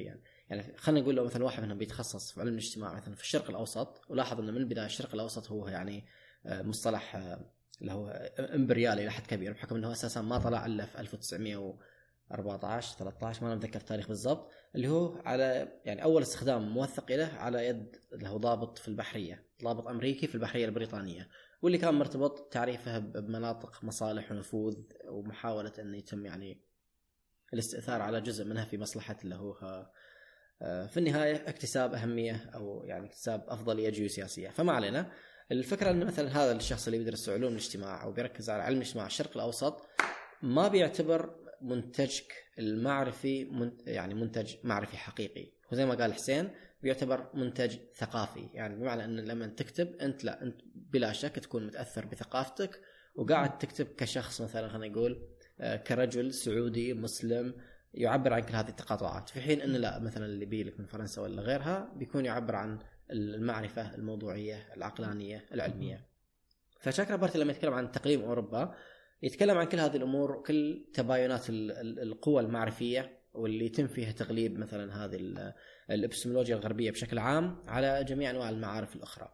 يعني خلينا نقول لو مثلا واحد منهم بيتخصص في علم الاجتماع مثلا في الشرق الأوسط، ولاحظ أن من البداية الشرق الأوسط هو يعني مصطلح اللي هو إمبريالي لحد كبير، بحكم أنه أساسا ما طلع إلا في ألف وتسعمية وأربعة عشر ثلاثة عشر، ما نتذكر التاريخ بالضبط، اللي هو على يعني أول استخدام موثق له على يد اللي هو ضابط في البحرية، ضابط أمريكي في البحرية البريطانية، واللي كان مرتبط تعريفه بمناطق مصالح ونفوذ، ومحاولة أن يتم يعني الاستئثار على جزء منها في مصلحة اللي هو في النهاية اكتساب أهمية أو يعني اكتساب أفضلية جيوسياسية. فما علينا. الفكرة أن مثلا هذا الشخص اللي بيدرس علوم الاجتماع أو بيركز على علم الاجتماع الشرق الأوسط ما بيعتبر منتجك المعرفي من يعني منتج معرفي حقيقي، وزي ما قال حسين بيعتبر منتج ثقافي، يعني بمعنى أن لما تكتب أنت لا أنت بلا شك تكون متأثر بثقافتك وقاعد تكتب كشخص مثلا خلينا نقول كرجل سعودي مسلم يعبر عن كل هذه التقاطعات، في حين أن لا مثلا اللي بيلك من فرنسا ولا غيرها بيكون يعبر عن المعرفة الموضوعية العقلانية العلمية. فشاكرابارتي لما يتكلم عن تقليم أوروبا يتكلم عن كل هذه الأمور وكل تباينات القوى المعرفية واللي يتم فيها تغليب مثلا هذه الإبستمولوجيا الغربية بشكل عام على جميع أنواع المعارف الأخرى.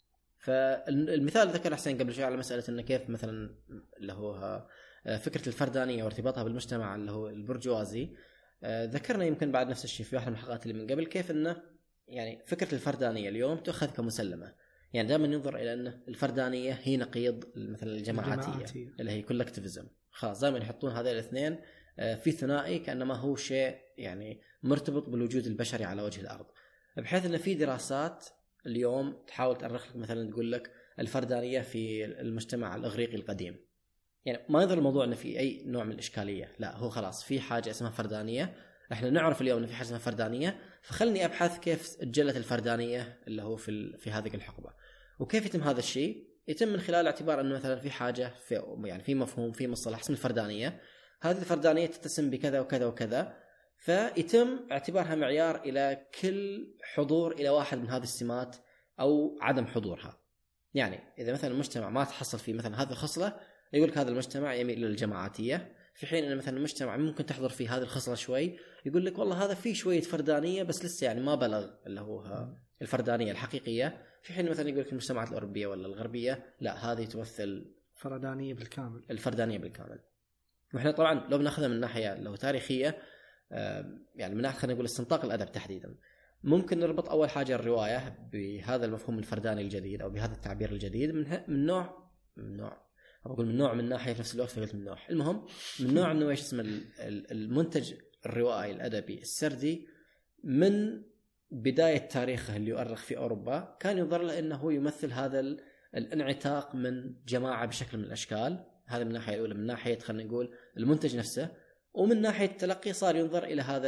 فالمثال ذكر حسين قبل شوي على مسألة أن كيف مثلا اللي هو فكرة الفردانية وارتباطها بالمجتمع اللي هو البرجوازي، ذكرنا يمكن بعد نفس الشيء في واحد من الحلقات اللي من قبل كيف أنه يعني فكرة الفردانية اليوم تأخذ كمسلمة، يعني دائما ينظر إلى أن الفردانية هي نقيض مثلا الجماعاتية, الجماعاتية اللي هي كولكتيفيزم، خلاص دائما يحطون هذين الاثنين في ثنائي كأنما هو شيء يعني مرتبط بالوجود البشري على وجه الأرض، بحيث أن في دراسات اليوم تحاول تأرخ لك مثلا تقول لك الفردانية في المجتمع الإغريقي القديم، يعني ما يظهر الموضوع أنه في أي نوع من الإشكالية، لا هو خلاص في حاجة اسمها فردانية، احنا نعرف اليوم أن في حاجة اسمها فردانية، فخلني أبحث كيف تجلت الفردانية اللي هو في في هذه الحقبة، وكيف يتم هذا الشيء. يتم من خلال اعتبار أنه مثلا في حاجة في يعني في مفهوم في مصطلح اسمه الفردانية، هذه الفردانية تتسم بكذا وكذا وكذا، فيتم اعتبارها معيار إلى كل حضور إلى واحد من هذه السمات أو عدم حضورها. يعني إذا مثلا المجتمع ما تحصل فيه مثلا هذه الخصلة يقول لك هذا المجتمع يميل إلى الجماعاتية، في حين أن مثلا المجتمع ممكن تحضر فيه هذه الخصلة شوي يقول لك والله هذا فيه شوية فردانية بس لسه يعني ما بلغ اللي هو الفردانية الحقيقية، في حين مثلا يقول لك المجتمعات الأوروبية ولا الغربية لا هذه تمثل فردانية بالكامل الفردانية بالكامل. وإحنا طبعا لو بناخذها من ناحية لو تاريخية يعني من ناحية خلينا نقول استنطاق الأدب تحديدا، ممكن نربط أول حاجة الرواية بهذا المفهوم الفرداني الجديد أو بهذا التعبير الجديد من من نوع من نوع أقول من نوع من ناحية في نفس الوقت فقلت من نوع المهم من نوع إنه إيش اسمه المنتج الروائي الأدبي السردي من بداية تاريخه اللي يؤرخ في أوروبا كان ينظر له إنه يمثل هذا الانعتاق من جماعة بشكل من الأشكال، هذا من الناحية الأولى من ناحية خلينا نقول المنتج نفسه، ومن ناحية التلقي صار ينظر إلى هذا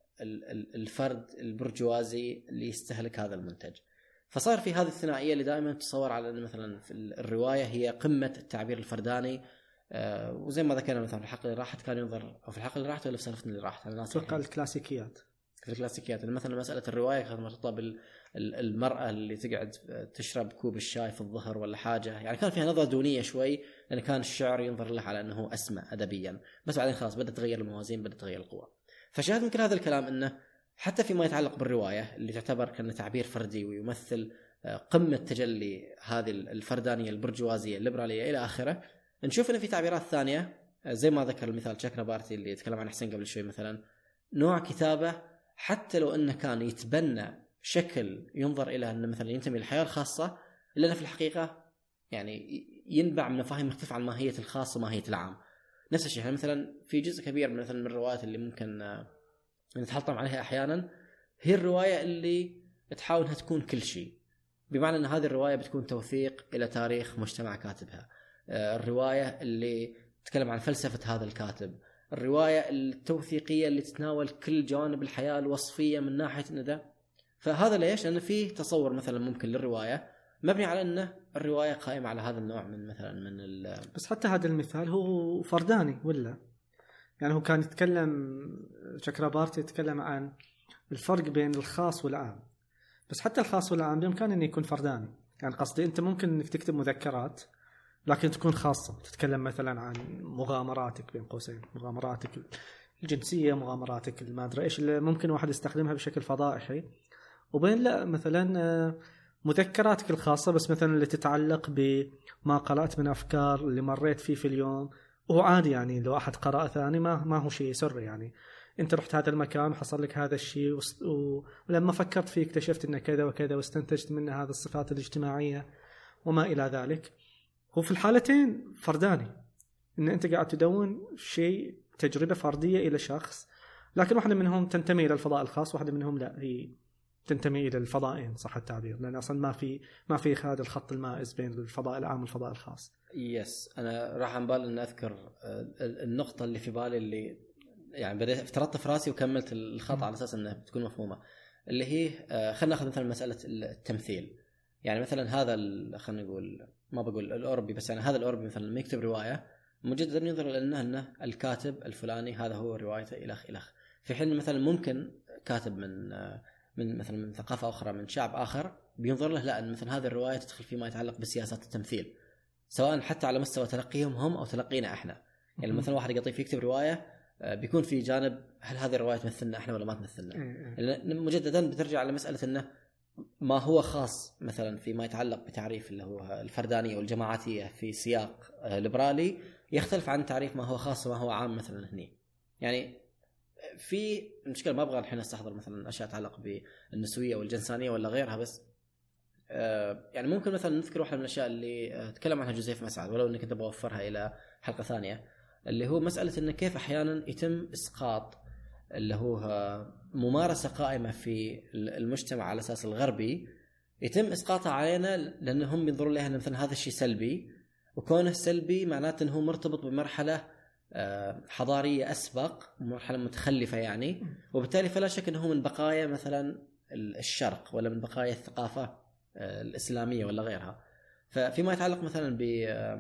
الفرد البرجوازي اللي يستهلك هذا المنتج، فصار في هذه الثنائية اللي دائما تصور على أن مثلا في الرواية هي قمة التعبير الفرداني. آه وزي ما ذكرنا مثلا في الحلقة اللي راحت كان ينظر أو في الحلقة اللي راحت ولا في سنفتنا اللي راحت أنا أتوقع الكلاسيكيات في الكلاسيكيات مثلا مسألة الرواية كانت مرتبطة بالمرأة اللي تقعد تشرب كوب الشاي في الظهر ولا حاجة، يعني كان فيها نظرة دونية شوي لأن كان الشعر ينظر له على أنه أسمى أدبيا، بس بعدين خلاص بدأت تغير الموازين بدأت تغير القوى. فشاهد من كل هذا الكلام أنه حتى فيما يتعلق بالرواية اللي تعتبر كأنه تعبير فردي ويمثل قمة تجلي هذه الفردانية البرجوازية الليبرالية إلى آخره، نشوف أن في تعبيرات ثانية زي ما ذكر المثال شاكرابارتي اللي يتكلم عن حسين قبل شوي، مثلا نوع كتابة حتى لو أنه كان يتبنى شكل ينظر إلى أنه مثلا ينتمي للحياة الخاصة، إلا في الحقيقة يعني ينبع من مفاهيم مختلفة عن ماهية الخاص وماهية العام. نفس الشيء مثلا في جزء كبير من مثلا من الروايات اللي ممكن نتحطم عليها أحيانا هي الرواية اللي تحاول أنها تكون كل شيء، بمعنى أن هذه الرواية بتكون توثيق إلى تاريخ مجتمع كاتبها، الرواية اللي تتكلم عن فلسفة هذا الكاتب، الرواية التوثيقية اللي تتناول كل جوانب الحياة الوصفية من ناحية أن ده. فهذا ليش؟ لأن فيه تصور مثلا ممكن للرواية مبني على أن الرواية قائمة على هذا النوع من مثلا من ال... بس حتى هذا المثال هو فرداني ولا يعني هو كان يتكلم شاكرابارتي يتكلم عن الفرق بين الخاص والعام، بس حتى الخاص والعام بإمكانه أن يكون فرداني. يعني قصدي أنت ممكن أنك تكتب مذكرات لكن تكون خاصة، تتكلم مثلا عن مغامراتك بين قوسين مغامراتك الجنسيه، مغامراتك، ما ادري ايش اللي ممكن واحد يستخدمها بشكل فضائحي، وبين لا مثلا مذكراتك الخاصه بس مثلا اللي تتعلق بما قرات من افكار اللي مريت فيه في اليوم. وهو عادي يعني لو احد قرأ ثاني ما ما هو شيء سر، يعني انت رحت هذا المكان وحصل لك هذا الشيء وست... و... ولما فكرت فيه اكتشفت انه كذا وكذا واستنتجت منه هذه الصفات الاجتماعيه وما الى ذلك. هو في الحالتين فرداني، ان انت قاعد تدون شيء تجربه فرديه الى شخص، لكن واحده منهم تنتمي الى الفضاء الخاص، واحده منهم لا هي تنتمي الى الفضائين صح التعبير، لان اصلا ما في ما في هذا الخط المائز بين الفضاء العام والفضاء الخاص. يس انا راح عن بالي ان اذكر النقطه اللي في بالي اللي يعني بديت افترضت في راسي وكملت الخط على اساس انها بتكون مفهومه، اللي هي خلينا ناخذ مثلا مساله التمثيل. يعني مثلا هذا خلينا نقول ما بقول الأوروبي بس يعني هذا الأوروبي مثلا لما يكتب روايه مجددا ينظر لانه انه الكاتب الفلاني هذا هو روايته الخ الخ، في حين مثلا ممكن كاتب من من مثلا من ثقافه اخرى من شعب اخر بينظر له لا ان مثلا هذه الروايه تدخل فيما يتعلق بسياسات التمثيل، سواء حتى على مستوى تلقيهم هم او تلقينا احنا. يعني مثلا واحد يقطيف يكتب روايه بيكون في جانب هل هذه الروايه تمثلنا احنا ولا ما تمثلنا. مجددا بترجع لمساله انه ما هو خاص مثلا فيما يتعلق بتعريف اللي هو الفردانيه والجماعاتيه في سياق ليبرالي يختلف عن تعريف ما هو خاص وما هو عام مثلا هني. يعني في المشكله ما ابغى الحين استحضر مثلا اشياء تتعلق بالنسويه والجنسانيه ولا غيرها، بس يعني ممكن مثلا نذكر واحده من الاشياء اللي تكلم عنها جوزيف مسعد ولو انك كنت بوفرها الى حلقه ثانيه، اللي هو مساله انه كيف احيانا يتم اسقاط اللي هو ممارسه قائمه في المجتمع على اساس الغربي يتم اسقاطها علينا لانهم ينظرون لها مثلا هذا الشيء سلبي، وكونه سلبي معناته انه مرتبط بمرحله حضاريه اسبق، مرحله متخلفه يعني، وبالتالي فلا شك انه من بقايا مثلا الشرق ولا من بقايا الثقافه الاسلاميه ولا غيرها. ففيما يتعلق مثلا ب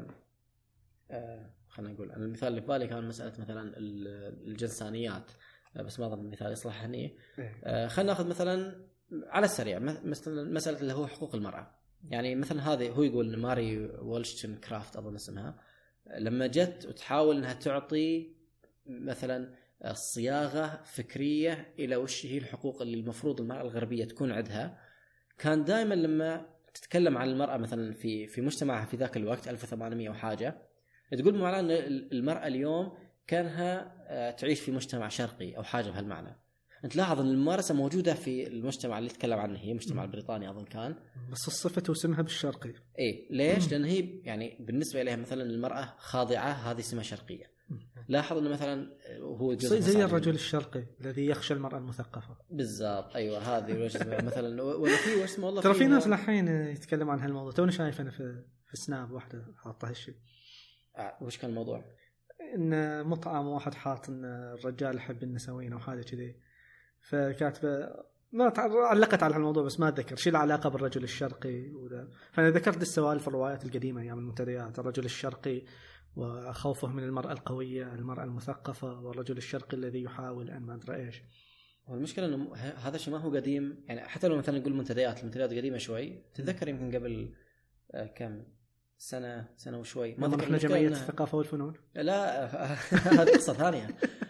خلينا نقول انا المثال اللي في بالي كان مساله مثلا الجنسانيات، بس ما ظن المثال يصلح هني. خلينا ناخذ مثلا على السريع مثلا مساله اللي هو حقوق المراه. يعني مثلا هذه هو يقول ان ماري وولشتنكرافت اظن اسمها لما جت وتحاول انها تعطي مثلا صياغه فكريه الى وش هي الحقوق اللي المفروض المراه الغربيه تكون عندها، كان دائما لما تتكلم عن المراه مثلا في في مجتمعها في ذاك الوقت ألف وثمانمائة وحاجه تقول معناه ان المراه اليوم كانها تعيش في مجتمع شرقي او حاجه بهالمعنى. انت لاحظ ان الممارسه موجوده في المجتمع اللي تكلم عنه هي المجتمع البريطاني اظن كان، بس الصفه واسمها بالشرقي. ايه ليش؟ لان هي يعني بالنسبه اليها مثلا المراه خاضعه هذه اسمها شرقيه. لاحظ انه مثلا هو زي, زي الرجل الشرقي الذي يخشى المراه المثقفه بالضبط. ايوه هذه مثلا ولا في وش اسمه والله ترى في ناس الحين يتكلم عن هالموضوع. توني شايف انا في في سناب واحده حاطه هالشيء. آه وش كان الموضوع؟ ان مطعم واحد حاط ان الرجال يحب النسوين او حاجه كذي، فكاتبه ما علقت على الموضوع بس ما اتذكر شيء له علاقه بالرجل الشرقي وذا. فانا ذكرت السوالف الروايات القديمه ايام المنتديات، الرجل الشرقي وخوفه من المراه القويه، المراه المثقفه، والرجل الشرقي الذي يحاول ان ما ادري ايش. والمشكله انه هذا الشيء ما هو قديم، يعني حتى لو مثلا نقول منتديات المنتديات قديمه شوي، تتذكر يمكن قبل كم سنه سنه وشوي ما ذكرنا جمعيه الثقافه والفنون. لا هذه قصه ثانيه.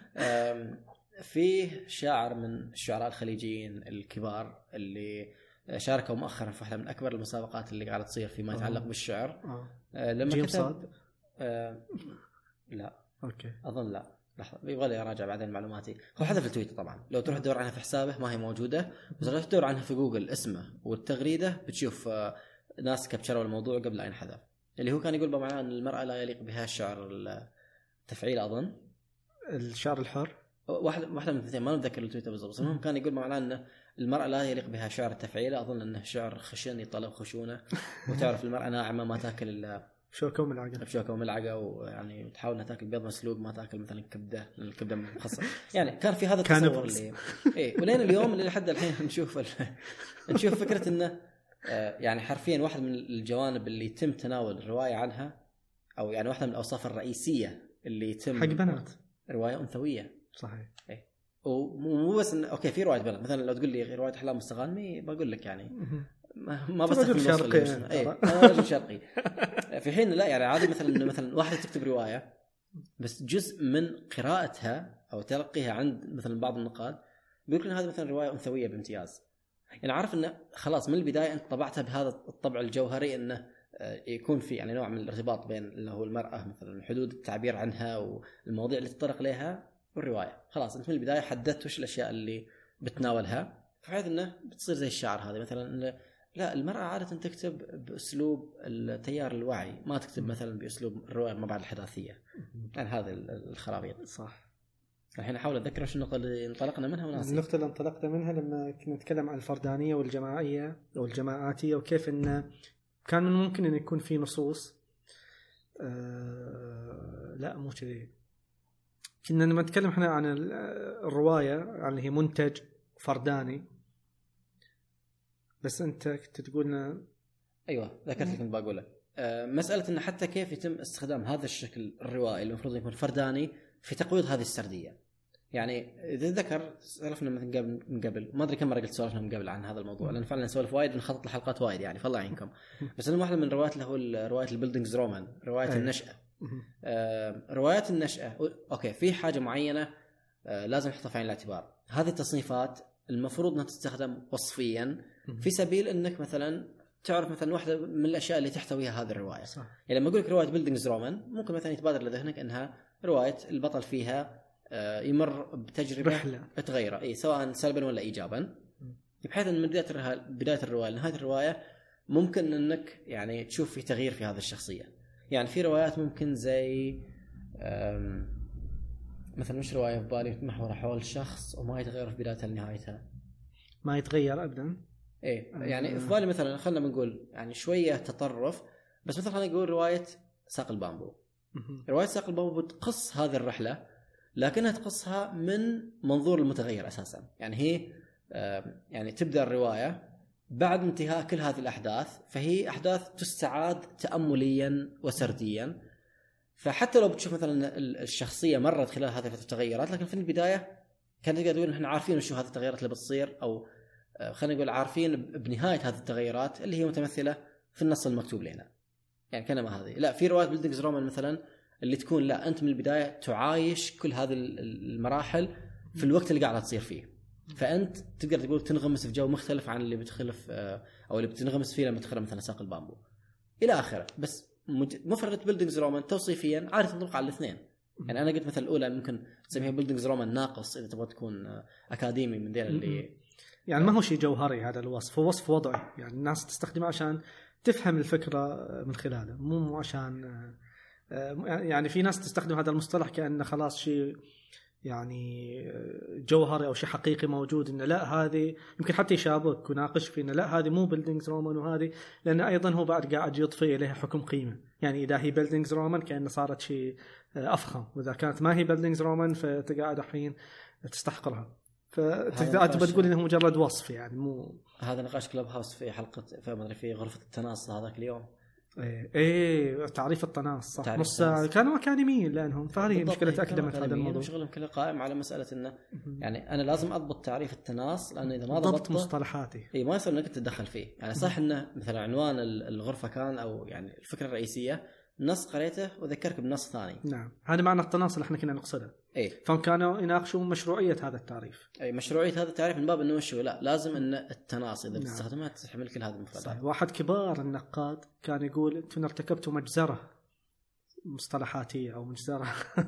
في شاعر من الشعراء الخليجيين الكبار اللي شاركوا مؤخرا في واحده من اكبر المسابقات اللي قاعده تصير فيما يتعلق بالشعر. آه. لما كتب صاد؟ آه لا اوكي اظن لا، لحظه يبغى لي اراجع بعدين معلوماتي. هو حذف التويتر طبعا، لو تروح تدور عنها في حسابه ما هي موجوده، بس لو تدور عنها في جوجل اسمه والتغريده بتشوف آه ناس كبشروا الموضوع قبل ان ينحذف، اللي هو كان يقول بمعنى ان المراه لا يليق بها الشعر التفعيل اظن الشعر الحر، واحد واحده من الاثنين ما نتذكر التويتر بالضبط، بس المهم كان يقول معناه ان المراه لا يليق بها شعر التفعيل، اظن انه شعر خشن يطلب خشونه، وتعرف المراه ناعمه ما تاكل الا بشوكه وملعقه بشوكه وملعقه، ويعني تحاول انها تاكل بيض مسلوق ما تاكل مثلا كبده، الكبده مخصصه. يعني كان في هذا التصور اللي ايه، ولين اليوم اللي لحد الحين نشوف ال... نشوف فكره انه يعني حرفيا واحد من الجوانب اللي يتم تناول الروايه عنها، او يعني واحده من الاوصاف الرئيسيه اللي يتم حق بنات روايه انثويه. صحيح. ايه ومو بس إن... اوكي في روايه بنات مثلا لو تقول لي روايه احلام مستغانمي بقول لك يعني ما بس رجل شرقي. ايه انا رجل شرقي. في حين لا يعني عادي مثلا انه مثلا واحده تكتب روايه بس جزء من قراءتها او تلقيها عند مثلا بعض النقاد بيقول ان هذه مثلا روايه انثويه بامتياز. يعني عارف انه خلاص من البدايه انت طبعتها بهذا الطبع الجوهري انه يكون في يعني نوع من الارتباط بين اللي هو المراه مثلا حدود التعبير عنها والمواضيع اللي تطرق لها والروايه. خلاص انت من البدايه حددت وش الاشياء اللي بتناولها، بحيث انه بتصير زي الشعر هذا مثلا إنه لا المراه عاده تكتب باسلوب التيار الوعي، ما تكتب مثلا باسلوب الروايه ما بعد الحداثيه. يعني هذه الخرابيط. صح. الحين احاول اتذكر وش النقطه اللي انطلقنا منها وناسي. النقطه اللي انطلقنا منها لما كنا نتكلم عن الفردانيه والجماعيه او الجماعاتيه، وكيف انه كان من ممكن ان يكون في نصوص آه لا مو كذي. كنا لما نتكلم احنا عن الروايه عن اللي هي منتج فرداني، بس انت كنت تقولنا ايوه ذكرت لك كنت بقوله أه مساله ان حتى كيف يتم استخدام هذا الشكل الروائي اللي المفروض يكون فرداني في تقويض هذه السرديه. يعني اذا ذكر سولفنا من قبل من قبل ما ادري كم مره قلت سولفنا من قبل عن هذا الموضوع، لان فعلا نسولف وايد بنخطط لحلقات وايد يعني فالله يعينكم. بس انا واحده من روايات اللي هو روايه البيلدينجز رومان، روايه النشأة. أه روايات النشأة اوكي في حاجه معينه أه لازم نحطها في عين الاعتبار. هذه التصنيفات المفروض انها تستخدم وصفيا في سبيل انك مثلا تعرف مثلا واحده من الاشياء اللي تحتويها هذه الروايه. صح. يعني لما اقول لك روايه بيلدينجز رومان ممكن مثلا يتبادر لذهنك انها روايه البطل فيها يمر بتجربه رحلة. تغيره اي سواء سلبا ولا ايجابا، بحيث ان من بدايه بدايه الروايه لنهايه الروايه ممكن انك يعني تشوف في تغيير في هذه الشخصيه. يعني في روايات ممكن زي مثلا مش روايه في بالي محور حول شخص وما يتغير في بدايتها لنهايتها، ما يتغير ابدا. ايه يعني في بالي مثلا خلينا بنقول يعني شويه تطرف، بس مثلا خلينا نقول روايه ساق البامبو. روايه ساق البامبو بتقص هذه الرحله لكنها تقصها من منظور المتغير اساسا. يعني هي يعني تبدا الروايه بعد انتهاء كل هذه الاحداث، فهي احداث تستعاد تامليا وسرديا. فحتى لو بتشوف مثلا الشخصيه مرت خلال هذه التغيرات، لكن في البدايه كان تقدر تقول احنا عارفين شو هذه التغيرات اللي بتصير، او خلينا نقول عارفين بنهايه هذه التغيرات اللي هي متمثله في النص المكتوب لنا. يعني كلمه هذه لا في روايات بيلدينجز رومان مثلا اللي تكون لا انت من البدايه تعايش كل هذه المراحل في الوقت اللي قاعده تصير فيه، فانت تقدر تقول تنغمس في جو مختلف عن اللي بتخلف او اللي بتنغمس فيه لما تقرا مثلا ساق البامبو الى اخره. بس مفردة بيلدينجز رومان توصيفيا عادة تنطبق على الاثنين. يعني انا قلت مثلا الاولى ممكن تسميها بيلدينجز رومان ناقص اذا تبغى تكون اكاديمي من ذي اللي يعني ما هو شيء جوهري هذا الوصف، هو وصف وضعي يعني الناس تستخدمه عشان تفهم الفكرة من خلاله، مو عشان يعني في ناس تستخدم هذا المصطلح كأنه خلاص شيء يعني جوهري أو شيء حقيقي موجود، إنه لا هذه يمكن حتى يشابك وناقش في إنه لا هذه مو بيلدينجز رومان وهذه، لأن أيضا هو بعد قاعد يضفي إليها حكم قيمة. يعني إذا هي بيلدينجز رومان كأنه صارت شيء أفخم، وإذا كانت ما هي بيلدينجز رومان فتقعد الحين تستحقرها، فتقدر تقول إنه مجرد وصف يعني مو. هذا نقاش كلوب هاوس في حلقة في ما أدري في غرفة التناص هذاك اليوم. ايه ايه تعريف التناص صح، نص ساعه كانوا اكاديميين لانهم، فهذه مشكله اكاديميه هذا الموضوع. شغلهم كله قائم على مساله انه يعني انا لازم اضبط تعريف التناص، لان اذا ما ضبطت مصطلحاتي اي ما يصير انك تتدخل فيه. يعني صح انه مثلا عنوان الغرفه كان او يعني الفكره الرئيسيه نص قريته وذكرك بنص ثاني. نعم هذا معنى التناص اللي احنا كنا نقصده. اي فكانوا يناقشوا مشروعيه هذا التعريف. اي مشروعيه هذا التعريف من باب انه وشو لا لازم ان التناص اذا بتستخدمها نعم. تحمل كل هذه المفردات. واحد كبار النقاد كان يقول انتم ارتكبتوا مجزره مصطلحاتيه او مجزره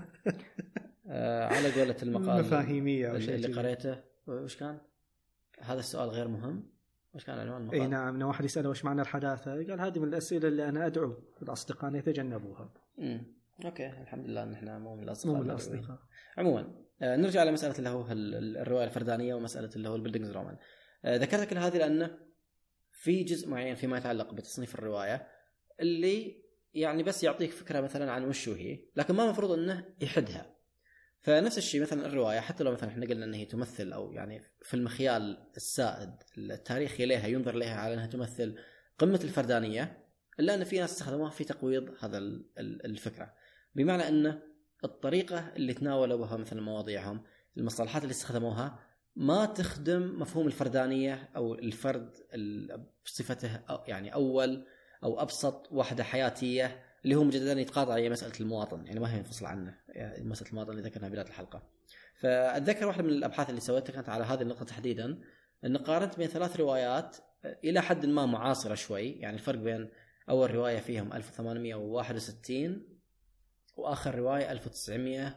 آه على قولة المقال مفاهيميه او شيء اللي قريته. وش كان هذا السؤال غير مهم؟ وش كان عنوان المقال؟ اي نعم لو واحد يساله وش معنى الحداثه قال هذه من الاسئله اللي انا ادعو الاصدقاء ان يتجنبوها. امم اوكي الحمد لله ان احنا مو من الاصدقاء. مو من الاصدقاء. عموما آه نرجع لمساله اللي هو الروايه الفردانيه ومساله اللي هو البيلدينجز رومان. آه ذكرت كل هذه لانه في جزء معين فيما يتعلق بتصنيف الروايه اللي يعني بس يعطيك فكره مثلا عن وش هي، لكن ما مفروض انه يحدها. فنفس الشيء مثلا الروايه حتى لو مثلا احنا قلنا انها تمثل او يعني في المخيال السائد التاريخي لها ينظر لها على انها تمثل قمه الفردانيه، الا ان في ناس استخدموها في تقويض هذا الفكره، بمعنى ان الطريقه اللي تناولوا بها مثلا مواضيعهم، المصطلحات اللي استخدموها ما تخدم مفهوم الفردانيه او الفرد بصفته يعني اول او ابسط وحده حياتيه اللي هو مجددا يتقاطع هي مساله المواطن، يعني ما هي منفصل عنه، يعني مساله المواطن اللي ذكرناها بدايه الحلقه. فاتذكر واحده من الابحاث اللي سويتها كانت على هذه النقطه تحديدا، ان قارنت بين ثلاث روايات الى حد ما معاصره شوي، يعني الفرق بين اول روايه فيهم ألف وثمانمئة وواحد وستين واخر روايه ألف وتسعمئة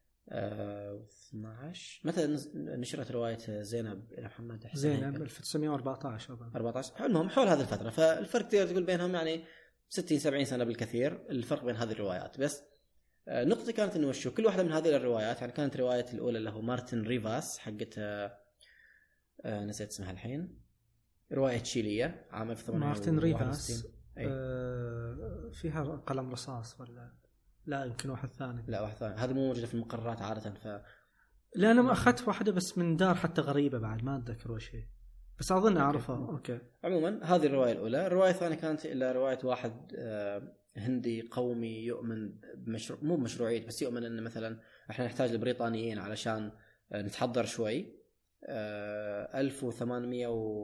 واثني عشر. متى نشرت روايه زينب الى محمد حسين؟ زينب ألف وتسعمئة وأربعة عشر أربعة عشر. المهم حول هذه الفتره، فالفرق تقدر تقول بينهم يعني ستين سبعين سنه بالكثير الفرق بين هذه الروايات. بس نقطتي كانت انه وشو كل واحده من هذه الروايات، يعني كانت روايه الاولى اللي هو مارتن ريفاس حقت آه نسيت اسمها الحين، روايه تشيليه عام ألف وثمانمئة وواحد وستين. مارتن ريفاس آه فيها قلم رصاص ولا لا؟ يمكن واحد ثاني. لا واحد ثاني، هذا مو موجوده في المقررات عاده. ف لا انا ما اخذت واحده بس من دار حتى غريبه بعد ما اتذكر وش هي، بس اظن اعرفها. اوكي. عموما هذه الروايه الاولى. الروايه الثانيه كانت الا روايه واحد آه هندي قومي يؤمن بمشروع، مو بمشروعيه بس يؤمن ان مثلا احنا نحتاج البريطانيين علشان آه نتحضر شوي. آه ألف وثمانمئة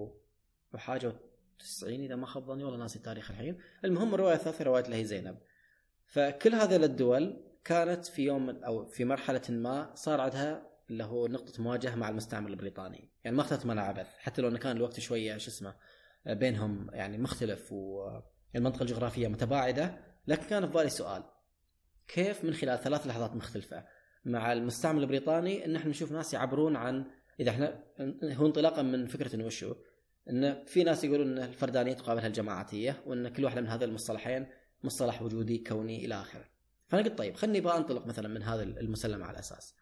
وحاجه وتسعين اذا ما خاب ظني، والله ناسي التاريخ الحين. المهم الروايه الثالثه روايه اللي هي زينب. فكل هذه الدول كانت في يوم او في مرحله ما صار عندها اللي هو نقطه مواجهه مع المستعمر البريطاني، يعني ما اختلت منها عبث، حتى لو انه كان الوقت شويه شو اسمه بينهم يعني مختلف والمنطقه الجغرافيه متباعده، لكن كان في بالي سؤال: كيف من خلال ثلاث لحظات مختلفه مع المستعمر البريطاني ان احنا نشوف ناس يعبرون عن، اذا احنا هو انطلاقا من فكره انه وشو ان في ناس يقولون ان الفردانيه تقابلها الجماعاتيه، وان كل واحده من هذه المصطلحين مصطلح وجودي كوني الى اخره. فانا قلت طيب خلني بقى انطلق مثلا من هذا المسلم على اساس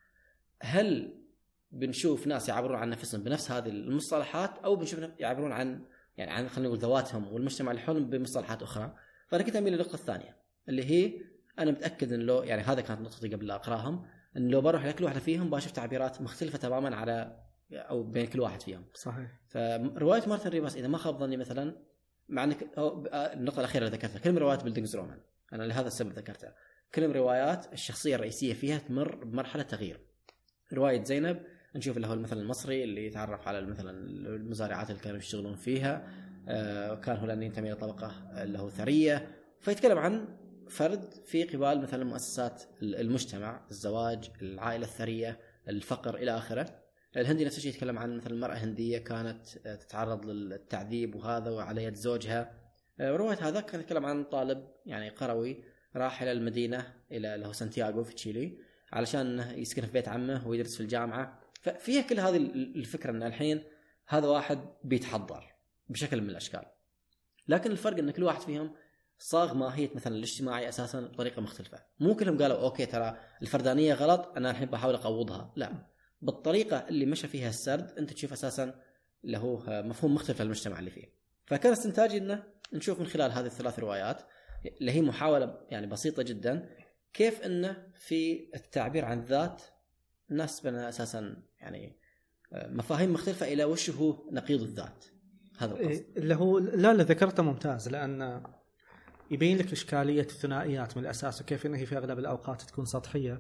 هل بنشوف ناس يعبرون عن نفسهم بنفس هذه المصطلحات، او بنشوف يعبرون عن يعني عن خلينا نقول ذواتهم والمجتمع اللي حولهم بمصطلحات اخرى. فانا كنت اميل للنقطه الثانيه اللي هي انا متاكد ان لو يعني هذا كانت نقطتي قبل لا اقراهم، ان لو بروح لكل واحده فيهم بشوف تعبيرات مختلفه تماما على او بين كل واحد فيهم. صحيح. فروايه مارتن ريفاس اذا ما خاب ظني مثلا، مع انك النقطه الاخيره اللي ذكرتها كل روايات بيلدينغز رومان، انا لهذا السبب ذكرتها، كل روايات الشخصيه الرئيسيه فيها تمر بمرحله تغيير. روايه زينب نشوف اللي هو المثل المصري اللي يتعرف على مثلا المزارعات اللي كانوا يشتغلون فيها، آه كان هو لأنه ينتمي لطبقه اللي هو ثريه، فيتكلم عن فرد في قبال مثلا مؤسسات المجتمع، الزواج، العائله الثريه، الفقر الى اخره. الهندي نفس الشيء يتكلم عن مثلا المراه هنديه كانت تتعرض للتعذيب وهذا وعلى يد زوجها. روايه هذا كان يتكلم عن طالب يعني قروي راح الى المدينه الى له سانتياغو في تشيلي علشان يسكن في بيت عمه ويدرس في الجامعه. ففيها كل هذه الفكره ان الحين هذا واحد بيتحضر بشكل من الاشكال، لكن الفرق ان كل واحد فيهم صاغ ماهيه مثلا الاجتماعي اساسا بطريقه مختلفه. مو كلهم قالوا اوكي ترى الفردانيه غلط انا الحين بحاول اقوضها، لا، بالطريقه اللي مشى فيها السرد انت تشوف اساسا اللي هو مفهوم مختلف للمجتمع اللي فيه. فكان استنتاجي انه نشوف من خلال هذه الثلاث روايات اللي هي محاوله يعني بسيطه جدا كيف انه في التعبير عن الذات الناس بنا اساسا يعني مفاهيم مختلفه الى وش هو نقيض الذات. هذا القصد اللي هو لا لا ذكرته ممتاز، لان يبين لك اشكاليه الثنائيات من الاساس وكيف انها في اغلب الاوقات تكون سطحيه.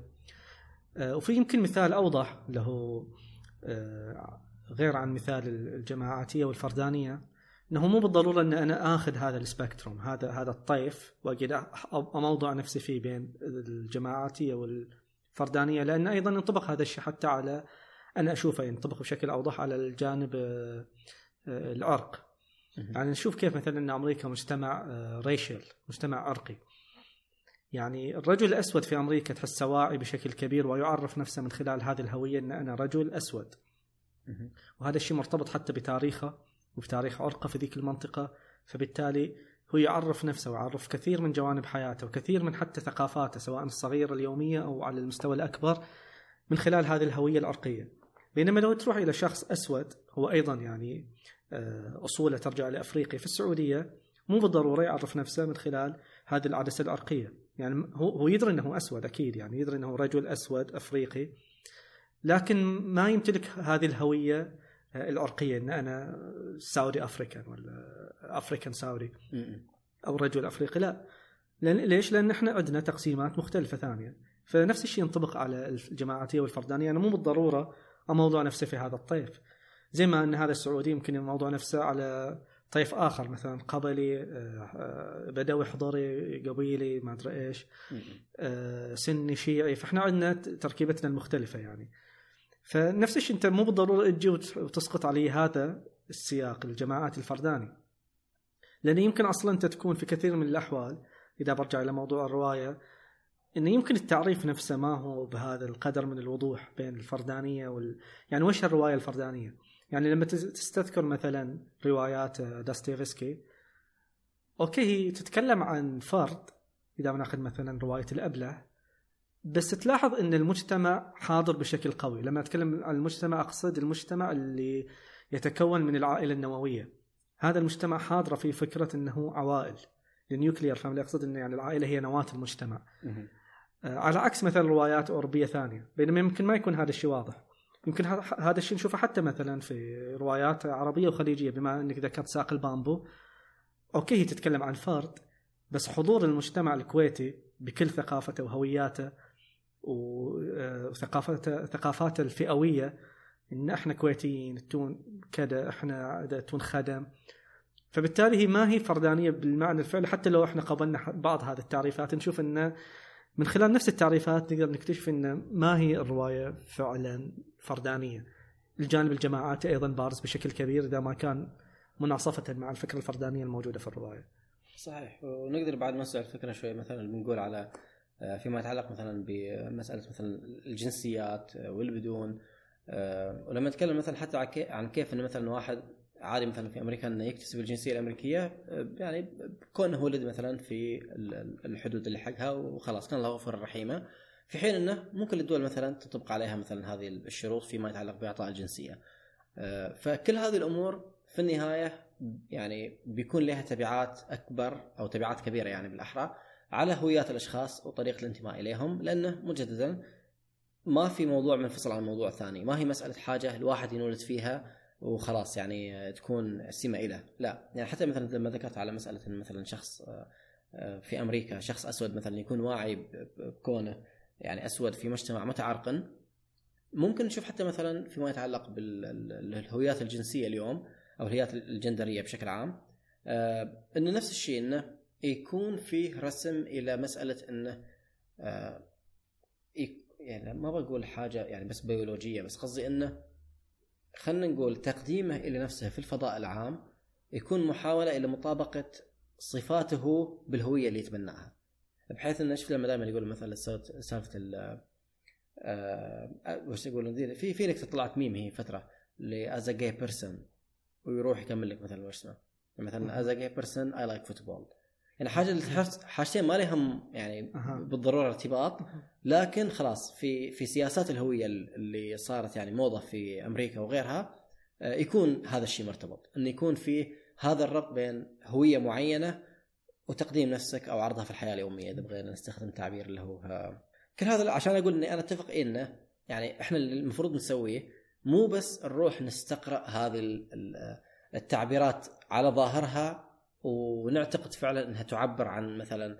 وفي يمكن مثال اوضح له غير عن مثال الجماعاتيه والفردانيه، انه مو بالضروره ان انا اخذ هذا السبكتروم هذا هذا الطيف واجد اموضع نفسي فيه بين الجماعاتيه والفردانيه، لان ايضا ينطبق هذا الشيء حتى على انا اشوفه ينطبق بشكل اوضح على الجانب العرق. يعني نشوف كيف مثلا ان امريكا مجتمع ريشل، مجتمع عرقي. يعني الرجل الاسود في امريكا تحسه واعي بشكل كبير ويعرف نفسه من خلال هذه الهويه ان انا رجل اسود، وهذا الشيء مرتبط حتى بتاريخه وبتاريخ عرقه في ذيك المنطقه، فبالتالي هو يعرف نفسه ويعرف كثير من جوانب حياته وكثير من حتى ثقافاته سواء الصغيرة اليومية أو على المستوى الأكبر من خلال هذه الهوية العرقية. بينما لو تروح إلى شخص أسود هو أيضا يعني أصوله ترجع لأفريقيا في السعودية، مو بالضرورة يعرف نفسه من خلال هذه العدسة العرقية. يعني هو هو يدري أنه أسود أكيد، يعني يدري أنه رجل أسود أفريقي، لكن ما يمتلك هذه الهوية العرقية أن أنا سعودي أفريكان ولا أفريكان سعودي أو رجل أفريقي. لا، لأن ليش؟ لأن إحنا عندنا تقسيمات مختلفة ثانية. فنفس الشيء ينطبق على الجماعاتية والفردانية. أنا مو بالضرورة أموضع نفسي في هذا الطيف، زي ما أن هذا السعودي يمكن يموضع نفسه على طيف آخر مثلا قبلي، بدوي حضوري قبيلي ما أدري إيش، سني شيعي، فإحنا عندنا تركيبتنا المختلفة يعني. فنفس الشيء أنت مو بالضرورة تجي وتسقط عليه هذا السياق الجماعات الفرداني، لأن يمكن أصلا أنت تكون في كثير من الأحوال، إذا برجع إلى موضوع الرواية، إنه يمكن التعريف نفسه ما هو بهذا القدر من الوضوح بين الفردانية وال... يعني وش الرواية الفردانية؟ يعني لما تستذكر مثلا روايات داستيفسكي، أوكي هي تتكلم عن فرد، إذا بناخذ مثلا رواية الأبله، بس تلاحظ إن المجتمع حاضر بشكل قوي. لما أتكلم عن المجتمع أقصد المجتمع اللي يتكون من العائلة النووية. هذا المجتمع حاضر في فكرة إنه عوائل النيوكليير فاميلي، أقصد إن يعني العائلة هي نواة المجتمع، على عكس مثلا روايات أوروبية ثانية. بينما يمكن ما يكون هذا الشيء واضح، يمكن هذا الشيء نشوفه حتى مثلا في روايات عربية وخليجية. بما أنك ذكرت ساق البامبو، أوكي هي تتكلم عن فرد، بس حضور المجتمع الكويتي بكل ثقافته وهوياته وثقافته ثقافاته الفئوية، إن إحنا كويتيين تون كذا، إحنا تون خدم، فبالتالي هي ما هي فردانية بالمعنى الفعلي. حتى لو إحنا قبلنا بعض هذه التعريفات، نشوف إن من خلال نفس التعريفات نقدر نكتشف إن ما هي الرواية فعلا فردانية. الجانب الجماعاتي أيضا بارز بشكل كبير إذا ما كان مناصفة مع الفكرة الفردانية الموجودة في الرواية. صحيح. ونقدر بعد نوسع الفكرة شوي، مثلا بنقول على فيما يتعلق مثلا بمسألة مثلا الجنسيات والبدون، ولما نتكلم مثلا حتى عن كيف إن مثلا واحد عادي مثلا في أمريكا إنه يكتسب الجنسية الأمريكية، يعني كونه ولد مثلا في الحدود اللي حقها وخلاص كان الله غفور رحيمه، في حين إنه ممكن الدول مثلا تطبق عليها مثلا هذه الشروط فيما يتعلق بإعطاء الجنسية. فكل هذه الأمور في النهاية يعني بيكون لها تبعات أكبر أو تبعات كبيرة يعني بالأحرى على هويات الأشخاص وطريقة الانتماء إليهم، لأنه مجددا ما في موضوع منفصل عن موضوع ثاني. ما هي مسألة حاجة الواحد ينولد فيها وخلاص يعني تكون سمة إله، لا. يعني حتى مثلا لما ذكرت على مسألة مثلا شخص في أمريكا، شخص أسود مثلا يكون واعي بكونه يعني أسود في مجتمع متعرقن، ممكن نشوف حتى مثلا فيما يتعلق بالهويات الجنسية اليوم أو الهويات الجندرية بشكل عام، إنه نفس الشيء، إنه يكون فيه رسم إلى مسألة إنه يعني ما بقول حاجة يعني بس بيولوجية، بس قصدي إنه خلنا نقول تقديمه إلى نفسه في الفضاء العام يكون محاولة إلى مطابقة صفاته بالهوية اللي يتبناها، بحيث إنه شوف لما دائما يقول مثلا سالفة ال وش يقول في في لك طلعت ميم هي فترة ل as a gay person ويروح يكمل لك مثلا وش اسمه مثلا as a gay person I like football، يعني حاجة اللي تحس حاجتين ما لهم يعني بالضرورة ارتباط، لكن خلاص في في سياسات الهوية اللي صارت يعني موضة في أمريكا وغيرها يكون هذا الشيء مرتبط، إنه يكون في هذا الربط بين هوية معينة وتقديم نفسك أو عرضها في الحياة اليومية، إذا بغينا نستخدم تعبير اللي هو كل هذا. عشان أقول إني أنا أتفق إنه يعني إحنا اللي المفروض نسويه مو بس نروح نستقرأ هذه التعبيرات على ظاهرها ونعتقد فعلا أنها تعبر عن مثلا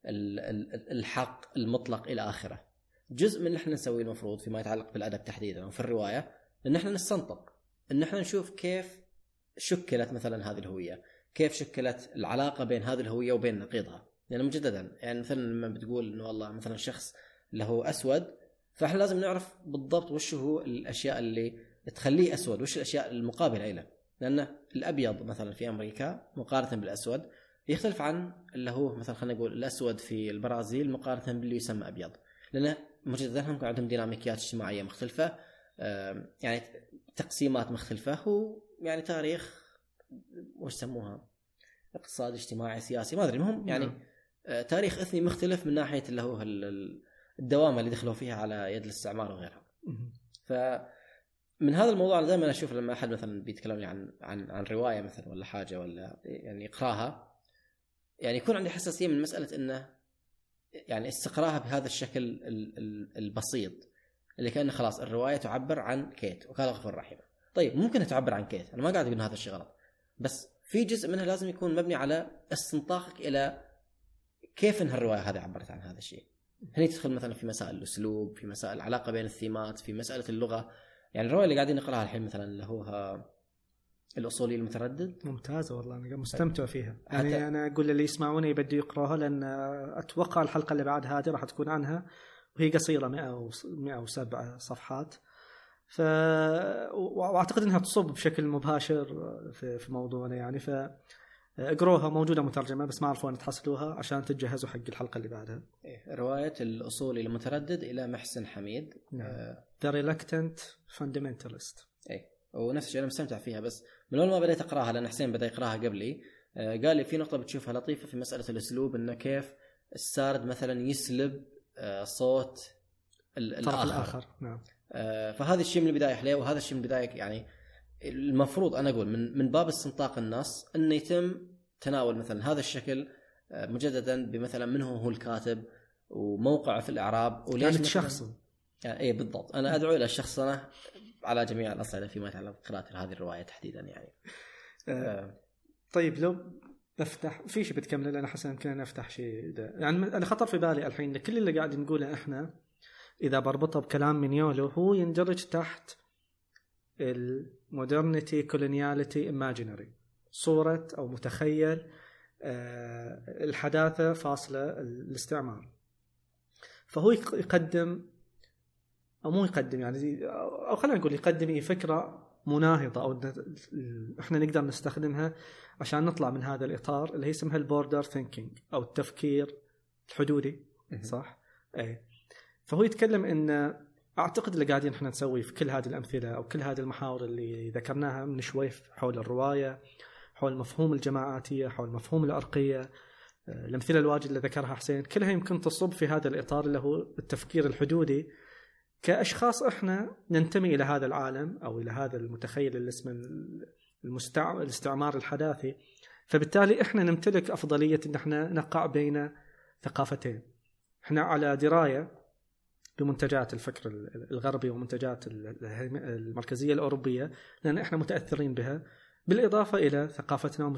الحق المطلق إلى آخره. جزء من اللي احنا نسويه المفروض فيما يتعلق بالأدب تحديدا وفي الرواية أن احنا نستنطق، أن احنا نشوف كيف شكلت مثلا هذه الهوية، كيف شكلت العلاقة بين هذه الهوية وبين نقيضها. يعني مجددا يعني مثلا لما بتقول أنه والله مثلا شخص له أسود، فاحنا لازم نعرف بالضبط وش هو الأشياء اللي تخليه أسود، وش الأشياء المقابلة إليه، لأن الأبيض مثلا في أمريكا مقارنة بالأسود يختلف عن اللي هو مثلا خلينا نقول الأسود في البرازيل مقارنة باللي يسمى أبيض، لأن مجددا هم عندهم ديناميكيات اجتماعية مختلفة، يعني تقسيمات مختلفة، هو يعني تاريخ وش سموها اقتصاد اجتماعي سياسي ما أدري، مهم يعني تاريخ إثني مختلف من ناحية اللي هو الدوامة اللي دخلوا فيها على يد الاستعمار وغيرها. ف من هذا الموضوع أنا دائما أشوف لما أحد مثلا بيتكلم عن عن عن رواية مثلا ولا حاجة ولا يعني يقراها، يعني يكون عندي حساسية من مسألة إنه يعني استقراها بهذا الشكل البسيط اللي كأنه خلاص الرواية تعبر عن كيت وكان غفور رحيم. طيب ممكن تعبر عن كيت، أنا ما قاعد أقول هذا الشيء غلط، بس في جزء منها لازم يكون مبني على استنطاقك إلى كيف إن الرواية هذه عبرت عن هذا الشيء. هني تدخل مثلا في مسائل الأسلوب، في مسائل العلاقة بين الثيمات، في مسألة اللغة. يعني الرواية اللي قاعدين نقراها الحين مثلا اللي هو الأصولي المتردد. ممتازة والله، أنا مستمتع فيها. حتى يعني أنا أقول اللي يسمعوني بدي يقراها، لأن أتوقع الحلقة اللي بعد هذه راح تكون عنها، وهي قصيرة مئة وسبعة صفحات. ف وأعتقد أنها تصب بشكل مباشر في في موضوعنا يعني. ف اقروها، موجودة مترجمة بس ما أعرف وين تحصلوها عشان تتجهزوا حق الحلقة اللي بعدها. إيه، رواية الأصولي المتردد إلى محسن حميد. نعم. آه. The Reluctant Fundamentalist. إيه، ونفس الشيء أنا مستمتع فيها، بس من أول ما بديت أقراها لأن حسين بدأ يقراها قبلي، آه قال لي في نقطة بتشوفها لطيفة في مسألة الأسلوب، إنه كيف السارد مثلا يسلب آه صوت الآخر. الآخر. نعم. آه فهذا الشيء من البداية حليه، وهذا الشيء من البداية يعني المفروض أنا أقول من من باب استنطاق النص إنه يتم تناول مثلا هذا الشكل مجددا بمثلا من هو هو الكاتب وموقعه في الإعراب وليش تشخصه. يعني إيه بالضبط، أنا أدعو إلى الشخصنة على جميع الأصعدة فيما يتعلق بقراءة هذه الرواية تحديدا يعني. آه. طيب لو بفتح في شيء بتكمل، لأن حسنا يمكن نفتح شيء ده. يعني أنا خطر في بالي الحين كل اللي قاعد نقوله إحنا إذا بربطه بكلام مينيولو هو يندرج تحت المودرنيتي كولونياليتي إيماجينري، صورة أو متخيل الحداثة فاصلة الاستعمار. فهو يقدم أو مو يقدم يعني، أو خلينا نقول يقدم فكرة مناهضة أو إحنا نقدر نستخدمها عشان نطلع من هذا الإطار اللي هي اسمها البوردر ثينكينج أو التفكير الحدودي. صح؟ أي. فهو يتكلم إن أعتقد اللي قاعدين إحنا نسوي في كل هذه الأمثلة أو كل هذه المحاور اللي ذكرناها من شوي حول الرواية، حول مفهوم الجماعاتية، حول مفهوم الأرقية، الأمثلة الواجد اللي ذكرها حسين، كلها يمكن تصب في هذا الإطار اللي هو التفكير الحدودي. كأشخاص إحنا ننتمي إلى هذا العالم أو إلى هذا المتخيل اللي اسمه المستع... الاستعمار الحداثي، فبالتالي إحنا نمتلك أفضلية إن إحنا نقع بين ثقافتين. إحنا على دراية بمنتجات الفكر الغربي ومنتجات المركزية الأوروبية، لأن إحنا متأثرين بها، بالإضافة إلى ثقافتنا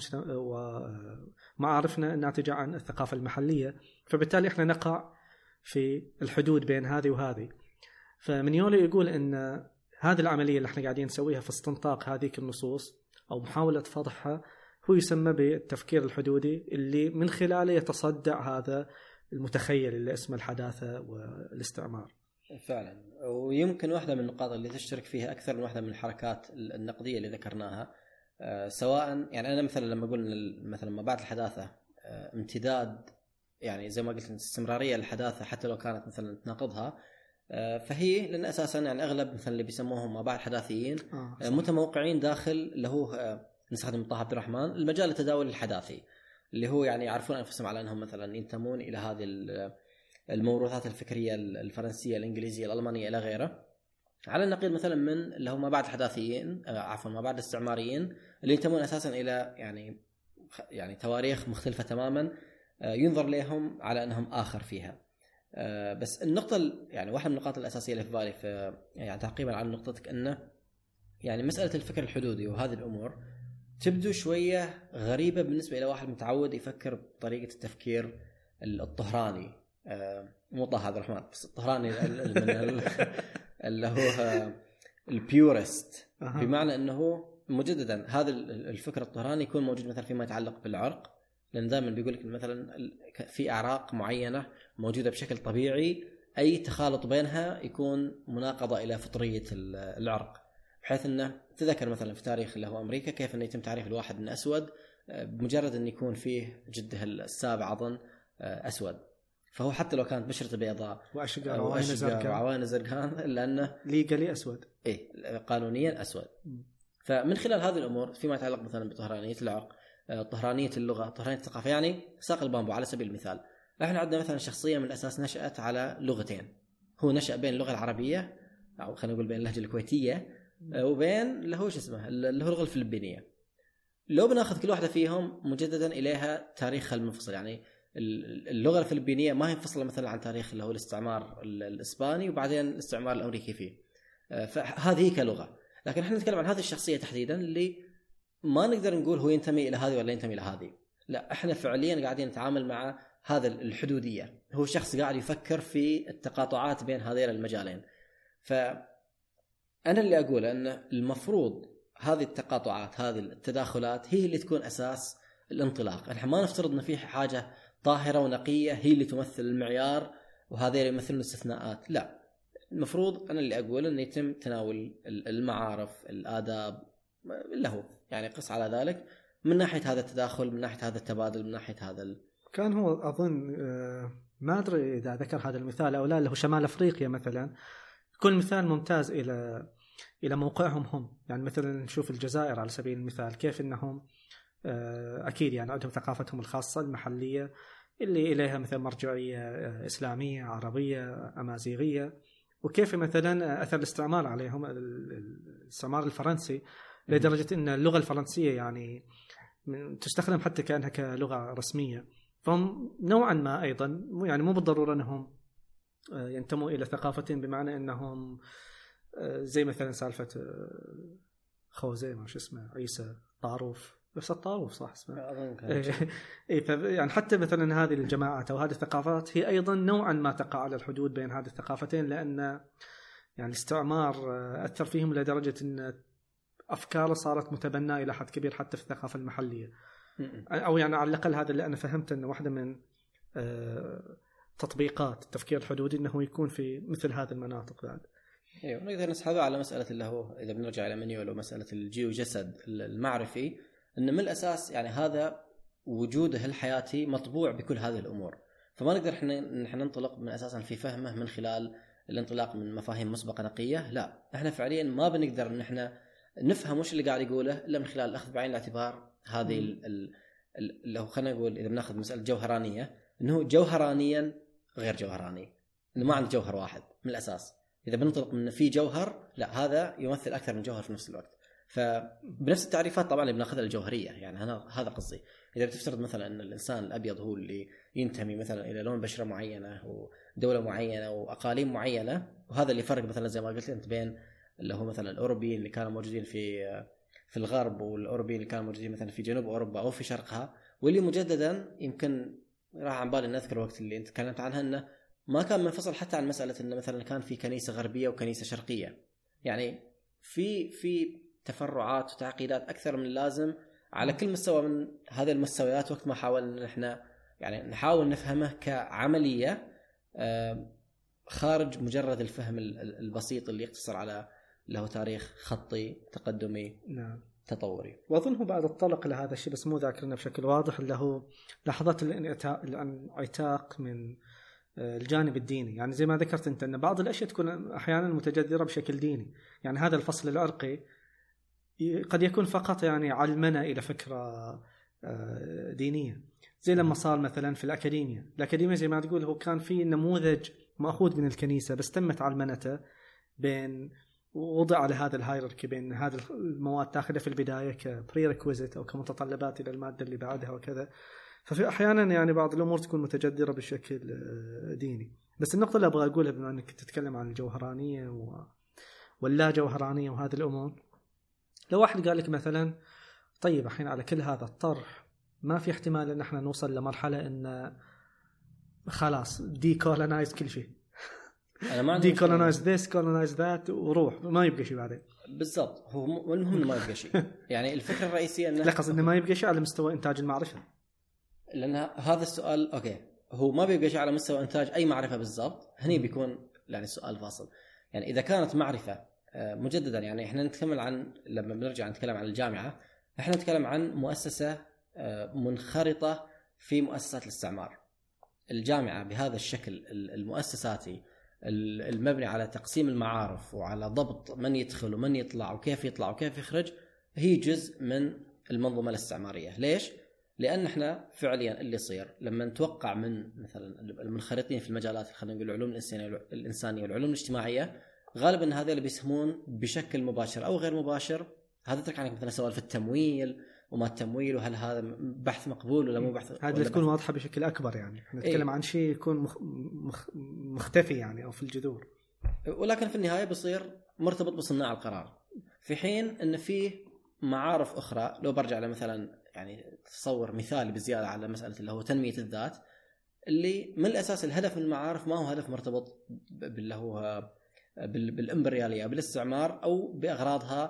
ومعارفنا الناتجة عن الثقافة المحلية. فبالتالي إحنا نقع في الحدود بين هذه وهذه. فمنيولو يقول أن هذه العملية اللي إحنا قاعدين نسويها في استنطاق هذه النصوص أو محاولة فضحها هو يسمى بالتفكير الحدودي، اللي من خلاله يتصدع هذا المتخيل اللي اسمه الحداثة والاستعمار. فعلا، ويمكن واحدة من النقاط اللي تشترك فيها أكثر من واحدة من الحركات النقدية اللي ذكرناها، أه سواء يعني أنا مثلا لما أقول مثلا ما بعد الحداثة أه امتداد، يعني زي ما قلت استمرارية للحداثة حتى لو كانت مثلا تناقضها، أه فهي لأن أساسا يعني أغلب مثلا اللي بيسموهم ما بعد حداثيين آه أه متموقعين داخل اللي هو أه نستخدم طه عبد الرحمن المجال التداول الحداثي، اللي هو يعني يعرفون أنفسهم على أنهم مثلا ينتمون إلى هذه الموروثات الفكرية الفرنسية الإنجليزية الألمانية إلى غيره، على النقيض مثلا من اللي هم ما بعد الحداثيين عفوا ما بعد الاستعماريين اللي ينتمون أساسا إلى يعني يعني تواريخ مختلفة تماما ينظر لهم على أنهم آخر فيها. بس النقطة يعني واحدة من النقاط الأساسية اللي في بالي في يعني تعقيبا على نقطتك أنه يعني مسألة الفكر الحدودي وهذه الأمور تبدو شوية غريبة بالنسبة إلى واحد متعود يفكر بطريقة التفكير الطهراني، مو طه عبد الرحمن بس الطهراني اللي هو البيورست، بمعنى أنه مجددا هذا الفكر الطهراني يكون موجود مثلا فيما يتعلق بالعرق، لأن دائما بيقول لك مثلا في أعراق معينة موجودة بشكل طبيعي، أي تخالط بينها يكون مناقضة إلى فطرية العرق، بحيث أنه تذكر مثلا في تاريخ اللي هو أمريكا كيف أنه يتم تعريف الواحد من أسود بمجرد أن يكون فيه جده السابع أظن أسود، فهو حتى لو كانت بشرته بيضاء وأشقر وعوائن زرقان إلا أنه ليجالي أسود، إيه قانونيا أسود. فمن خلال هذه الأمور فيما يتعلق مثلا بطهرانية العرق، طهرانية اللغة، طهرانية الثقافة، يعني ساق البامبو على سبيل المثال، نحن عندنا مثلا شخصية من الأساس نشأت على لغتين، هو نشأ بين اللغة العربية أو خلينا نقول بين اللهجة الكويتية وبين اللي هو شو اسمه اللي هو اللغة الفلبينية. لو بناخذ كل واحدة فيهم مجددا إليها تاريخها المنفصل، يعني اللغة الفلبينية ما هي منفصلة مثلا عن تاريخ اللي هو الاستعمار الإسباني وبعدين الاستعمار الأمريكي فيه، فهذه كلغة. لكن احنا نتكلم عن هذه الشخصية تحديدا اللي ما نقدر نقول هو ينتمي إلى هذه ولا ينتمي إلى هذه، لا احنا فعليا قاعدين نتعامل مع هذا الحدودية، هو شخص قاعد يفكر في التقاطعات بين هذين المجالين. فأنا اللي أقول أن المفروض هذه التقاطعات هذه التداخلات هي اللي تكون أساس الانطلاق. احنا ما نفترض ان في حاجة طاهرة ونقية هي اللي تمثل المعيار وهذه اللي يمثلون الاستثناءات، لا. المفروض أنا اللي أقول أن يتم تناول المعارف الآداب اللي هو يعني قص على ذلك من ناحية هذا التداخل، من ناحية هذا التبادل، من ناحية هذا ال... كان هو أظن ما أدري إذا ذكر هذا المثال أو لا، اللي هو شمال أفريقيا مثلا، كل مثال ممتاز إلى إلى موقعهم هم. يعني مثلا نشوف الجزائر على سبيل المثال، كيف أنهم أكيد يعني عندهم ثقافتهم الخاصة المحلية اللي إليها مثلا مرجعية إسلامية عربية أمازيغية، وكيف مثلا أثر الاستعمار عليهم، الاستعمار الفرنسي، لدرجة أن اللغة الفرنسية يعني تستخدم حتى كأنها كلغة رسمية. فهم نوعا ما أيضا يعني مو بالضرورة أنهم ينتموا إلى ثقافتهم بمعنى أنهم زي مثلا سالفة خوزي ما شو اسمه عيسى طاروف، بس الطاروف صح اسمه إيه يعني حتى مثلا هذه الجماعات أو هذه الثقافات هي أيضا نوعا ما تقع على الحدود بين هذه الثقافتين، لأن يعني الاستعمار أثر فيهم لدرجة أن أفكاره صارت متبنى إلى حد كبير حتى في الثقافة المحلية. أو يعني على الأقل هذا اللي أنا فهمت، أن واحدة من تطبيقات التفكير الحدودي أنه يكون في مثل هذه المناطق بعد. ايوه نقدر نسحبه على مساله اللي هو اذا بنرجع الى منيول ومساله الجيو جسد المعرفي، ان من الاساس يعني هذا وجوده الحياتي مطبوع بكل هذه الامور، فما نقدر احنا نحن ننطلق من اساسا في فهمه من خلال الانطلاق من مفاهيم مسبقه نقيه. لا، احنا فعليا ما بنقدر ان احنا نفهم وش اللي قاعد يقوله الا من خلال الاخذ بعين الاعتبار هذه اللي هو خلينا نقول اذا بناخذ مساله جوهرانيه، انه جوهرانيا غير جوهراني، انه ما عنده جوهر واحد من الاساس. إذا بنطلق من في جوهر، لا هذا يمثل أكثر من جوهر في نفس الوقت. فبنفس التعريفات طبعا اللي بناخذها الجوهرية، يعني أنا هذا قصدي. إذا بتفترض مثلا أن الإنسان الأبيض هو اللي ينتمي مثلا إلى لون بشرة معينة ودولة معينة وأقاليم معينة، وهذا اللي فرق مثلا زي ما قلت أنت بين اللي هو مثلا الأوروبيين اللي كانوا موجودين في في الغرب والأوروبيين اللي كانوا موجودين مثلا في جنوب أوروبا أو في شرقها، واللي مجددا يمكن راح عن بالي نذكر وقت اللي أنت تكلمت عنها أنه ما كان منفصل حتى عن مسألة إن مثلا كان في كنيسة غربية وكنيسة شرقية، يعني في في تفرعات وتعقيدات أكثر من اللازم على كل مستوى من هذه المستويات، وقت ما حاولنا إحنا يعني نحاول نفهمه كعملية خارج مجرد الفهم البسيط اللي يقتصر على له تاريخ خطي تقدمي نعم تطوري. وأظنه بعد الطلق لهذا الشيء بس مو ذاكرنا بشكل واضح، اللي هو لحظات الانعتاق من الجانب الديني. يعني زي ما ذكرت أنت أن بعض الأشياء تكون أحيانا متجذرة بشكل ديني، يعني هذا الفصل العرقي قد يكون فقط يعني علمنا إلى فكرة دينية، زي لما صار مثلا في الأكاديمية. الأكاديمية زي ما تقول هو كان في نموذج مأخوذ من الكنيسة بس تمت علمنته بين وضع على هذا الهايراركي بين هذه المواد تاخذها في البداية كبريريكويزيت أو كمتطلبات إلى المادة اللي بعدها وكذا. ففي أحيانا يعني بعض الأمور تكون متجذرة بشكل ديني. بس النقطة اللي أبغى أقولها بما أنك تتكلم عن الجوهرانية و... واللا جوهرانية وهذه الأمور، لو واحد قال لك مثلا طيب الحين على كل هذا الطرح ما في احتمال أن احنا نوصل لمرحلة أن خلاص ديكولونايز كل شيء، ديكولونايز ذيس كولونايز ذات وروح ما يبقى شيء بعدين. بالضبط، هو المهم ما يبقى شيء. يعني الفكرة الرئيسية أنه لا قصد أنه ما يبقى شيء على مستوى إنتاج المعرفة، لأن هذا السؤال أوكي هو ما بيبقى شيء على مستوى إنتاج أي معرفة بالضبط. هني بيكون يعني السؤال فاصل. يعني إذا كانت معرفة مجددا، يعني إحنا نتكلم عن لما بنرجع نتكلم عن الجامعة، إحنا نتكلم عن مؤسسة منخرطة في مؤسسات الاستعمار. الجامعة بهذا الشكل المؤسساتي المبني على تقسيم المعارف وعلى ضبط من يدخل ومن يطلع وكيف يطلع وكيف يخرج، هي جزء من المنظومة الاستعمارية. ليش؟ لأن احنا فعليا اللي يصير لما نتوقع من مثلا المنخرطين في المجالات خلينا نقول العلوم الإنسانية والعلوم الاجتماعية، غالبا هذا اللي بيسمون بشكل مباشر أو غير مباشر. هذا ترك عنك مثلا سؤال في التمويل وما التمويل، وهل هذا بحث مقبول ولا مو بحث، هذا اللي تكون واضحة بشكل أكبر. يعني نتكلم إيه؟ عن شيء يكون مخ... مخ... مختفي يعني أو في الجذور، ولكن في النهاية بيصير مرتبط بصناع القرار، في حين أن فيه معارف أخرى. لو برجع لمثلا يعني تصور مثال بزيادة على مسألة اللي هو تنمية الذات، اللي من الأساس الهدف من المعارف ما هو هدف مرتبط باللي هو بالإمبريالية بالاستعمار أو بأغراضها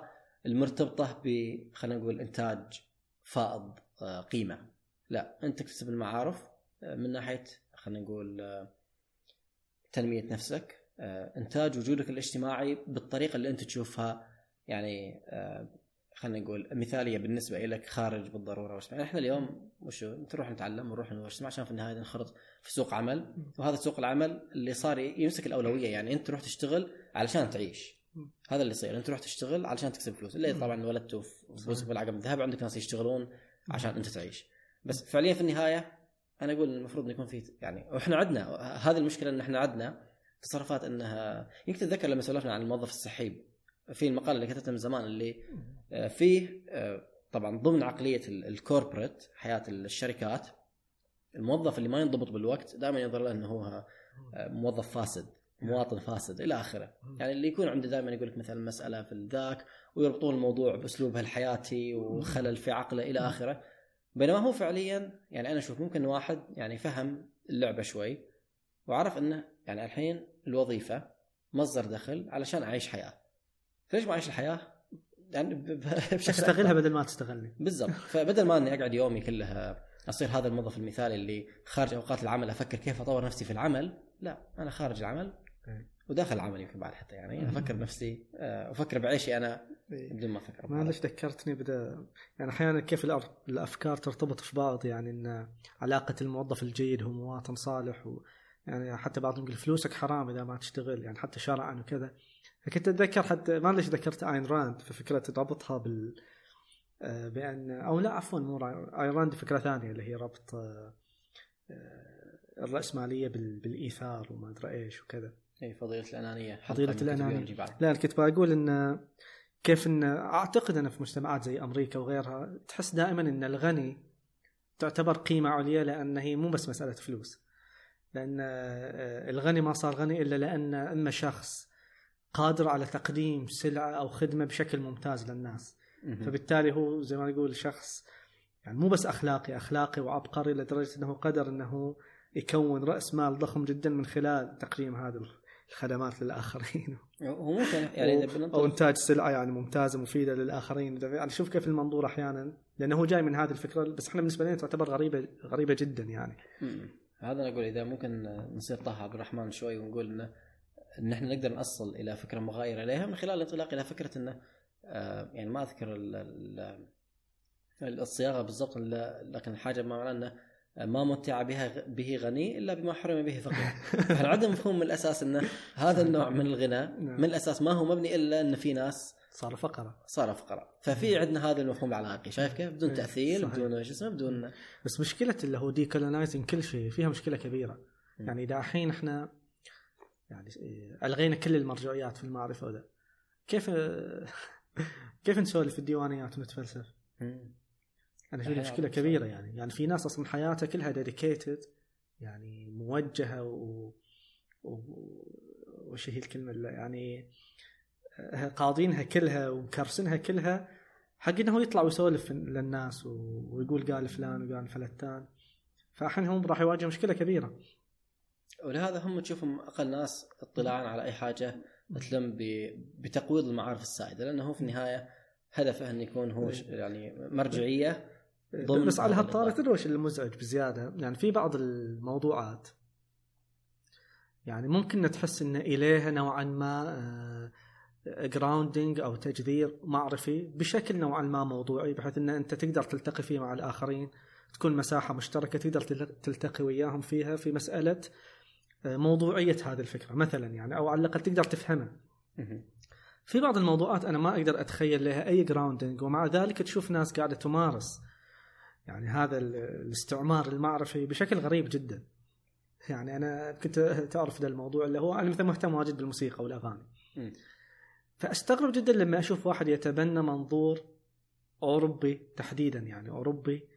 المرتبطة ب خلينا نقول إنتاج فائض قيمة. لا، أنت تكتسب المعارف من ناحية خلينا نقول تنمية نفسك، إنتاج وجودك الاجتماعي بالطريقة اللي أنت تشوفها يعني خلينا نقول مثالية بالنسبة إليك خارج بالضرورة. يعني إحنا اليوم وشو نروح نتعلم ونروح نجتمع عشان في النهاية ننخرط في سوق عمل، وهذا سوق العمل اللي صار يمسك الأولوية. يعني أنت تروح تشتغل علشان تعيش، هذا اللي يصير. أنت تروح تشتغل علشان تكسب فلوس، اللي طبعا ولدته في بوسك بالعقم الذهب، عندك ناس يشتغلون عشان أنت تعيش. بس فعليا في النهاية أنا أقول المفروض أن يكون في يعني، وإحنا عندنا هذه المشكلة أن إحنا عندنا تصرفات أنها يمكن تتذكر لما سولفنا عن الموظف السحيب في المقال اللي كتبته من زمان، اللي فيه طبعا ضمن عقلية الكوربريت حياة الشركات الموظف اللي ما ينضبط بالوقت دائما ينظر له أنه هو موظف فاسد، مواطن فاسد إلى آخره. يعني اللي يكون عنده دائما يقول لك مثلا مسألة في الذاك ويربطون الموضوع بأسلوبه الحياتي وخلل في عقله إلى آخره. بينما هو فعليا يعني أنا أشوف ممكن واحد يعني فهم اللعبة شوي وعرف أنه يعني الحين الوظيفة مصدر دخل علشان أعيش حياة، فليش ما أعيش الحياة يعني بشكل استغلها بدل ما تستغلني بالضبط. فبدل ما أني أقعد يومي كلها أصير هذا الموظف المثالي اللي خارج أوقات العمل أفكر كيف أطور نفسي في العمل، لا أنا خارج العمل وداخل العمل يمكن بعد حتى يعني أفكر نفسي أفكر بعيشي أنا بدون ما أفكر. ما ليش ذكرتني بدا يعني أحيانا كيف الأفكار ترتبط في بعض، يعني إن علاقة الموظف الجيد هو مواطن صالح، و يعني حتى بعضهم يقول فلوسك حرام إذا ما تشتغل، يعني حتى شرعا وكذا. فكنت أتذكر حتى ما ليش ذكرت آين راند في فكرة ربطها بال بأن أو لا عفوا مو آين راند فكرة ثانية اللي هي ربط الرأسمالية بالإيثار وما أدري إيش وكذا. أي فضيلة الأنانية، فضيلة الأنانية. لا كنت بقول إن كيف إن أعتقد أنا في مجتمعات زي أمريكا وغيرها تحس دائما إن الغني تعتبر قيمة عليا، لأن هي مو بس مسألة فلوس، لأن الغني ما صار غني إلا لأن إما شخص قادر على تقديم سلعة أو خدمة بشكل ممتاز للناس، فبالتالي هو زي ما نقول شخص يعني مو بس أخلاقي أخلاقي وعبقري لدرجة أنه قدر أنه يكون رأس مال ضخم جدا من خلال تقديم هذه الخدمات للآخرين هو ممكن يعني أو إنتاج سلعة يعني ممتازة مفيدة للآخرين. يعني شوف كيف المنظور أحيانا، لأنه هو جاي من هذه الفكرة، بس إحنا بالنسبة لنا تعتبر غريبة غريبة جدا يعني. هذا نقول إذا ممكن نصير طه عبد الرحمن شوي ونقول إنه إن إحنا نقدر نصل إلى فكرة مغايرة لها من خلال الانطلاق إلى فكرة إنه آه يعني ما أذكر ال ال الصياغة بالضبط، لكن الحاجة ما معناه إنه ما متع بها به غني إلا بما حرم به فقير. فإحنا عندنا مفهوم من الأساس إنه هذا النوع من الغنى من الأساس ما هو مبني إلا إن في ناس صار فقراء صار فقراء ففي عندنا هذا المفهوم العلاقي. شايف كيف بدون تأثير بدون جسم بدون. بس مشكلة اللي هو ديكولونايزنج كل شيء فيها مشكلة كبيرة. يعني إذا الحين إحنا يعني ألغينا كل المرجعيات في المعرفة وده كيف كيف نسولف في الديوانيات ونتفلسف؟ أنا شوف مشكلة كبيرة يعني. يعني في ناس أصلا حياتها كلها ديديكيتد يعني موجهة و... و... وش هي الكلمة اللي يعني قاضينها كلها ومكرسنها كلها حق إنه يطلع ويسولف للناس و... ويقول قال فلان وقال فلتان. فأحيانا هم راح يواجه مشكلة كبيرة، ولهذا هم تشوفهم أقل ناس اطلاعا على أي حاجة تلم ب... بتقويض المعارف السائدة، لأنه في النهاية هدفه أن يكون هو يعني مرجعية. بس على هالطارة تدوش المزعج بزيادة يعني في بعض الموضوعات يعني ممكن نتحس إن إليها نوعا ما جراوندينج أو تجذير معرفي بشكل نوعا ما موضوعي، بحيث أن أنت تقدر تلتقي فيه مع الآخرين، تكون مساحة مشتركة تقدر تلتقي وياهم فيها في مسألة موضوعية هذه الفكرة مثلا يعني، أو على الأقل تقدر تفهمها. في بعض الموضوعات أنا ما أقدر أتخيل لها أي جراوندينج، ومع ذلك تشوف ناس قاعدة تمارس يعني هذا الاستعمار المعرفي بشكل غريب جدا. يعني أنا كنت تعرف ده الموضوع اللي هو أنا مثلا مهتم واجد بالموسيقى والأغاني، فأستغرب جدا لما أشوف واحد يتبنى منظور أوروبي تحديدا يعني أوروبي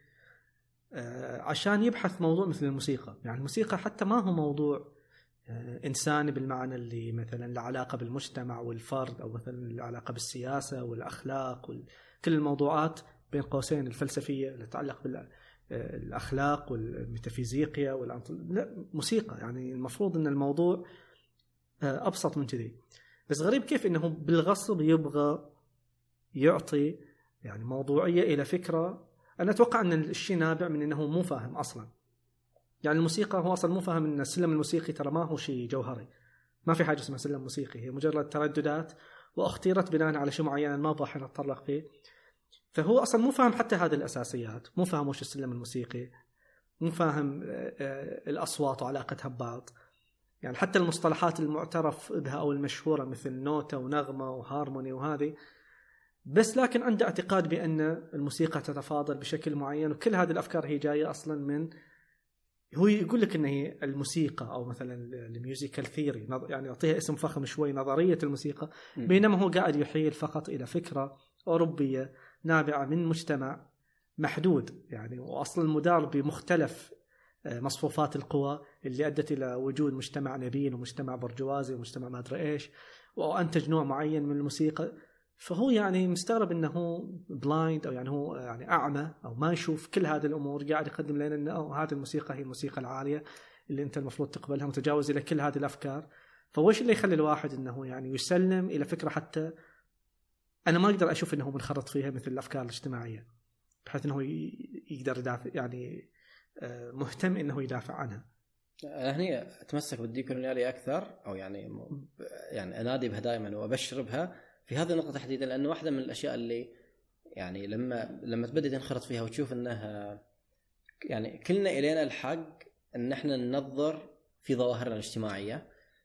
عشان يبحث موضوع مثل الموسيقى. يعني الموسيقى حتى ما هو موضوع إنساني بالمعنى اللي مثلا له علاقة بالمجتمع والفرد، أو مثلا له علاقة بالسياسة والأخلاق وكل الموضوعات بين قوسين الفلسفية اللي تتعلق بالأخلاق والميتافيزيقيا والأنط... لا موسيقى. يعني المفروض أن الموضوع أبسط من كذي، بس غريب كيف أنه بالغصب يبغى يعطي يعني موضوعية إلى فكرة. أنا أتوقع أن الشيء نابع من أنه مو فاهم أصلا. يعني الموسيقى هو أصلا مو فاهم أن السلم الموسيقي ترى ما هو شيء جوهري، ما في حاجة اسمها سلم موسيقي، هي مجرد ترددات واختيرت بناء على شيء معين ما أبغى نتطرق فيه. فهو أصلا مو فاهم حتى هذه الأساسيات، مو فاهم وش السلم الموسيقي، مو فاهم الأصوات وعلاقتها ببعض. يعني حتى المصطلحات المعترف بها أو المشهورة مثل نوتة ونغمة وهارموني وهذه، بس لكن عنده اعتقاد بأن الموسيقى تتفاضل بشكل معين. وكل هذه الأفكار هي جاية أصلا من، هو يقول لك أن هي الموسيقى أو مثلا الميوزيكال ثيوري، يعني يعطيها اسم فخم شوي، نظرية الموسيقى، بينما هو قاعد يحيل فقط إلى فكرة أوروبية نابعة من مجتمع محدود يعني، وأصلا المدار بمختلف مصفوفات القوى اللي أدت إلى وجود مجتمع نبيل ومجتمع برجوازي ومجتمع ما أدري إيش، وأنتج نوع معين من الموسيقى. فهو يعني مستغرب أنه بلايند أو يعني هو يعني أعمى أو ما يشوف كل هذه الأمور، قاعد يقدم لنا أنه هذه الموسيقى هي الموسيقى العالية اللي أنت المفروض تقبلها، متجاوز إلى كل هذه الأفكار. فوش اللي يخلي الواحد أنه يعني يسلم إلى فكرة حتى أنا ما أقدر أشوف أنه منخرط فيها مثل الأفكار الاجتماعية، بحيث أنه يقدر يدافع يعني مهتم أنه يدافع عنها. هني أتمسك بالديكولونيالية أكثر، أو يعني يعني أنادي بها دائما وأبشر بها في هذه النقطة تحديدا، لأنه واحدة من الأشياء اللي يعني لما لما تبدأ تنخرط فيها وتشوف أنها يعني كلنا إلينا الحق أن احنا ننظر في ظواهرنا الاجتماعية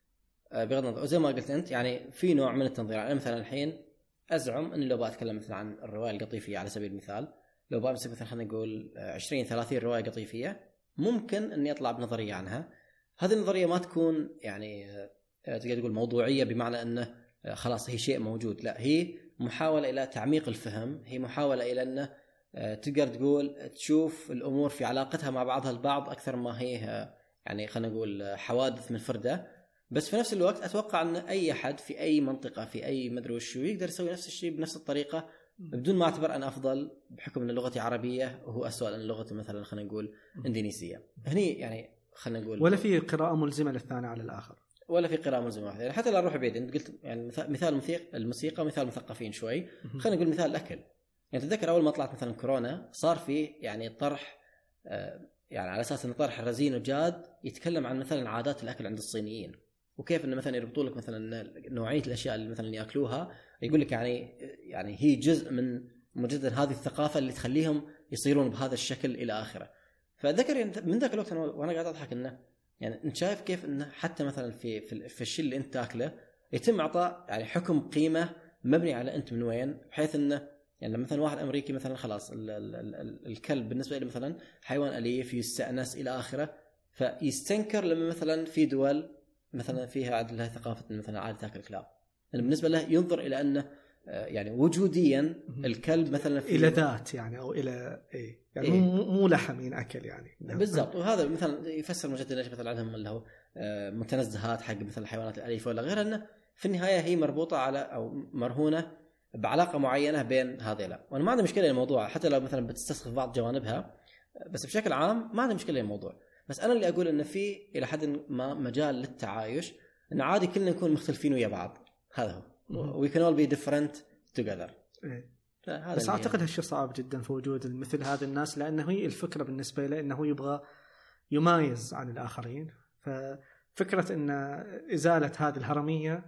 بغض النظر. وزي ما قلت أنت يعني في نوع من التنظير. أنا مثلا الحين أزعم أن لو بأتكلم مثلا عن الرواية القطيفية على سبيل المثال، لو بأمسك مثلا خلينا نقول عشرين ثلاثين رواية قطيفية، ممكن أني أطلع بنظرية عنها. هذه النظرية ما تكون يعني تقدر تقول موضوعية بمعنى أنه خلاص هي شيء موجود، لا، هي محاولة إلى تعميق الفهم، هي محاولة إلى أنه تقدر تقول تشوف الأمور في علاقتها مع بعضها البعض أكثر ما هي يعني خلينا نقول حوادث منفردة. بس في نفس الوقت أتوقع أن أي أحد في أي منطقة في أي مدري وشو يقدر يسوي نفس الشيء بنفس الطريقة، بدون ما أعتبر أنا أفضل بحكم أن لغتي عربية وهو أسوأ لأن لغتي مثلا خلينا نقول إندونيسية. هني يعني خلينا نقول ولا في قراءة ملزمة للثاني على الآخر، ولا في قراءة ملزمة واحدة. يعني حتى لا أروح بعيد، أنت قلت يعني مثال الموسيقى مثال مثقفين شوي، خلينا نقول مثال الأكل. يعني تذكر أول ما طلعت مثلا كورونا صار في يعني طرح يعني على أساس أن طرح رزين وجاد يتكلم عن مثلا عادات الأكل عند الصينيين، وكيف أن مثلا يربطوا لك مثلا نوعية الأشياء اللي مثلا يأكلوها، يقول لك يعني يعني هي جزء من مجرد هذه الثقافة اللي تخليهم يصيرون بهذا الشكل إلى آخره. فذكر من ذاك الوقت وأنا قاعد أضحك إنه يعني أنت شايف كيف إنه حتى مثلا في في, في الشيء اللي أنت تأكله يتم إعطاء يعني حكم قيمة مبني على أنت من وين، بحيث إنه يعني مثلا واحد أمريكي مثلا خلاص ال ال ال الكلب بالنسبة له مثلا حيوان أليف يستأنس إلى آخره، فيستنكر لما مثلا في دول مثلا فيها عدلها ثقافة مثلا عادة تأكل الكلاب، يعني بالنسبة له ينظر إلى أنه يعني وجوديا الكلب مثلا في إلى ذات يعني أو إلى إيه يعني إيه؟ مو مو لحم ينأكل يعني بالضبط. وهذا مثلا يفسر مجددا ليش مثلا عندهم اللي هو متنزهات حق مثل الحيوانات الأليفة ولا غيرها، أنه في النهاية هي مربوطة على أو مرهونة بعلاقة معينة بين هذيلا. وأنا ما عندي مشكلة الموضوع حتى لو مثلا بتستسخف بعض جوانبها، بس بشكل عام ما عندي مشكلة الموضوع. بس أنا اللي أقول إن في إلى حد ما مجال للتعايش، إن عادي كلنا نكون مختلفين ويا بعض، هذا هو we can all be different together. إيه. بس أعتقد هالشيء صعب جدا في وجود مثل هذا الناس، لأنه هي الفكرة بالنسبة له إنه يبغى يمايز عن الآخرين. ففكرة إن إزالة هذه الهرمية،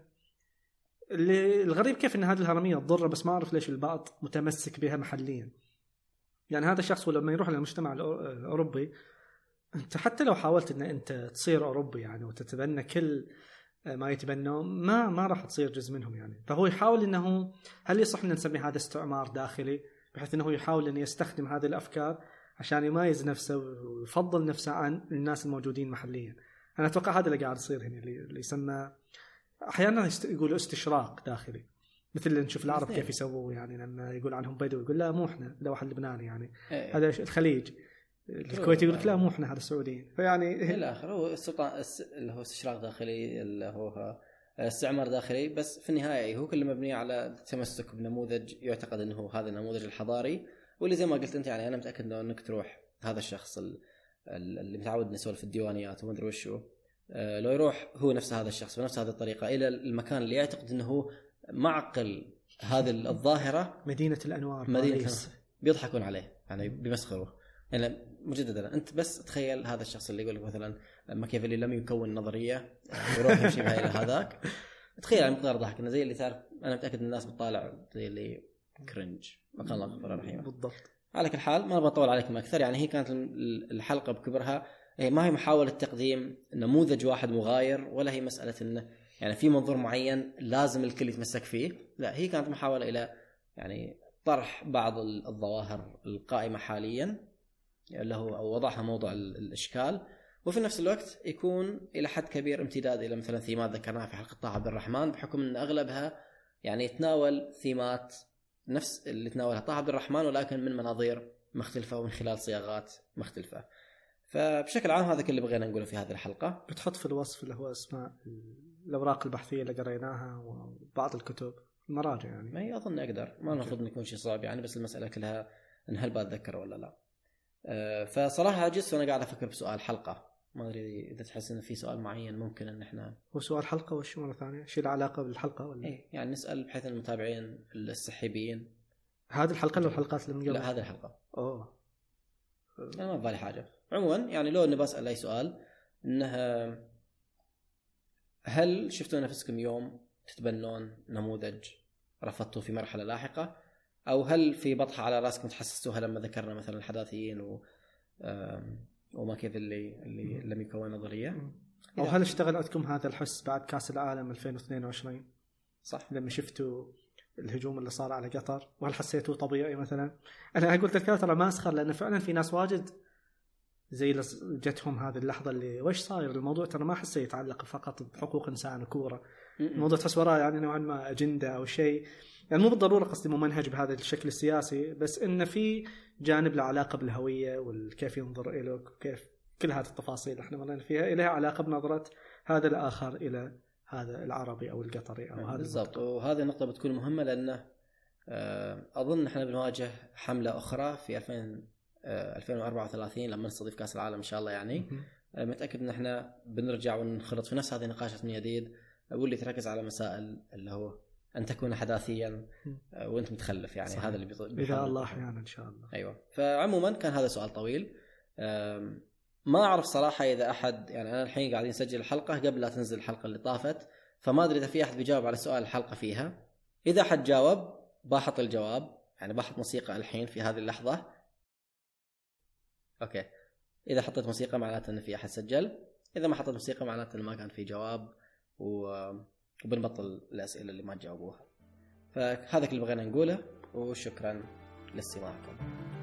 اللي الغريب كيف إن هذه الهرمية تضر، بس ما أعرف ليش البعض متمسك بها محليا. يعني هذا الشخص لما يروح للمجتمع الأوروبي، أنت حتى لو حاولت إن أنت تصير أوروبي يعني وتتبنى كل ما يتبنوا، ما ما راح تصير جزء منهم يعني. فهو يحاول إنه هل يصح أن نسمي هذا استعمار داخلي، بحيث إنه يحاول أن يستخدم هذه الأفكار عشان يميز نفسه ويفضل نفسه عن الناس الموجودين محليا. أنا أتوقع هذا اللي قاعد يصير هنا، اللي يسمى أحيانا يقولوا استشراق داخلي، مثل اللي نشوف العرب كيف يسووا يعني لما يقول عنهم بدو يقول لا مو إحنا، لا واحد لبناني يعني إيه. هذا الخليج، الكويت يقول لك لا مو إحنا، هذا السعوديين. فيعني الآخر هو السلطان اللي هو استشراق داخلي، اللي هو استعمار داخلي، بس في النهاية هو كله مبني على التمسك بنموذج يعتقد أنه هذا النموذج الحضاري، واللي زي ما قلت أنت يعني أنا متأكد أنك تروح هذا الشخص اللي متعود نسولف في الديوانيات وما أدري وشو، لو يروح هو نفس هذا الشخص بنفس هذه الطريقة إلى المكان اللي يعتقد أنه معقل هذه الظاهره مدينه الانوار مدينه بيضحكون عليه يعني بيمسخروه. يعني مجددا انت بس تخيل هذا الشخص اللي يقول لك مثلا ماكيافيلي لم يكون نظريه ويروح يمشي بها الى هذاك، تخيل على مقدار ضحك انه زي اللي تعرف. انا متاكد ان الناس بتطالع زي اللي كرنج ما كان الله غفور رحيم. بالضبط. على كل حال ما بطول عليكم اكثر. يعني هي كانت الحلقه بكبرها، هي ما هي محاوله تقديم نموذج واحد مغاير، ولا هي مساله انه يعني في منظور معين لازم الكل يتمسك فيه. لا، هي كانت محاوله الى يعني طرح بعض الظواهر القائمه حاليا اللي هو أو وضعها موضوع الإشكال، وفي نفس الوقت يكون إلى حد كبير امتداد إلى مثلا ثيمات ذكرناها في حلقة طه عبد الرحمن، بحكم أن أغلبها يعني يتناول ثيمات نفس اللي تناولها طه عبد الرحمن ولكن من مناظير مختلفة ومن خلال صياغات مختلفة. فبشكل عام هذا كل اللي بغينا نقوله في هذه الحلقة. بتحط في الوصف اللي هو اسماء الأوراق البحثية اللي قريناها وبعض الكتب المراجع يعني. ما هي أظن أقدر، ما المفروض أن يكون شيء صعب يعني، بس المسألة كلها أن هل بتذكر ولا لا. فصراحة عجزت وأنا قاعد أفكر بسؤال حلقة، ما أدري إذا تحس إن في سؤال معين ممكن إن إحنا. هو سؤال حلقة وش مرة ثانية شيء له علاقة بالحلقة ولا؟ إيه يعني نسأل بحيث المتابعين السحيبيين. هذه الحلقة ولا الحلقات اللي من قبل؟ لا هذه الحلقة. أوه. أنا ما ببالي حاجة. عموما يعني لو إني بسأل أي سؤال إنها هل شفتوا نفسكم يوم تتبنون نموذج رفضتوا في مرحلة لاحقة، أو هل في بطحة على رأسكم تحسستوها لما ذكرنا مثلا الحداثيين و وما كيف اللي اللي لم يكون نظرية، أو هل اشتغل عندكم هذا الحس بعد كأس العالم ألفين واثنين وعشرين صح لما شفتوا الهجوم اللي صار على قطر، وهل حسيتوا طبيعي مثلا؟ أنا أقول تذكرت ترى ما أسخر، لأن فعلا في ناس واجد زي جتهم هذه اللحظة اللي وش صاير الموضوع، ترى ما حسه يتعلق فقط بحقوق إنسان وكورة، الموضوع تحس وراه يعني نوعا ما أجندة أو شيء، يعني مو بالضرورة قصدي ممنهج بهذا الشكل السياسي، بس إن في جانب له علاقة بالهوية والكيف ينظر إليك وكيف كل هذه التفاصيل احنا مرينا فيها إليها علاقة بنظرة هذا الآخر إلى هذا العربي أو القطري أو هذا بالضبط. وهذه النقطة بتكون مهمة لأنه أظن احنا بنواجه حملة أخرى في ألفين وأربعة وثلاثين لما نستضيف كأس العالم إن شاء الله يعني. متأكد إن احنا بنرجع ونخلط في نفس هذه النقاشات من جديد، واللي تركز على مسائل اللي هو أن تكون حداثيا وأنت متخلف يعني. صحيح. هذا اللي بيحاول إذا الله أحيانا إن شاء الله. أيوة. فعموما كان هذا سؤال طويل، ما أعرف صراحة إذا أحد يعني أنا الحين قاعدين نسجل الحلقة قبل لا تنزل الحلقة اللي طافت، فما أدري إذا في أحد بيجاوب على سؤال الحلقة فيها. إذا أحد جاوب بحط الجواب يعني بحط موسيقى الحين في هذه اللحظة. أوكي، إذا حطيت موسيقى معناته أن في أحد سجل، إذا ما حطيت موسيقى معناته أن ما كان في جواب، وبنبطل الأسئلة اللي ما تجاوبوها. فهذا كل اللي بغينا نقوله، وشكرا لاستماعكم.